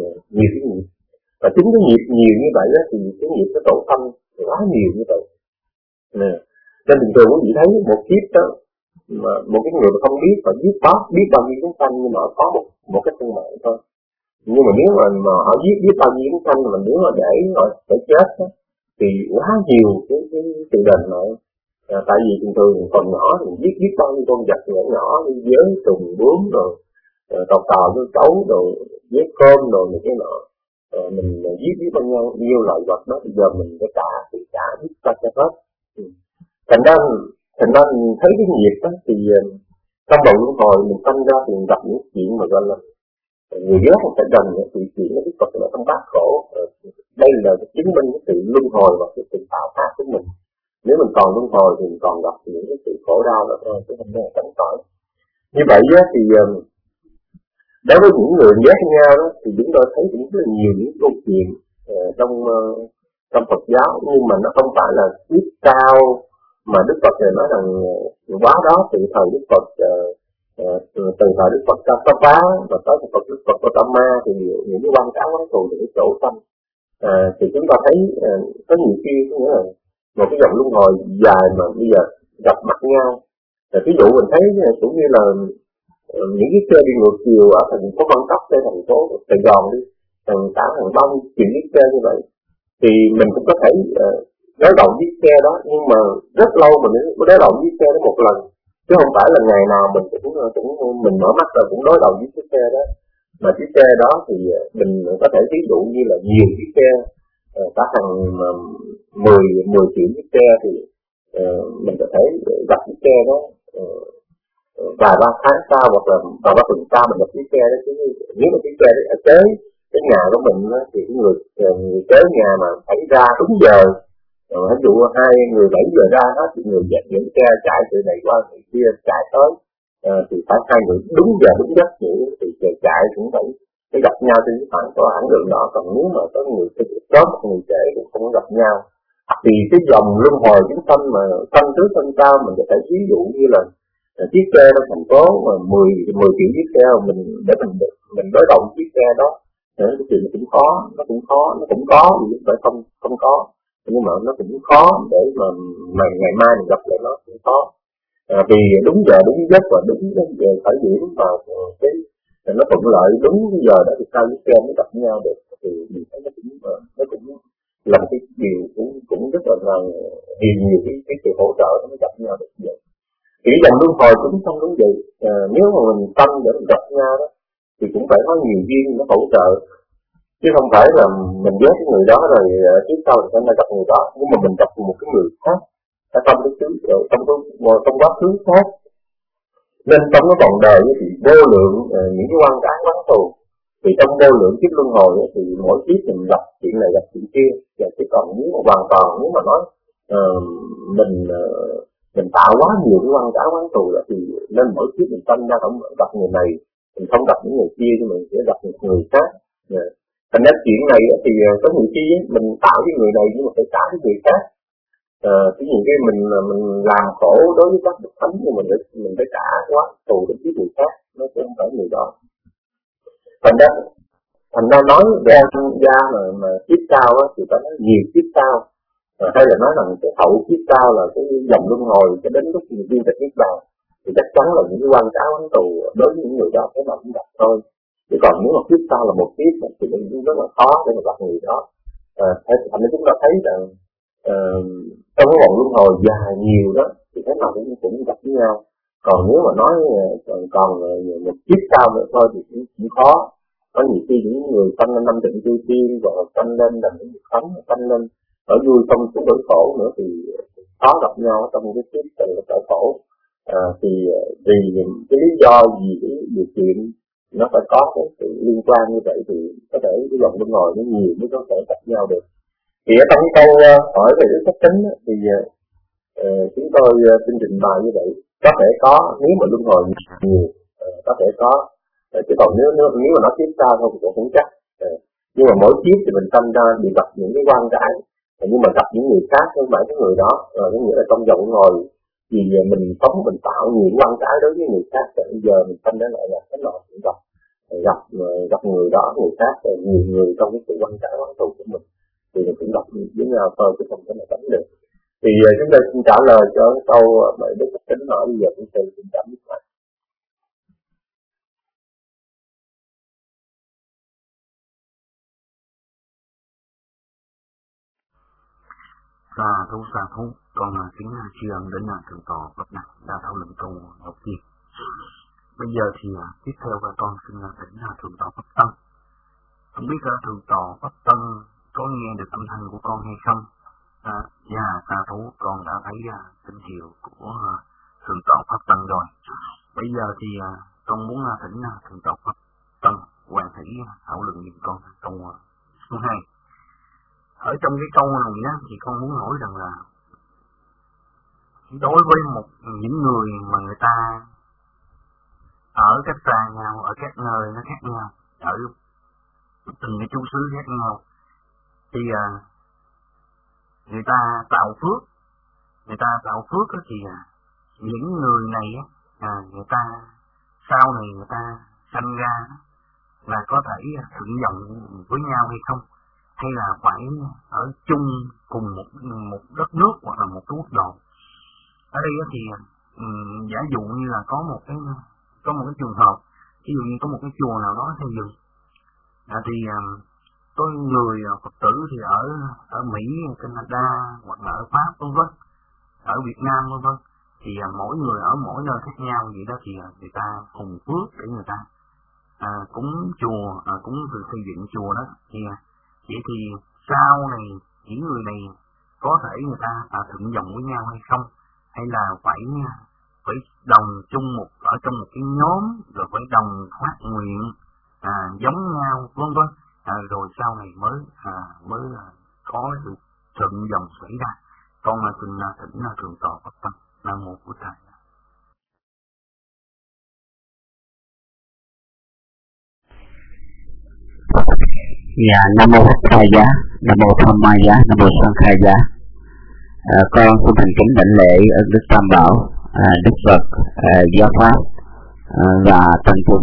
Và chính cái nghiệp nhiều như vậy đó, thì cái nghiệp nó tổ sanh quá nhiều như vậy. Nên bình thường quý vị thấy một kiếp đó, mà một cái người mà không biết và biết bao nhiêu chúng sanh, nhưng mà có một cái thân mạng thôi. Nhưng mà nếu mà họ giết bao nhiêu chúng sanh, mà nếu mà để chết đó, thì quá nhiều cái sự đền mạng. Tại vì thường còn nhỏ thì giết bao nhiêu con vật nhỏ như dế, trùng, bướm rồi tò với cấu rồi dế cơm rồi những cái nọ, mình giết bao nhiêu loại vật đó, bây giờ mình phải trả giết ta cho hết. Thành ra mình thấy cái nghiệp đó thì trong đầu luân hồi mình sanh ra thì mình gặp những chuyện mà gọi là người ghét một cái đần thì chuyện nó Phật là trong bát khổ. Đây là chứng minh cái sự luân hồi và cái sự tạo tác của mình. Nếu mình còn luân hồi thì mình còn gặp những cái sự khổ đau đó thôi, chứ không phải tránh khỏi. Như vậy thì đối với những người ghét nhau đó, thì chúng tôi thấy cũng rất là nhiều những câu chuyện trong Phật giáo, nhưng mà nó không phải là kiếp sau mà Đức Phật này nói rằng quá đó từ thời Đức Phật từ thời Đức Phật Kassapa và tới Đức Phật Gautama thì những cái quan cáo quán thù những cái chỗ tâm. Thì chúng ta thấy có nhiều khi nghĩa là một cái dòng luân hồi dài mà bây giờ gặp mặt nhau. Ví dụ mình thấy cũng như là những cái xe đi ngược chiều ở thành phố Văn Cấp tới thành phố Sài Gòn đi, hàng bao nhiêu chuyện chiếc xe như vậy, thì mình cũng có thể đối đầu chiếc xe đó, nhưng mà rất lâu mình mới đối đầu chiếc xe đó một lần, chứ không phải là ngày nào mình cũng mình mở mắt rồi cũng đối đầu với chiếc xe đó. Mà chiếc xe đó thì mình có thể ví dụ như là nhiều chiếc xe, cả hàng 10 triệu chiếc xe thì mình có thể gặp chiếc xe đó vài ba tháng sau hoặc là vài ba tuần sau mình gặp chiếc xe đó. Chứ nếu mà chiếc xe đó ở tới cái nhà của mình đó, thì người tới nhà mà phải ra đúng giờ, ví dụ 2 người 7 giờ ra hết thì người dẫn xe chạy từ này qua người kia chạy tới, thì phải 2 người đúng giờ đúng giấc thì chạy cũng phải gặp nhau trên cái khoảng đường đó. Còn nếu mà có người sớm một người trễ cũng không có gặp nhau. Thì cái dòng luân hồi chúng sanh mà sanh trước sanh sau, mình có thể ví dụ như là chiếc xe trong thành phố mà 10 triệu chiếc xe mình để mình đối đầu chiếc xe đó, cái chuyện nó cũng khó, nó cũng có chứ phải không có, nhưng mà nó cũng khó để mà ngày mai mình gặp lại nó cũng khó. Vì đúng giờ đúng giấc và đúng cái giờ khởi điểm và cái nó thuận lợi đúng cái giờ đó thì sao chiếc xe mới gặp nhau được, thì mình thấy nó cũng là một cái điều cũng rất là nhiều cái sự hỗ trợ nó mới gặp nhau được vậy. Thì dòng luân hồi cũng không đúng vậy. Nếu mà mình tâm để mình gặp nhau đó thì cũng phải có nhiều duyên nó hỗ trợ, chứ không phải là mình ghét cái người đó rồi tiếp sau thì phải gặp người đó, nhưng mà mình gặp một cái người khác ở trong trong quá khứ khác. Nên trong cái vòng đời thì vô lượng những cái quan trái quán thù, thì trong vô lượng kiếp luân hồi thì mỗi kiếp mình gặp chuyện này gặp chuyện kia. Và chứ còn nếu mà hoàn toàn nếu mà nói mình tạo quá nhiều cái quan trái quán thù đó, thì nên mỗi kiếp mình sanh ra không gặp người này, mình không gặp những người kia, nhưng mình sẽ gặp một người khác. Thành ra chuyện này thì có nhiều khi mình tạo cái người này nhưng mà phải trả cái người khác. Cái nhiều khi mình làm khổ đối với các bậc thánh, nhưng mình phải trả quá thù đến cái người khác, nó sẽ không phải người đó. Thành ra nói về ăn gia mà kiếp sau thì phải nói nhiều kiếp sau, hay là nói rằng cái hậu kiếp sau là cái dòng luân hồi cho đến lúc mình viên tịch niết bàn, thì chắc chắn là những cái quan trái quán thù đối với những người đó phải cũng gặp thôi. Chứ còn nếu mà kiếp sau là một kiếp thì cũng rất là khó để mà gặp người đó. Thành ra chúng ta thấy rằng trong cái vòng luân hồi dài nhiều đó thì thế nào cũng gặp với nhau. Còn nếu mà nói còn một kiếp sau nữa thôi thì cũng khó. Có nhiều khi những người sanh lên 5 tịnh cư tiên, hoặc sanh lên làm những việc thánh, sanh lên ở vui không xuống nỗi khổ nữa thì khó gặp nhau trong cái kiếp tự khổ. Thì vì cái lý do gì cái điều kiện nó phải có cái sự liên quan như vậy thì có thể cái dòng luân hồi nó nhiều mới có thể gặp nhau được. Thì ở trong câu hỏi về cái cách tính thì chúng tôi xin trình bày như vậy. Có thể có, nếu mà luân hồi nhiều có thể có, chứ còn nếu mà nó tiếp sau thôi thì cũng không chắc. Nhưng mà mỗi kiếp thì mình sanh ra bị gặp những cái quan trái, nhưng mà gặp những người khác không phải cái người đó. Có nghĩa là trong vòng ngồi thì mình sống mình tạo nhiều quan trái đối với người khác, rồi bây giờ mình sanh ra lại là cái nọ cũng gặp người đó người khác, rồi nhiều người trong cái sự quan trái quan thù của mình thì mình cũng gặp với nhau thôi, chứ không thể nào tránh được. Thì chúng tôi xin trả lời cho cái câu mà Đức Phật Tính hỏi bây giờ chúng tôi xin trả lời. Sa thú, con kính tri ân đến thượng tọa Bạch Đăng đã thảo luận câu đầu tiên. Bây giờ thì tiếp theo con xin thỉnh thượng tọa Bạch Tân. Không biết thượng tọa Bạch Tân có nghe được âm thanh của con hay không? Dạ, Sa thú, con đã thấy tín hiệu của thượng tọa Bạch Tân rồi. Bây giờ thì con muốn thỉnh thượng tọa Bạch Tân hoàn thủy thảo luận với con câu số 2. Ở trong cái câu này thì con muốn hỏi rằng là đối với những người mà người ta ở cách xa nhau, ở các nơi nó khác nhau, ở từng cái chú xứ khác nhau, thì người ta tạo phước thì những người này người ta sau này người ta sanh ra là có thể thuận dòng với nhau hay không, hay là phải ở chung cùng một đất nước hoặc là một quốc độ. Ở đây thì giả dụ như là có một cái trường hợp, ví dụ như có một cái chùa nào đó xây dựng, thì có người Phật tử thì ở Mỹ, Canada hoặc là ở Pháp vân vân, ở Việt Nam vân vân, thì mỗi người ở mỗi nơi khác nhau vậy đó, thì người ta cùng phước để người ta cúng chùa, cúng từ xây dựng chùa đó. Thì vậy thì sau này những người này có thể người ta thuận dòng với nhau hay không, hay là phải đồng chung ở trong một cái nhóm, rồi phải đồng phát nguyện giống nhau vân vân, rồi sau này mới có sự thuận dòng xảy ra. Con xin thỉnh thượng tọa Bạch Tân. Nam mô Bổn Thầy. Dạ, Nam mô Bổn Thầy Giá, Nam mô Tham Ma Giá, Nam mô Sang Khai Giá. Con xin thành kính đảnh lễ ơn Đức Tam Bảo, Đức Phật, Giáo Pháp và tăng chúng.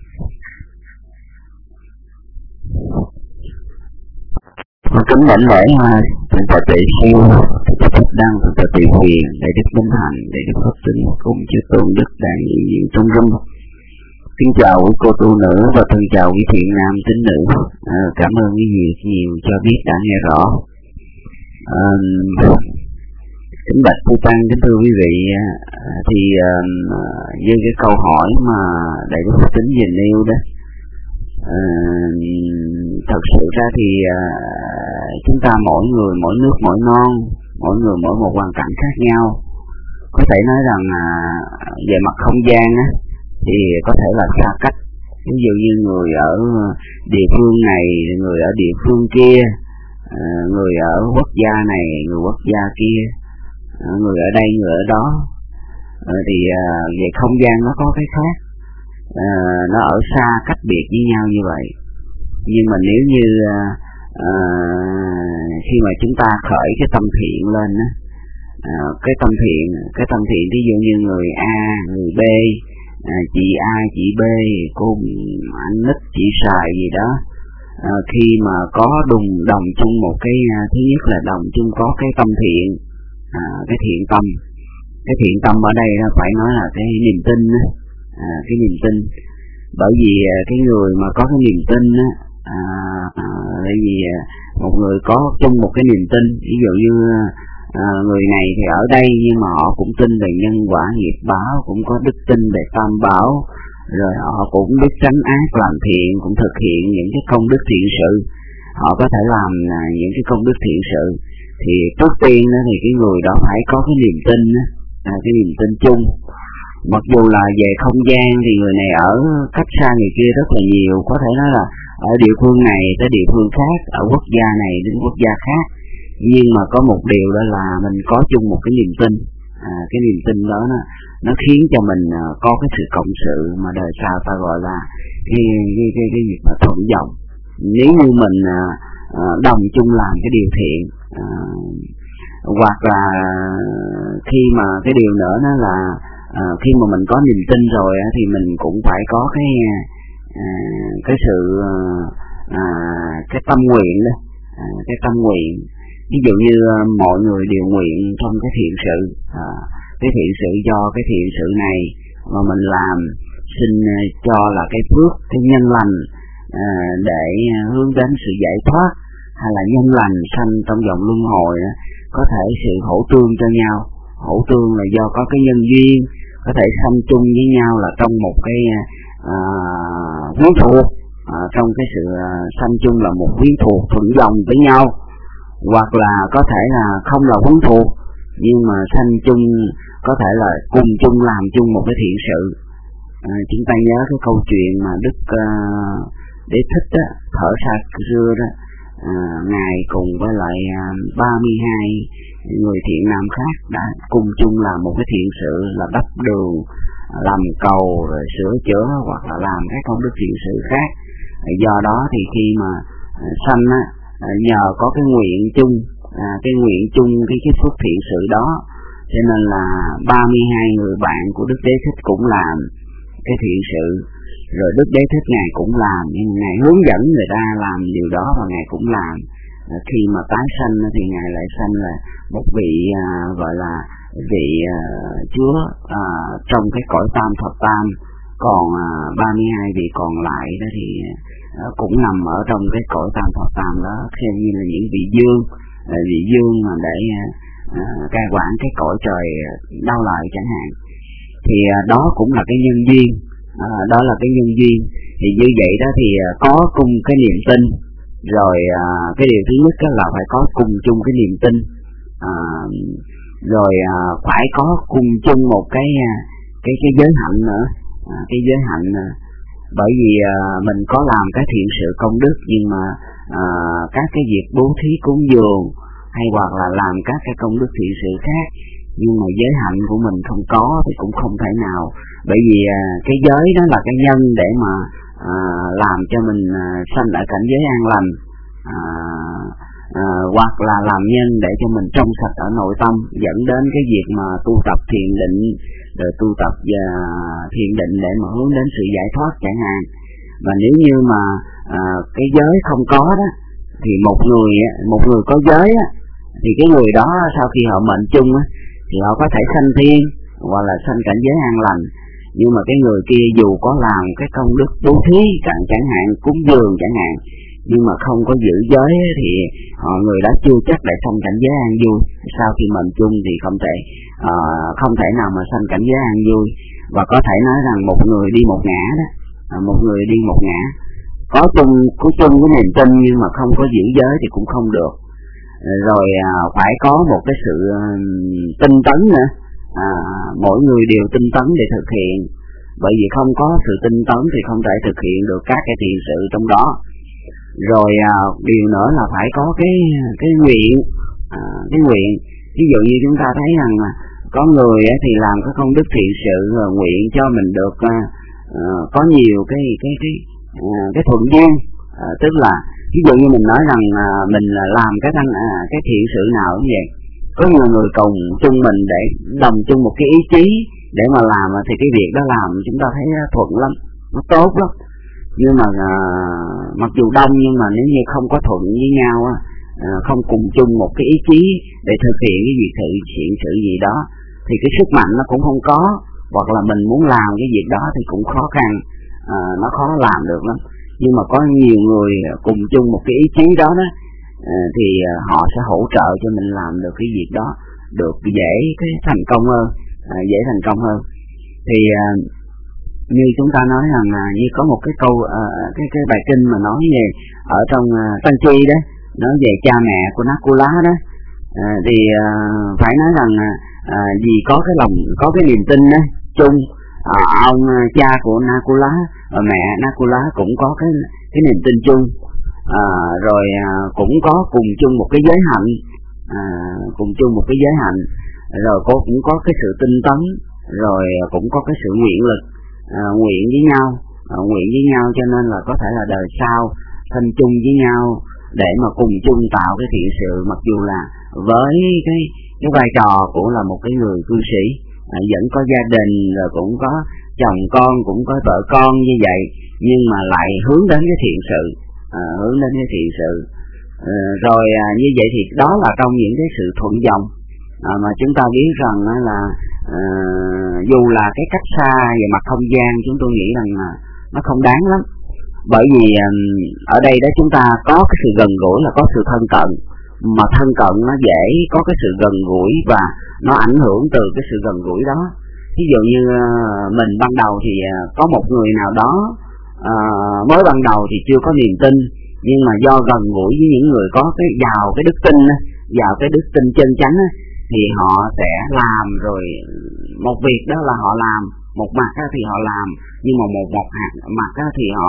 Con kính đảnh lễ thượng tọa Tỳ Siêu, thượng tọa Bạch Đăng, thượng tọa Tỳ Huyền, đại đức Minh Hạnh, đại đức Pháp Tinh cùng chư tôn đức đại diện trong rung. Kính chào quý cô tu nữ và thân chào quý thiện nam tín nữ. Cảm ơn quý vị nhiều cho biết đã nghe rõ. Kính bạch Phu Tăng, kính thưa quý vị, thì với cái câu hỏi mà đại đức Pháp Tính vừa nêu đó, thật sự ra thì chúng ta mỗi người mỗi nước mỗi non, mỗi người mỗi một hoàn cảnh khác nhau. Có thể nói rằng về mặt không gian á, thì có thể là xa cách. Ví dụ như người ở địa phương này, người ở địa phương kia, người ở quốc gia này, người quốc gia kia, người ở đây, người ở đó, thì về không gian nó có cái khác, nó ở xa cách biệt với nhau như vậy. Nhưng mà nếu như khi mà chúng ta khởi cái tâm thiện lên á, cái tâm thiện ví dụ như người A, người B, chị A, chị B, cô anh Nít, chị Sài gì đó, khi mà có đồng chung một cái, thứ nhất là đồng chung có cái tâm thiện, cái thiện tâm. Cái thiện tâm ở đây phải nói là cái niềm tin, cái niềm tin. Bởi vì cái người mà có cái niềm tin á, bởi vì một người có chung một cái niềm tin, ví dụ như người này thì ở đây nhưng mà họ cũng tin về nhân quả nghiệp báo, cũng có đức tin về tam bảo, rồi họ cũng biết tránh ác làm thiện, cũng thực hiện những cái công đức thiện sự. Họ có thể làm những cái công đức thiện sự. Thì trước tiên đó, thì cái người đó phải có cái niềm tin, cái niềm tin chung. Mặc dù là về không gian thì người này ở cách xa người kia rất là nhiều, có thể nói là ở địa phương này tới địa phương khác, ở quốc gia này đến quốc gia khác, nhưng mà có một điều đó là mình có chung một cái niềm tin. Cái niềm tin đó nó khiến cho mình có cái sự cộng sự mà đời sau ta gọi là cái việc mà thuận dòng. Nếu như mình đồng chung làm cái điều thiện, hoặc là khi mà cái điều nữa đó là khi mà mình có niềm tin rồi thì mình cũng phải có cái sự cái tâm nguyện đó, cái tâm nguyện. Ví dụ như mọi người đều nguyện trong cái thiện sự, cái thiện sự do cái thiện sự này mà mình làm xin cho là cái phước, cái nhân lành để hướng đến sự giải thoát, hay là nhân lành sanh trong vòng luân hồi đó, có thể sự hỗ tương cho nhau. Hỗ tương là do có cái nhân duyên, có thể sanh chung với nhau là trong một cái quyến thuộc, trong cái sự sanh chung là một quyến thuộc thuận dòng với nhau, hoặc là có thể là không là quyến thuộc nhưng mà sanh chung có thể là cùng chung làm chung một cái thiện sự. Chúng ta nhớ cái câu chuyện mà Đức Đế Thích đó, thở xa xưa đó, ngài cùng với lại 32 người thiện nam khác đã cùng chung làm một cái thiện sự là đắp đường, làm cầu, rồi sửa chữa hoặc là làm các công đức thiện sự khác. Do đó thì khi mà sanh á, nhờ có cái nguyện chung, cái phước thiện sự đó, cho nên là 32 người bạn của Đức Đế Thích cũng làm cái thiện sự, rồi Đức Đế Thích ngài cũng làm, nhưng ngài hướng dẫn người ta làm điều đó và ngài cũng làm. Khi mà tái sanh thì ngài lại sanh là một vị gọi là vị Chúa trong cái cõi tam thập tam, còn 32 vị còn lại đó thì cũng nằm ở trong cái cõi tam thập tam đó, xem như là những vị dương mà để cai quản cái cõi trời đau lại chẳng hạn. Thì đó cũng là cái nhân duyên, đó là cái nhân duyên. Thì như vậy đó thì có cùng cái niềm tin, rồi cái điều thứ nhất là phải có cùng chung cái niềm tin, rồi phải có cùng chung một cái giới hạnh nữa, cái giới hạnh. Bởi vì mình có làm cái thiện sự công đức, nhưng mà các cái việc bố thí cúng dường hay hoặc là làm các cái công đức thiện sự khác, nhưng mà giới hạnh của mình không có thì cũng không thể nào. Bởi vì cái giới đó là cái nhân để mà làm cho mình sanh ở cảnh giới an lành, hoặc là làm nhân để cho mình trong sạch ở nội tâm, dẫn đến cái việc mà tu tập thiền định, rồi tu tập thiền định để mà hướng đến sự giải thoát chẳng hạn. Và nếu như mà cái giới không có đó, thì một người có giới á, thì cái người đó sau khi họ mệnh chung á, thì họ có thể sanh thiên hoặc là sanh cảnh giới an lành. Nhưng mà cái người kia dù có làm cái công đức bố thí chẳng hạn, cúng dường chẳng hạn, nhưng mà không có giữ giới thì người đó chưa chắc để sanh cảnh giới an vui. Sau khi mệnh chung thì không thể nào mà sanh cảnh giới an vui. Và có thể nói rằng một người đi một ngã đó, có chung cái niềm tin nhưng mà không có giữ giới thì cũng không được. Rồi phải có một cái sự tinh tấn nữa, mỗi người đều tinh tấn để thực hiện. Bởi vì không có sự tinh tấn thì không thể thực hiện được các cái thiện sự trong đó. Rồi điều nữa là phải có cái nguyện, ví dụ như chúng ta thấy rằng có người thì làm cái công đức thiện sự rồi nguyện cho mình được có nhiều cái thuận duyên, tức là ví dụ như mình nói rằng mình làm cái thiện sự nào cũng vậy, có nhiều người cùng chung mình để đồng chung một cái ý chí để mà làm, thì cái việc đó làm chúng ta thấy thuận lắm, nó tốt lắm. Nhưng mà mặc dù đông nhưng mà nếu như không có thuận với nhau, không cùng chung một cái ý chí để thực hiện cái việc thiện sự gì đó, thì cái sức mạnh nó cũng không có, hoặc là mình muốn làm cái việc đó thì cũng khó khăn, nó khó làm được lắm. Nhưng mà có nhiều người cùng chung một cái ý chí đó thì họ sẽ hỗ trợ cho mình làm được cái việc đó được dễ thành công hơn. Thì như chúng ta nói rằng như có một cái câu cái bài kinh mà nói về ở trong Tăng Chi đó, nói về cha mẹ của Nakula đó, thì phải nói rằng vì có cái lòng, có cái niềm tin đó chung, ông cha của Nakula và mẹ Nakula cũng có cái niềm tin chung, rồi cũng có cùng chung một cái giới hạnh, rồi cô cũng có cái sự tinh tấn, rồi cũng có cái sự nguyện lực, nguyện với nhau, cho nên là có thể là đời sau sanh chung với nhau để mà cùng chung tạo cái thiện sự, mặc dù là với cái vai trò của là một cái người cư sĩ, vẫn có gia đình, rồi cũng có chồng con, cũng có vợ con như vậy, nhưng mà lại hướng đến cái thiện sự, rồi như vậy thì đó là trong những cái sự thuận dòng mà chúng ta biết rằng là dù là cái cách xa về mặt không gian, chúng tôi nghĩ rằng nó không đáng lắm. Bởi vì ở đây đó chúng ta có cái sự gần gũi, là có sự thân cận, mà thân cận nó dễ có cái sự gần gũi và nó ảnh hưởng từ cái sự gần gũi đó. Ví dụ như mình ban đầu thì có một người nào đó mới ban đầu thì chưa có niềm tin, nhưng mà do gần gũi với những người có cái giàu cái đức tin, giàu cái đức tin chân chánh thì họ sẽ làm, rồi một việc đó là họ làm, một mặt thì họ làm, nhưng mà một mặt thì họ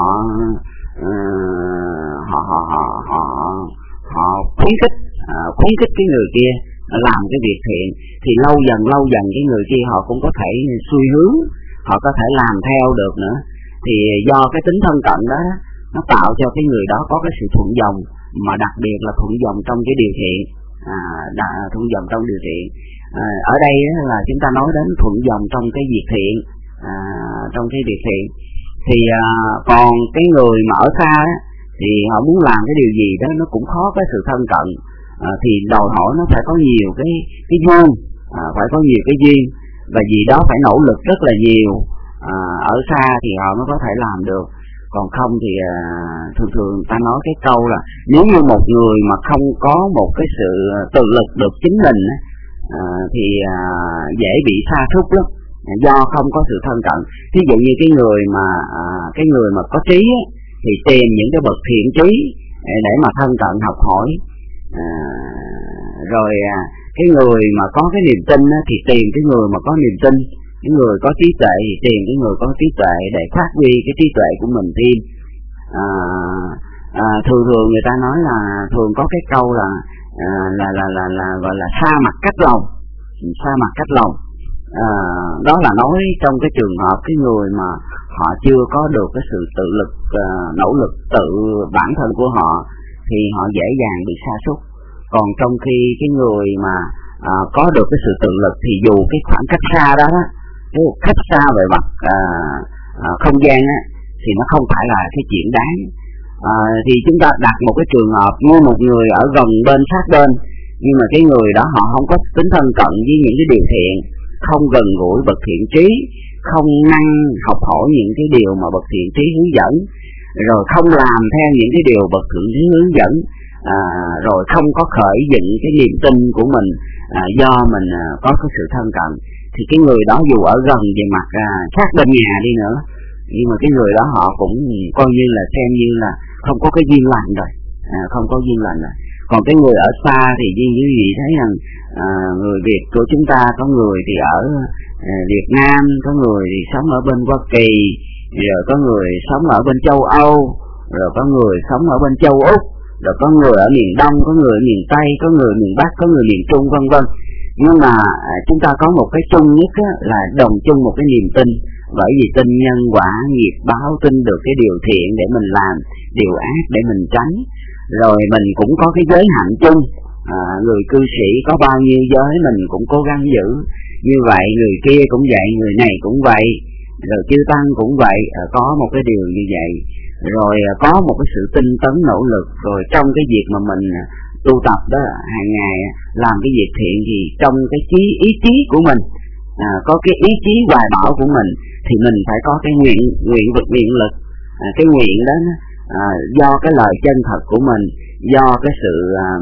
khuyến khích cái người kia làm cái việc thiện, thì lâu dần cái người kia họ cũng có thể xuôi hướng, họ có thể làm theo được nữa. Thì do cái tính thân cận đó nó tạo cho cái người đó có cái sự thuận dòng, mà đặc biệt là thuận dòng trong cái điều thiện, thuận dòng trong điều thiện. Ở đây là chúng ta nói đến thuận dòng trong cái việc thiện, trong cái việc thiện. Thì còn cái người mà ở xa thì họ muốn làm cái điều gì đó nó cũng khó cái sự thân cận, thì đòi hỏi nó phải có nhiều cái duyên, phải có nhiều cái duyên, và vì đó phải nỗ lực rất là nhiều. Ở xa thì họ mới có thể làm được, còn không thì thường ta nói cái câu là nếu như một người mà không có một cái sự tự lực được chính mình thì dễ bị sa sút lắm, do không có sự thân cận. Ví dụ như cái người mà có trí thì tìm những cái bậc thiện trí để mà thân cận học hỏi, rồi cái người mà có cái niềm tin thì tìm cái người mà có niềm tin, cái người có trí tuệ thì tìm cái người có trí tuệ để phát huy cái trí tuệ của mình thêm. Thường người ta nói là thường có cái câu là gọi là xa mặt cách lòng, xa mặt cách lòng. Đó là nói trong cái trường hợp cái người mà họ chưa có được cái sự tự lực, nỗ lực tự bản thân của họ thì họ dễ dàng bị sa sút. Còn trong khi cái người mà có được cái sự tự lực thì dù cái khoảng cách xa đó, cái cách xa về mặt không gian thì nó không phải là cái chuyện đáng. Thì chúng ta đặt một cái trường hợp như một người ở gần bên sát bên, nhưng mà cái người đó họ không có tính thân cận với những cái điều thiện, không gần gũi bậc thiện trí, không năng học hỏi những cái điều mà bậc thiện trí hướng dẫn, rồi không làm theo những cái điều bậc thiện trí hướng dẫn, rồi không có khởi dựng cái niềm tin của mình do mình có cái sự thân cận, thì cái người đó dù ở gần về mặt sát bên nhà đi nữa, nhưng mà cái người đó họ cũng coi như là xem như là không có cái duyên lành rồi, không có duyên lành rồi. Còn cái người ở xa thì như gì thấy rằng người Việt của chúng ta có người thì ở Việt Nam, có người thì sống ở bên Hoa Kỳ, rồi có người sống ở bên châu Âu, rồi có người sống ở bên châu Úc, rồi có người ở miền Đông, có người ở miền Tây, có người ở miền Bắc, có người miền Trung, vân vân. Nhưng mà chúng ta có một cái chung nhất là đồng chung một cái niềm tin, bởi vì tin nhân quả nghiệp báo, tin được cái điều thiện để mình làm, điều ác để mình tránh. Rồi mình cũng có cái giới hạn chung, người cư sĩ có bao nhiêu giới mình cũng cố gắng giữ như vậy, người kia cũng vậy, người này cũng vậy, rồi chư tăng cũng vậy, có một cái điều như vậy. Rồi có một cái sự tinh tấn nỗ lực, rồi trong cái việc mà mình tu tập đó hàng ngày làm cái việc thiện, thì trong cái ý chí của mình, có cái ý chí hoài bão của mình, thì mình phải có cái nguyện lực. Cái nguyện đó do cái lời chân thật của mình, do cái sự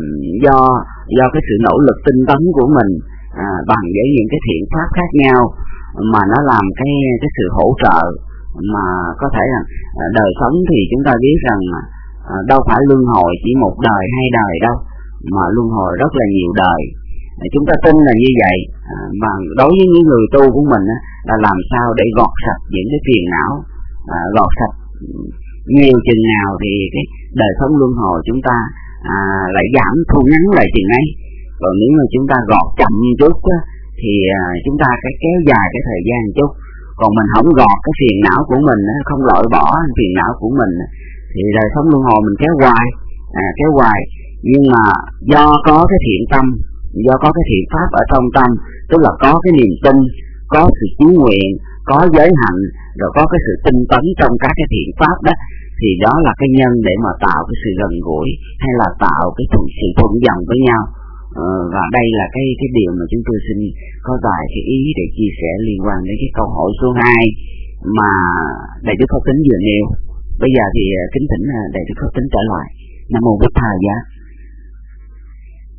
do cái sự nỗ lực tinh tấn của mình bằng với những cái thiện pháp khác nhau, mà nó làm cái sự hỗ trợ. Mà có thể là đời sống thì chúng ta biết rằng đâu phải luân hồi chỉ một đời hai đời đâu, mà luân hồi rất là nhiều đời. Chúng ta tin là như vậy, mà đối với những người tu của mình là làm sao để gọt sạch những cái phiền não, gọt sạch nhiều chừng nào thì cái đời sống luân hồi chúng ta lại giảm thu ngắn lại chừng ấy. Còn nếu mà chúng ta gọt chậm chút thì chúng ta phải kéo dài cái thời gian chút. Còn mình không gọt cái phiền não của mình, không loại bỏ phiền não của mình, thì đời sống luân hồi mình kéo hoài. Nhưng mà do có cái thiện tâm, do có cái thiện pháp ở trong tâm, tức là có cái niềm tin, có sự chí nguyện, có giới hạnh, rồi có cái sự tinh tấn trong các cái thiện pháp đó, thì đó là cái nhân để mà tạo cái sự gần gũi, hay là tạo cái sự thuận dòng với nhau. Và đây là cái điều mà chúng tôi xin có vài cái ý để chia sẻ liên quan đến cái câu hỏi số 2 mà Đại đức Pháp Tính vừa nêu. Bây giờ thì kính thỉnh Đại đức Pháp Tính trả lời. Nam mô Bụt Thầy.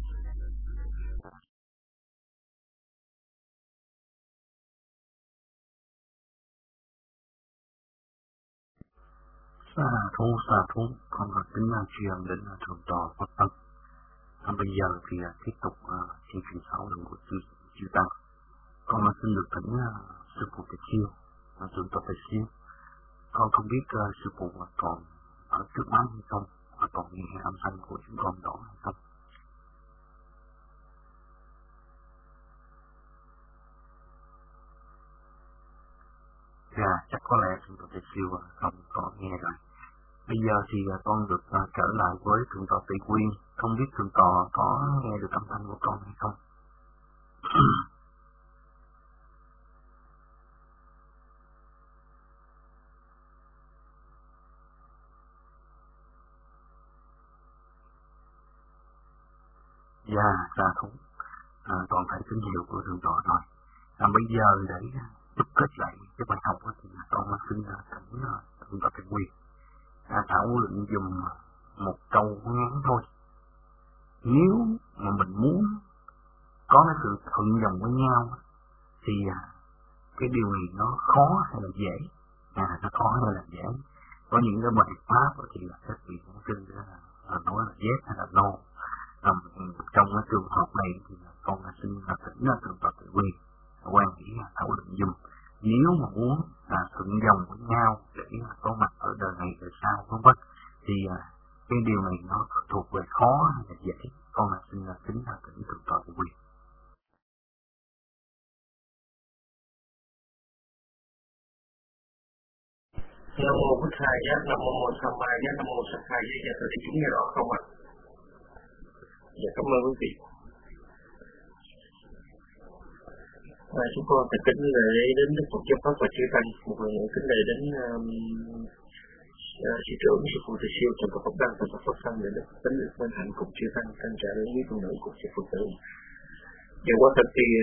Sa thú, con có tính tri ân đến thượng tọa Phật Tân. Bây giờ thì tiếp tục chương trình 6 lần của chư Tăng. Con xin được thỉnh sư phụ Tề Siêu, thượng tọa Tề Siêu. Con không biết sư phụ còn ở trước máy hay không, còn nghe âm thanh của chúng con rõ hay không. Dạ, chắc có lẽ thượng tọa Tề Siêu không có nghe rồi. Bây giờ thì con được trở lại với thượng tọa Tề Quyên. Không biết thượng tọa có nghe được âm thanh của con hay không. Dạ, ra thú. Toàn thể tín hiệu của thượng tọa rồi. Bây giờ để đúc kết lại cái bài học thì con xin thỉnh thượng tọa Tề Quyên thảo luận dùm một câu ngắn thôi. Nếu mà mình muốn có cái sự thuận dòng với nhau thì cái điều này nó khó hay là dễ? Nó khó hay là dễ? Có những cái bài pháp thì là các vị giảng sư nói là yes hay là no. Trong cái trường hợp này thì con xin thỉnh thượng tọa Tề Quyên quan nghĩ thảo luận dùm. Nếu mà muốn thuận dòng với nhau để có mặt ở đời này đời sau vân vân thì cái điều này nó thuộc về khó hay là dễ? Con xin kính thỉnh thượng tọa Tề Quyên. Nam mô Bụt Thầy Giá, Nam mô Tham Ma Giá, Nam mô Sát Thầy Giá. Dạ thưa chúng nghe rõ không ạ? Dạ cảm ơn quý vị. Chúng con phải kính lễ đến Đức Phật Giáo Pháp và chư Tăng, một lần nữa kính lễ đến sư trưởng sư phụ Tề Siêu trong Phật Đăng và Phật Tăng để được tính được bên hạnh cùng chư Tăng thanh trả đến quý phụ nữ cùng sư phụ tử. Và qua thật thì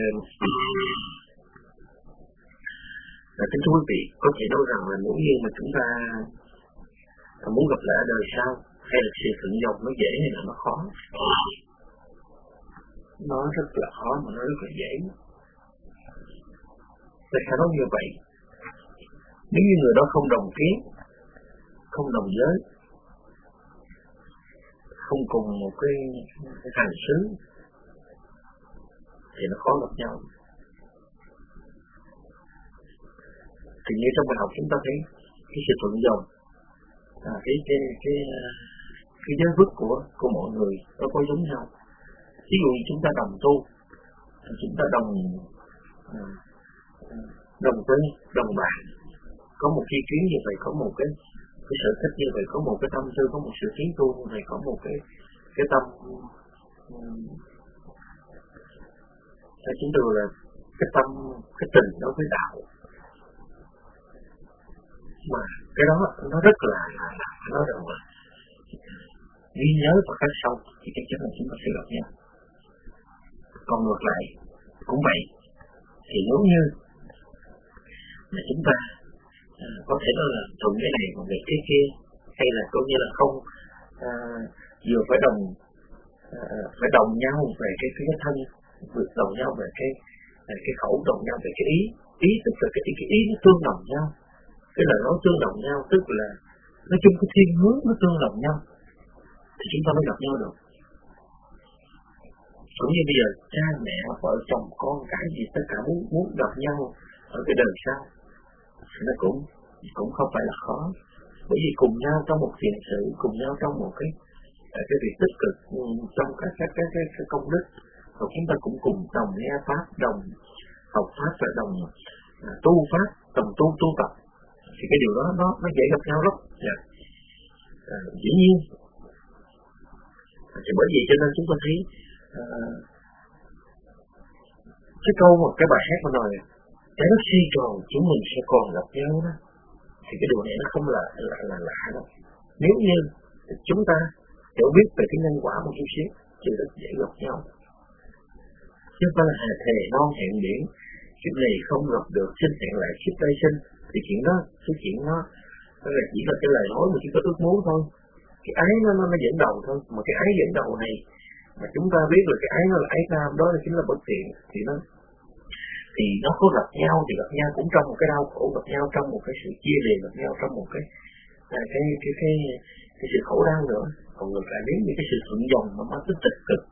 kính thưa quý vị, có thể nói rằng là nếu như mà chúng ta muốn gặp lại đời sau hay là sự thuận dòng nó dễ hay là nó khó? Nó rất là khó mà nó rất là dễ. Tại sao nói như vậy? Nếu như người đó không đồng kiến, không đồng giới, không cùng một cái hành xứ thì nó khó gặp nhau. Thì như trong bài học chúng ta thấy cái sự thuận dòng, cái giới vức của mọi người nó có giống nhau. Ví dụ như chúng ta đồng tu, chúng ta đồng quê, đồng bạn, có một ý kiến như vậy, có một cái sở thích như vậy, có một cái tâm tư, có một sự tiến tu như vậy, có một cái tâm chúng tôi là cái tâm, cái tình đối với đạo, mà cái đó nó rất là nó rằng là ghi nhớ và khắc sâu thì chắc chắn là chúng ta sẽ gặp nhau. Còn ngược lại cũng vậy, thì nếu như mà chúng ta có thể nói là thuận cái này còn về cái kia, hay là coi như là không vừa phải đồng nhau về cái thân, vừa đồng nhau về cái khẩu, đồng nhau về cái ý tức là cái ý nó tương đồng nhau, cái lời nói tương đồng nhau, tức là nói chung cái thiên hướng nó tương đồng nhau thì chúng ta mới gặp nhau được. Cũng như bây giờ cha mẹ, vợ chồng, con cái gì tất cả muốn gặp nhau ở cái đời sau thì nó cũng không phải là khó, bởi vì cùng nhau trong một thiện sự, cùng nhau trong một cái việc tích cực, trong các công đức, rồi chúng ta cũng cùng đồng nghe pháp, đồng học pháp và đồng tu pháp, đồng tu tập, thì cái điều đó nó dễ gặp nhau lắm. Dĩ nhiên thì bởi vì cho nên chúng ta thấy cái câu một cái bài hát mà nói trái đất xoay tròn chúng mình sẽ còn gặp nhau đó, thì cái điều này nó không là lạ đâu. Nếu như chúng ta hiểu biết về cái nhân quả một chút xíu thì rất dễ gặp nhau, chứ không phải là thề non hẹn biển kiếp này không gặp được xin hẹn lại kiếp đây sinh, thì chuyện đó là chỉ là cái lời nói mà chúng ta ước muốn thôi. Cái ái nó dẫn đầu thôi, mà cái ái dẫn đầu này mà chúng ta biết là cái ái nó là ái tham, đó là chính là bất thiện, thì nó có gặp nhau thì gặp nhau cũng trong một cái đau khổ, gặp nhau trong một cái sự chia lìa, gặp nhau trong một cái cái sự khổ đau nữa. Còn ngược lại nếu như cái sự thuận dòng mà nó tích cực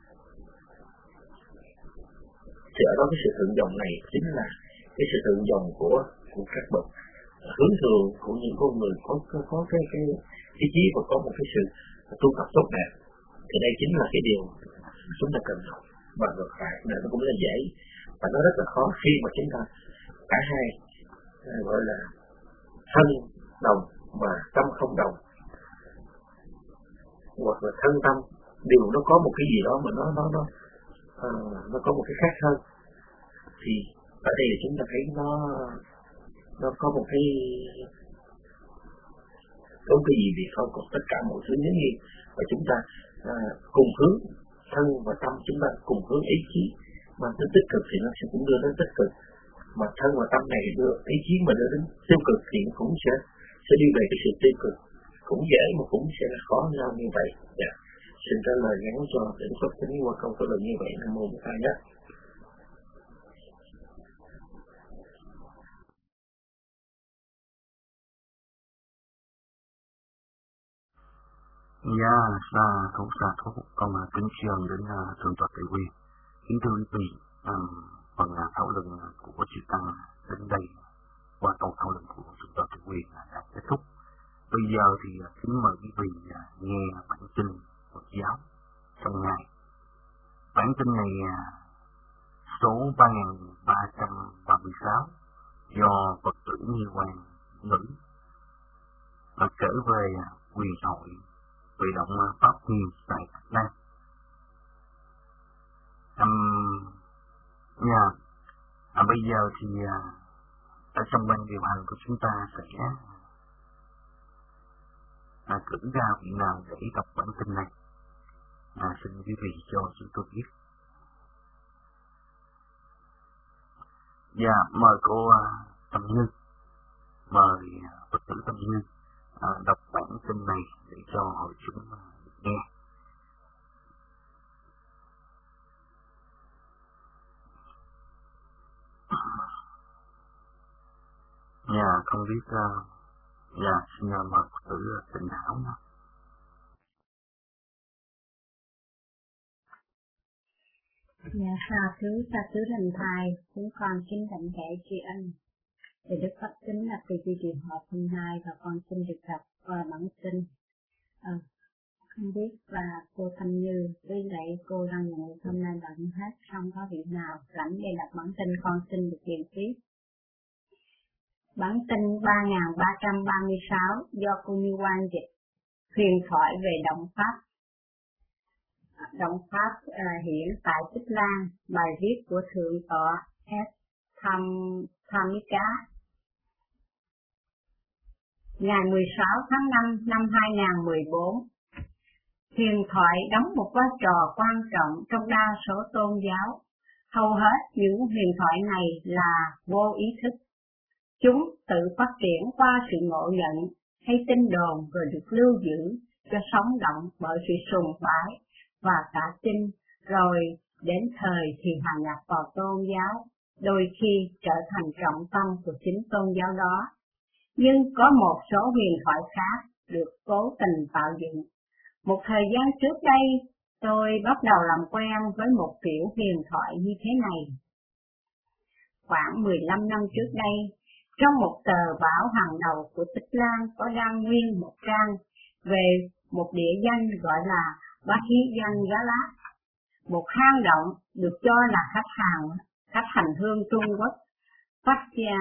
thì ở đó cái sự thuận dòng này chính là cái sự thuận dòng của các bậc hướng thường của những con người có cái chí và có một cái sự tu tập tốt đẹp. Thì đây chính là cái điều chúng ta cần học. Và ngược lại nó cũng là dễ và nó rất là khó khi mà chúng ta cả hai gọi là thân đồng mà tâm không đồng, hoặc là thân tâm đều nó có một cái gì đó mà nó có một cái khác hơn. Thì ở đây chúng ta thấy nó có một cái gì thì không, còn tất cả mọi thứ nếu như và chúng ta cùng hướng thân và tâm, chúng ta cùng hướng ý chí mà nó tích cực thì nó sẽ cũng đưa đến tích cực, mà thân và tâm này đưa ý chí mà đưa đến tiêu cực thì cũng sẽ đi về cái sự tiêu cực, cũng dễ mà cũng sẽ là khó nhau như vậy. Dạ. Xin trả lời ngắn cho Tỉnh Phật tính qua câu trả lời như vậy. Nam mô Bổn Thầy. Dạ, sa thú, con kính tri ân đến Thượng tọa Tề Nguyên. Kính thưa quý vị, phần thảo luận của chư tăng đến đây qua câu thảo luận của Thượng tọa Tề Nguyên đã kết thúc. Bây giờ thì kính mời quý vị nghe bản tin Phật giáo trong ngày. Bản tin này số 3336 do Phật tử Như Quang ngữ và trở về quyền hội Tự động Pháp Thiên tại Việt Nam. Bây giờ thì ở trong ban điều hành của chúng ta sẽ cử ra vị nào để đọc bản tin này. Xin quý vị cho chúng tôi biết. Dạ, mời cô Tâm Như, mời Phật tử Tâm Như đọc bản tin này để cho hội chúng nghe. Dạ, không biết xin mời Phật tử Tịnh Hảo. Dạ, sa thứ thành thai, chúng con kính đảnh lễ tri ân để Đức Pháp tính là từ trường hợp hôm nay, và con xin được đọc bản tin. Không biết là cô Thanh Như với lại cô Lăng Ngụ hôm nay bận hết, không có vị nào rảnh để đọc bản tin, con xin được điều tiếp. Bản tin 3336 do cô Như Quang dịch, huyền thoại về động Pháp. Động Pháp hiện tại Tích Lan, bài viết của Thượng tọa S. Thamika, ngày 16 tháng 5 năm 2014. Huyền thoại đóng một vai trò quan trọng trong đa số tôn giáo. Hầu hết những huyền thoại này là vô ý thức. Chúng tự phát triển qua sự ngộ nhận hay tin đồn rồi được lưu giữ cho sống động bởi sự sùng bái và cả tin, rồi đến thời thì hòa nhập vào tôn giáo, đôi khi trở thành trọng tâm của chính tôn giáo đó. Nhưng có một số huyền thoại khác được cố tình tạo dựng. Một thời gian trước đây, tôi bắt đầu làm quen với một kiểu huyền thoại như thế này. Khoảng 15 năm trước đây, trong một tờ báo hàng đầu của Tích Lan có đăng nguyên một trang về một địa danh gọi là Bahiyangalat, một hang động được cho là khách hành hương Trung Quốc Phát Giang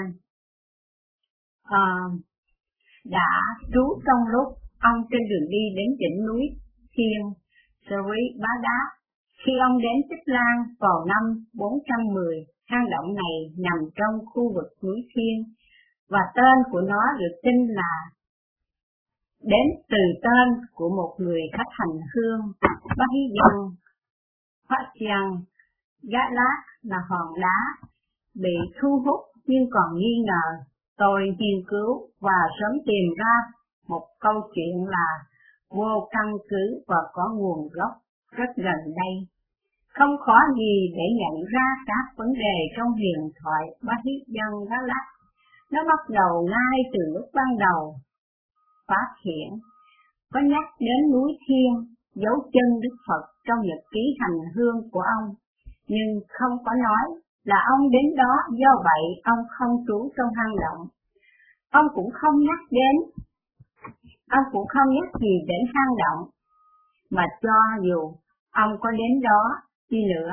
đã trú trong lúc ông trên đường đi đến đỉnh núi Thiên Sri Bada. Khi ông đến Tích Lan vào năm 410, hang động này nằm trong khu vực núi Thiên, và tên của nó được tin là đến từ tên của một người khách hành hương Phát Giang. Galat là hòn đá bị thu hút nhưng còn nghi ngờ. Tôi nghiên cứu và sớm tìm ra một câu chuyện là vô căn cứ và có nguồn gốc rất gần đây. Không khó gì để nhận ra các vấn đề trong huyền thoại Bahiyangalat. Nó bắt đầu ngay từ lúc ban đầu. Pháp Hiển có nhắc đến núi Thiên, dấu chân Đức Phật trong nhật ký hành hương của ông, nhưng không có nói là ông đến đó, do vậy ông không trú trong hang động. Ông cũng không nhắc gì đến hang động, mà cho dù ông có đến đó đi nữa.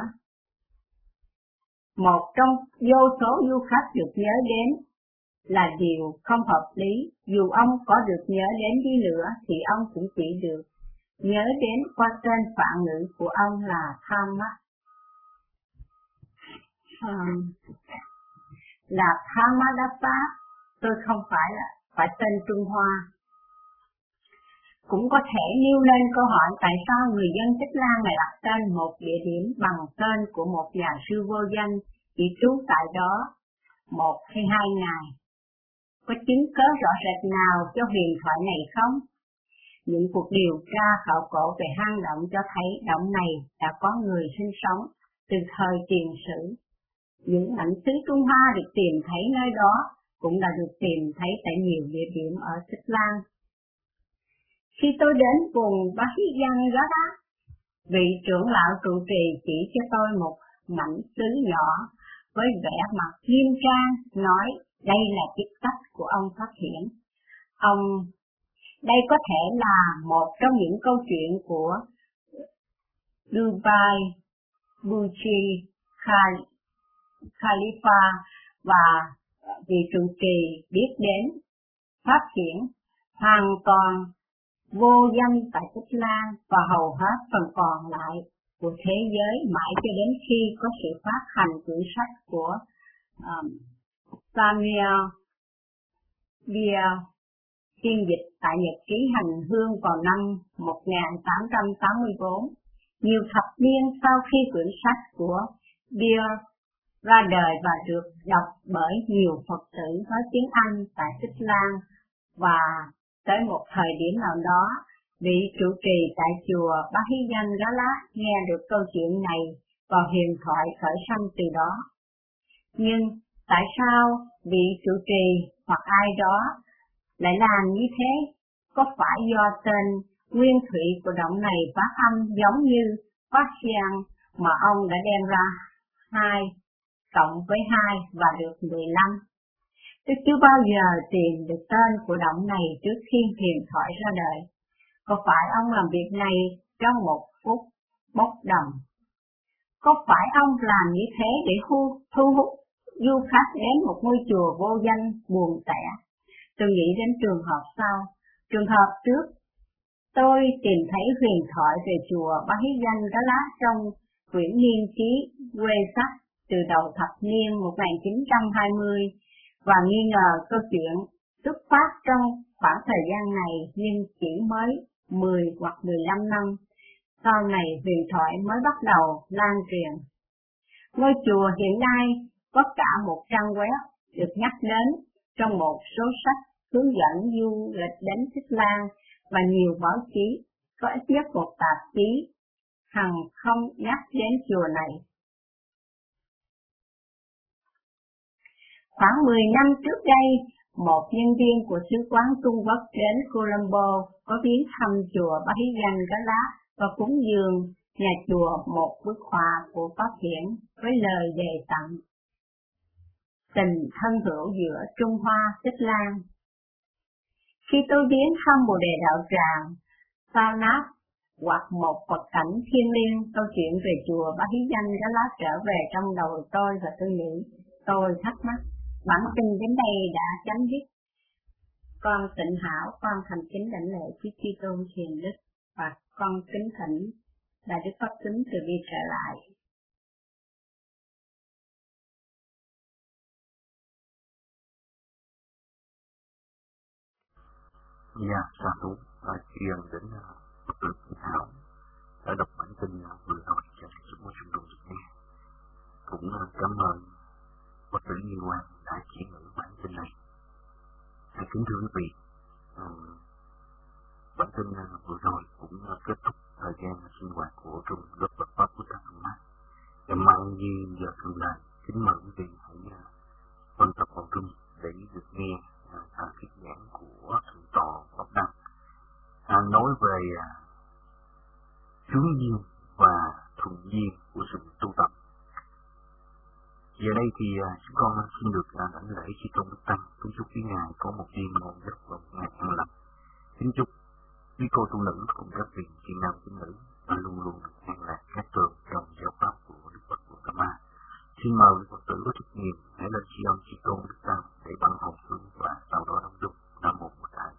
Một trong vô số du khách được nhớ đến là điều không hợp lý. Dù ông có được nhớ đến đi nữa thì ông cũng chỉ được nhớ đến qua tên phạn ngữ của ông là Thamma. Là Thammadasa, tôi không phải tên Trung Hoa. Cũng có thể nêu lên câu hỏi tại sao người dân Tích Lan lại đặt tên một địa điểm bằng tên của một nhà sư vô danh chỉ trú tại đó 1 hay 2 ngày. Có chứng cớ rõ rệt nào cho huyền thoại này không? Những cuộc điều tra khảo cổ về hang động cho thấy động này đã có người sinh sống từ thời tiền sử. Những mảnh sứ Trung Hoa được tìm thấy nơi đó cũng đã được tìm thấy tại nhiều địa điểm ở Tích Lan. Khi tôi đến vùng Bahijangara, vị trưởng lão trụ trì chỉ cho tôi một mảnh sứ nhỏ với vẻ mặt nghiêm trang, nói đây là chức sách của ông Pháp Hiển. Đây có thể là một trong những câu chuyện của Dubai Burj Khalifa, và vị trụ trì biết đến Pháp Hiển hoàn toàn vô danh tại Tích Lan và hầu hết phần còn lại của thế giới mãi cho đến khi có sự phát hành quyển sách của Samuel Beer phiên dịch tại nhật ký hành hương vào năm 1884. Nhiều thập niên sau khi quyển sách của Beer ra đời và được đọc bởi nhiều Phật tử nói tiếng Anh tại Tích Lan, và tới một thời điểm nào đó, vị trụ trì tại chùa Bahijangara nghe được câu chuyện này và huyền thoại khởi sanh từ đó. Nhưng tại sao vị trụ trì hoặc ai đó lại làm như thế? Có phải do tên nguyên thủy của động này phát âm giống như Phát Giang mà ông đã đem ra 2 cộng với 2 và được 15? Tôi chưa bao giờ tìm được tên của động này trước khi huyền thoại ra đời. Có phải ông làm việc này trong một phút bốc đồng? Có phải ông làm như thế để thu hút du khách đến một ngôi chùa vô danh buồn tẻ? Tôi nghĩ đến trường hợp sau. Trường hợp trước, tôi tìm thấy huyền thoại về chùa Bahijangara trong quyển niên ký quê sách từ đầu thập niên 1920 và nghi ngờ câu chuyện xuất phát trong khoảng thời gian này, nhưng chỉ mới 10 hoặc 15 năm. Sau này huyền thoại mới bắt đầu lan truyền. Ngôi chùa hiện nay có cả một trang web được nhắc đến trong một số sách hướng dẫn du lịch đến Tích Lan, và nhiều báo chí, có ít nhất một tạp chí hằng không nhắc đến chùa này. Khoảng 10 năm trước đây, một nhân viên của sứ quán Trung Quốc đến Colombo có viếng thăm chùa Bahijangara và cúng dường nhà chùa một bức họa của Pháp Hiển với lời đề tặng tình thân hữu giữa Trung Hoa Tích Lan. Khi tôi viếng thăm Bồ Đề Đạo Tràng, Sa Nát hoặc một vật cảnh thiêng liêng, câu chuyện về chùa Bahijangara trở về trong đầu tôi và tôi nghĩ, tôi thắc mắc. Bản tin đến đây đã chấm dứt. Con Tịnh Hảo, con thành kính đảnh lễ Chúa Kitô Hiền Đức và con kính thỉnh Đại Đức Pháp Tính từ bi trở lại. Dạ, sa thú và truyền đến Phật tử Tịnh Hảo đã đọc bản tin vừa rồi cho chúng chúng tôi được nghe. Cũng cảm ơn Phật tử Như Quang đã chuyển ngữ bản tin này. Kính thưa quý vị, bản tin vừa rồi cũng kết thúc thời gian sinh hoạt của Trung lớp Phật Pháp Bút Thánh Thông Mát. Mong như giờ thường lệ, kính mời quý vị hãy phân tập vào Trung để được nghe thuyết giảng của Thượng tọa Pháp Đăng nói về hướng duyên và thuận duyên của sự tu tập. Giờ đây thì chúng con xin được đảnh lễ chư tôn đức tăng, kính chúc quý ngài có một đêm ngon giấc và một ngày an lành. Kính chúc quý cô tu nữ cùng các vị chị nam tín nữ luôn luôn được an lạc các tường trong giáo pháp của Đức Phật Gautama. Xin mời quý Phật tử có trách nhiệm hãy lên tri ân chư tôn đức tăng để bằng hồng phương và sau đó đóng đúc. Nam mô Bổn Thầy.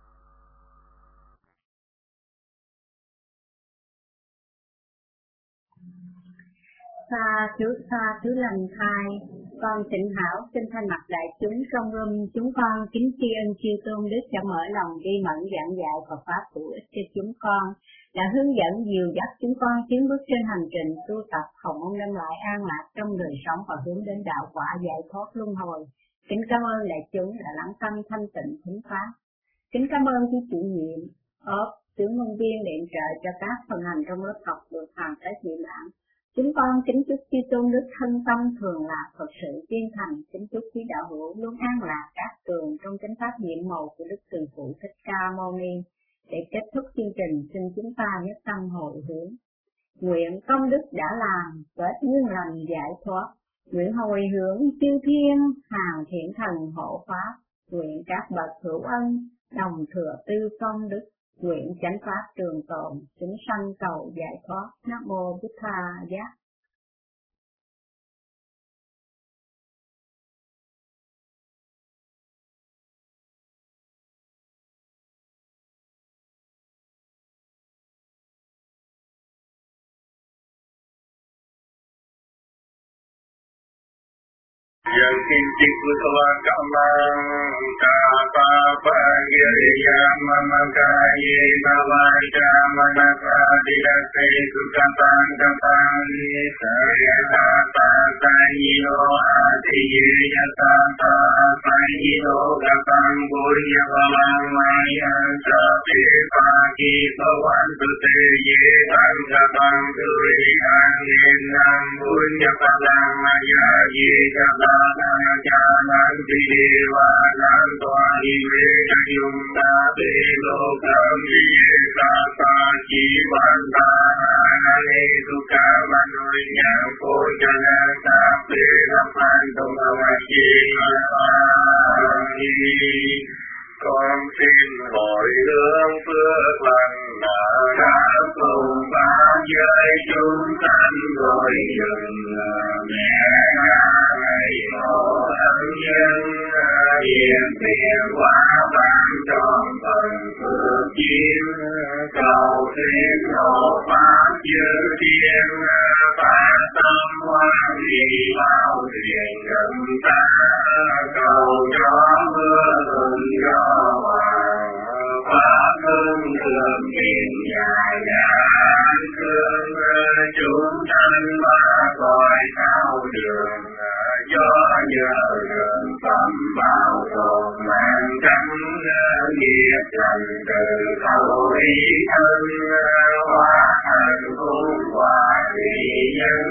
Xa thứ lành thai, con Tịnh Hảo xin thay mặt đại chúng trong room chúng con kính tri ân chư tôn đức đã mở lòng đi mẫn giảng dạy Phật pháp hữu ích cho chúng con, đã hướng dẫn dìu dắt chúng con tiến bước trên hành trình tu tập, hồng mong đem lại an lạc trong đời sống và hướng đến đạo quả giải thoát luân hồi. Kính cảm ơn đại chúng đã lắng tâm thanh tịnh thính pháp. Kính cảm ơn quý chủ nhiệm, tướng môn viên điện trợ cho các phần hành trong lớp học được hoàn tất dự bản. Chúng con kính chúc chư tôn đức thân tâm thường lạc Phật sự tiên thành, kính chúc quý đạo hữu luôn an lạc các tường trong chánh pháp nhiệm màu của Đức Từ Phụ Thích Ca Mâu Ni. Để kết thúc chương trình, xin chúng ta nhất tâm hồi hướng. Nguyện công đức đã làm, kết duyên lành giải thoát. Nguyện hồi hướng chư thiên, hàng thiện thần hộ pháp. Nguyện các bậc hữu ân, đồng thừa tư công đức. Nguyện chánh pháp trường tồn, chúng sanh cầu giải thoát. Nam mô Bụt Tha Giác. Yang kinti kusala kamang kapa pagiriya mamakaye navaja manasa dirase sukatang kapang sayata sayino adiye yatata sayino kapang punya palang maya sabi pagi pawan sute ye tang kapang suri angin nam punya palang maya ye kapang cha nan vi va nan toa hi ve chung ta te lo kam vi sa sa chi van ta ne tu ka van noi nya ko cha na ta pe la pan to ma chi ma ni con xin hồi hướng phước lành đã cùng ba giới chúng sanh rồi dừng mẹ ngày ngộ ân nhân hiền tiền quả ban tròn phần phước chiêm cầu xin hộ pháp chư thiên phát tâm hoan hỷ bao thuyền gần ta cầu cho mưa thuận gió hoàng pháp hưng thường miền dài ngàn thương chúng sanh ba cõi sao đường cho nhờ rừng tâm bao tròn mang trắng nghiệp lành từ khẩu ý thân hóa thành phúc hòa thị nhân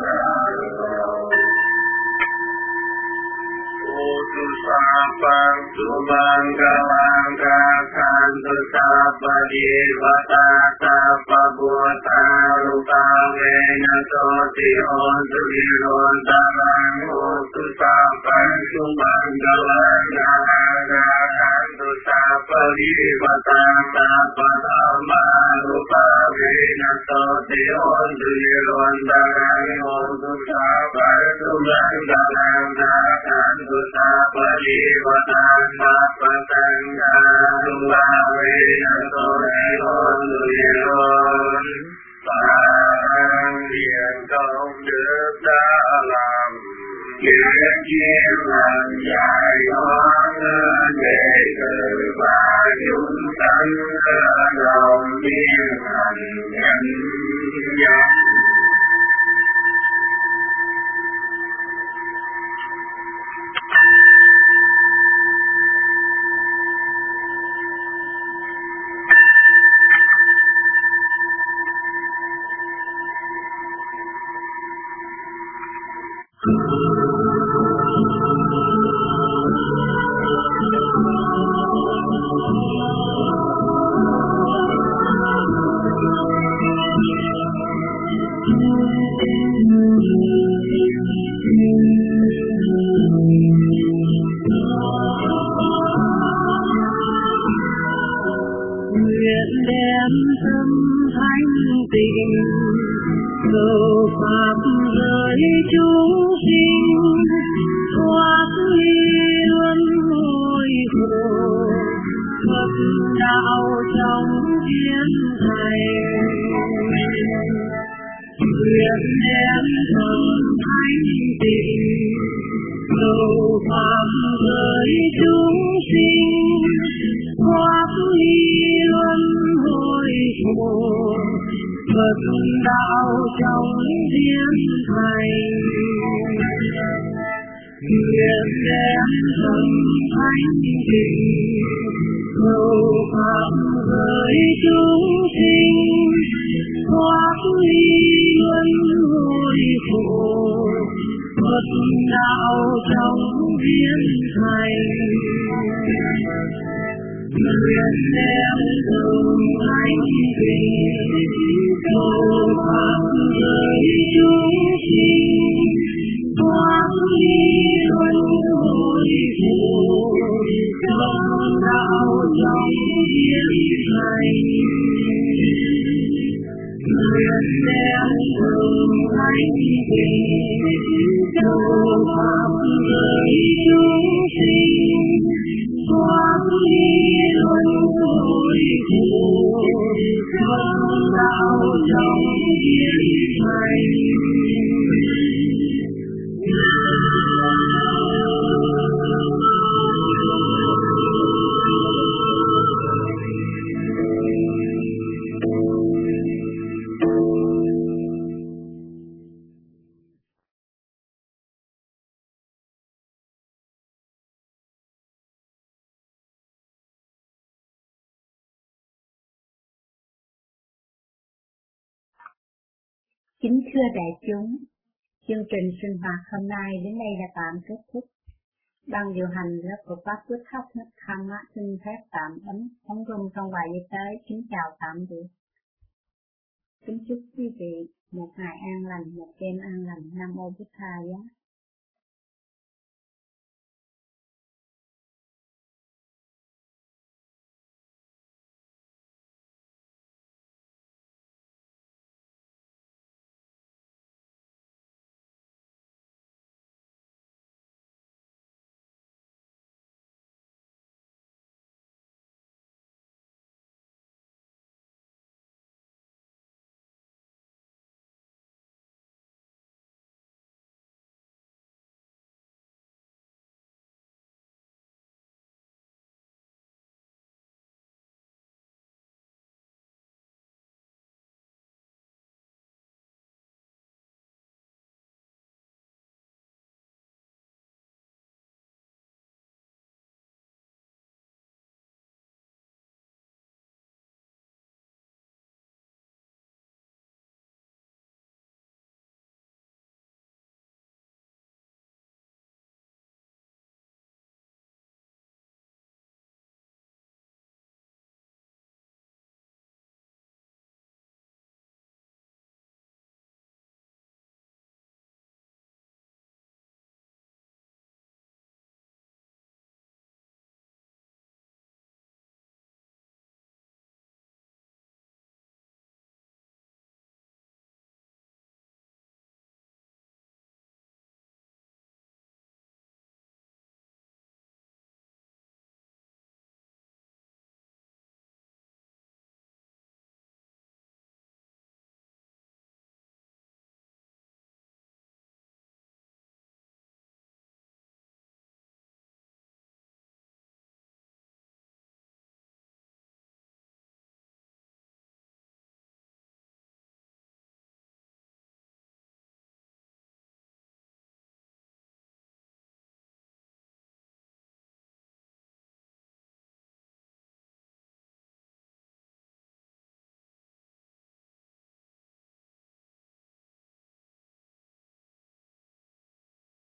tu sapang sumanggalang kasantu sapadiwata sapagota rupavena soti ontu virontarang tu sapang sumanggalang kasantu sapadiwata sapadama rupavena soti ontu virontarang tu sapang sumanggalang kasantu sapadi vatana patanga rumbawe sore onduyon Phạn Điện công đức đã làm kiết chiêm làm giải thoát đệ tử và chúng sanh đồng biên hành nhân giác. với chúng sinh thoát ly luân hồi khổ, Phật đạo trong thiên thầy, nguyện đem thần thánh tịnh cầu pháp với chúng sinh thoát ly luân hồi khổ, Phật đạo trong thiên thầy, nguyện đem thần thánh tịnh cầu pháp với chúng sinh thoát ly luân hồi khổ, Phật đạo trong thiên thầy, nguyện đem thần thánh tịnh cầu pháp với chúng sinh thoát ly luân hồi khổ, Phật đạo trong thiên thầy, nguyện đem thần thánh tịnh cầu pháp với chúng sinh thoát ly luân hồi khổ, Phật đạo trong thiên thầy. Kính thưa đại chúng, chương trình sinh hoạt hôm nay đến đây là tạm kết thúc. Ban điều hành lớp của Pháp Quốc Thấp Nước Thăng xin phép tạm ấn rung trong vài giây tới. Kính chào tạm biệt. Kính chúc quý vị một ngày an lành, một đêm an lành. Nam mô Bụt Thầy.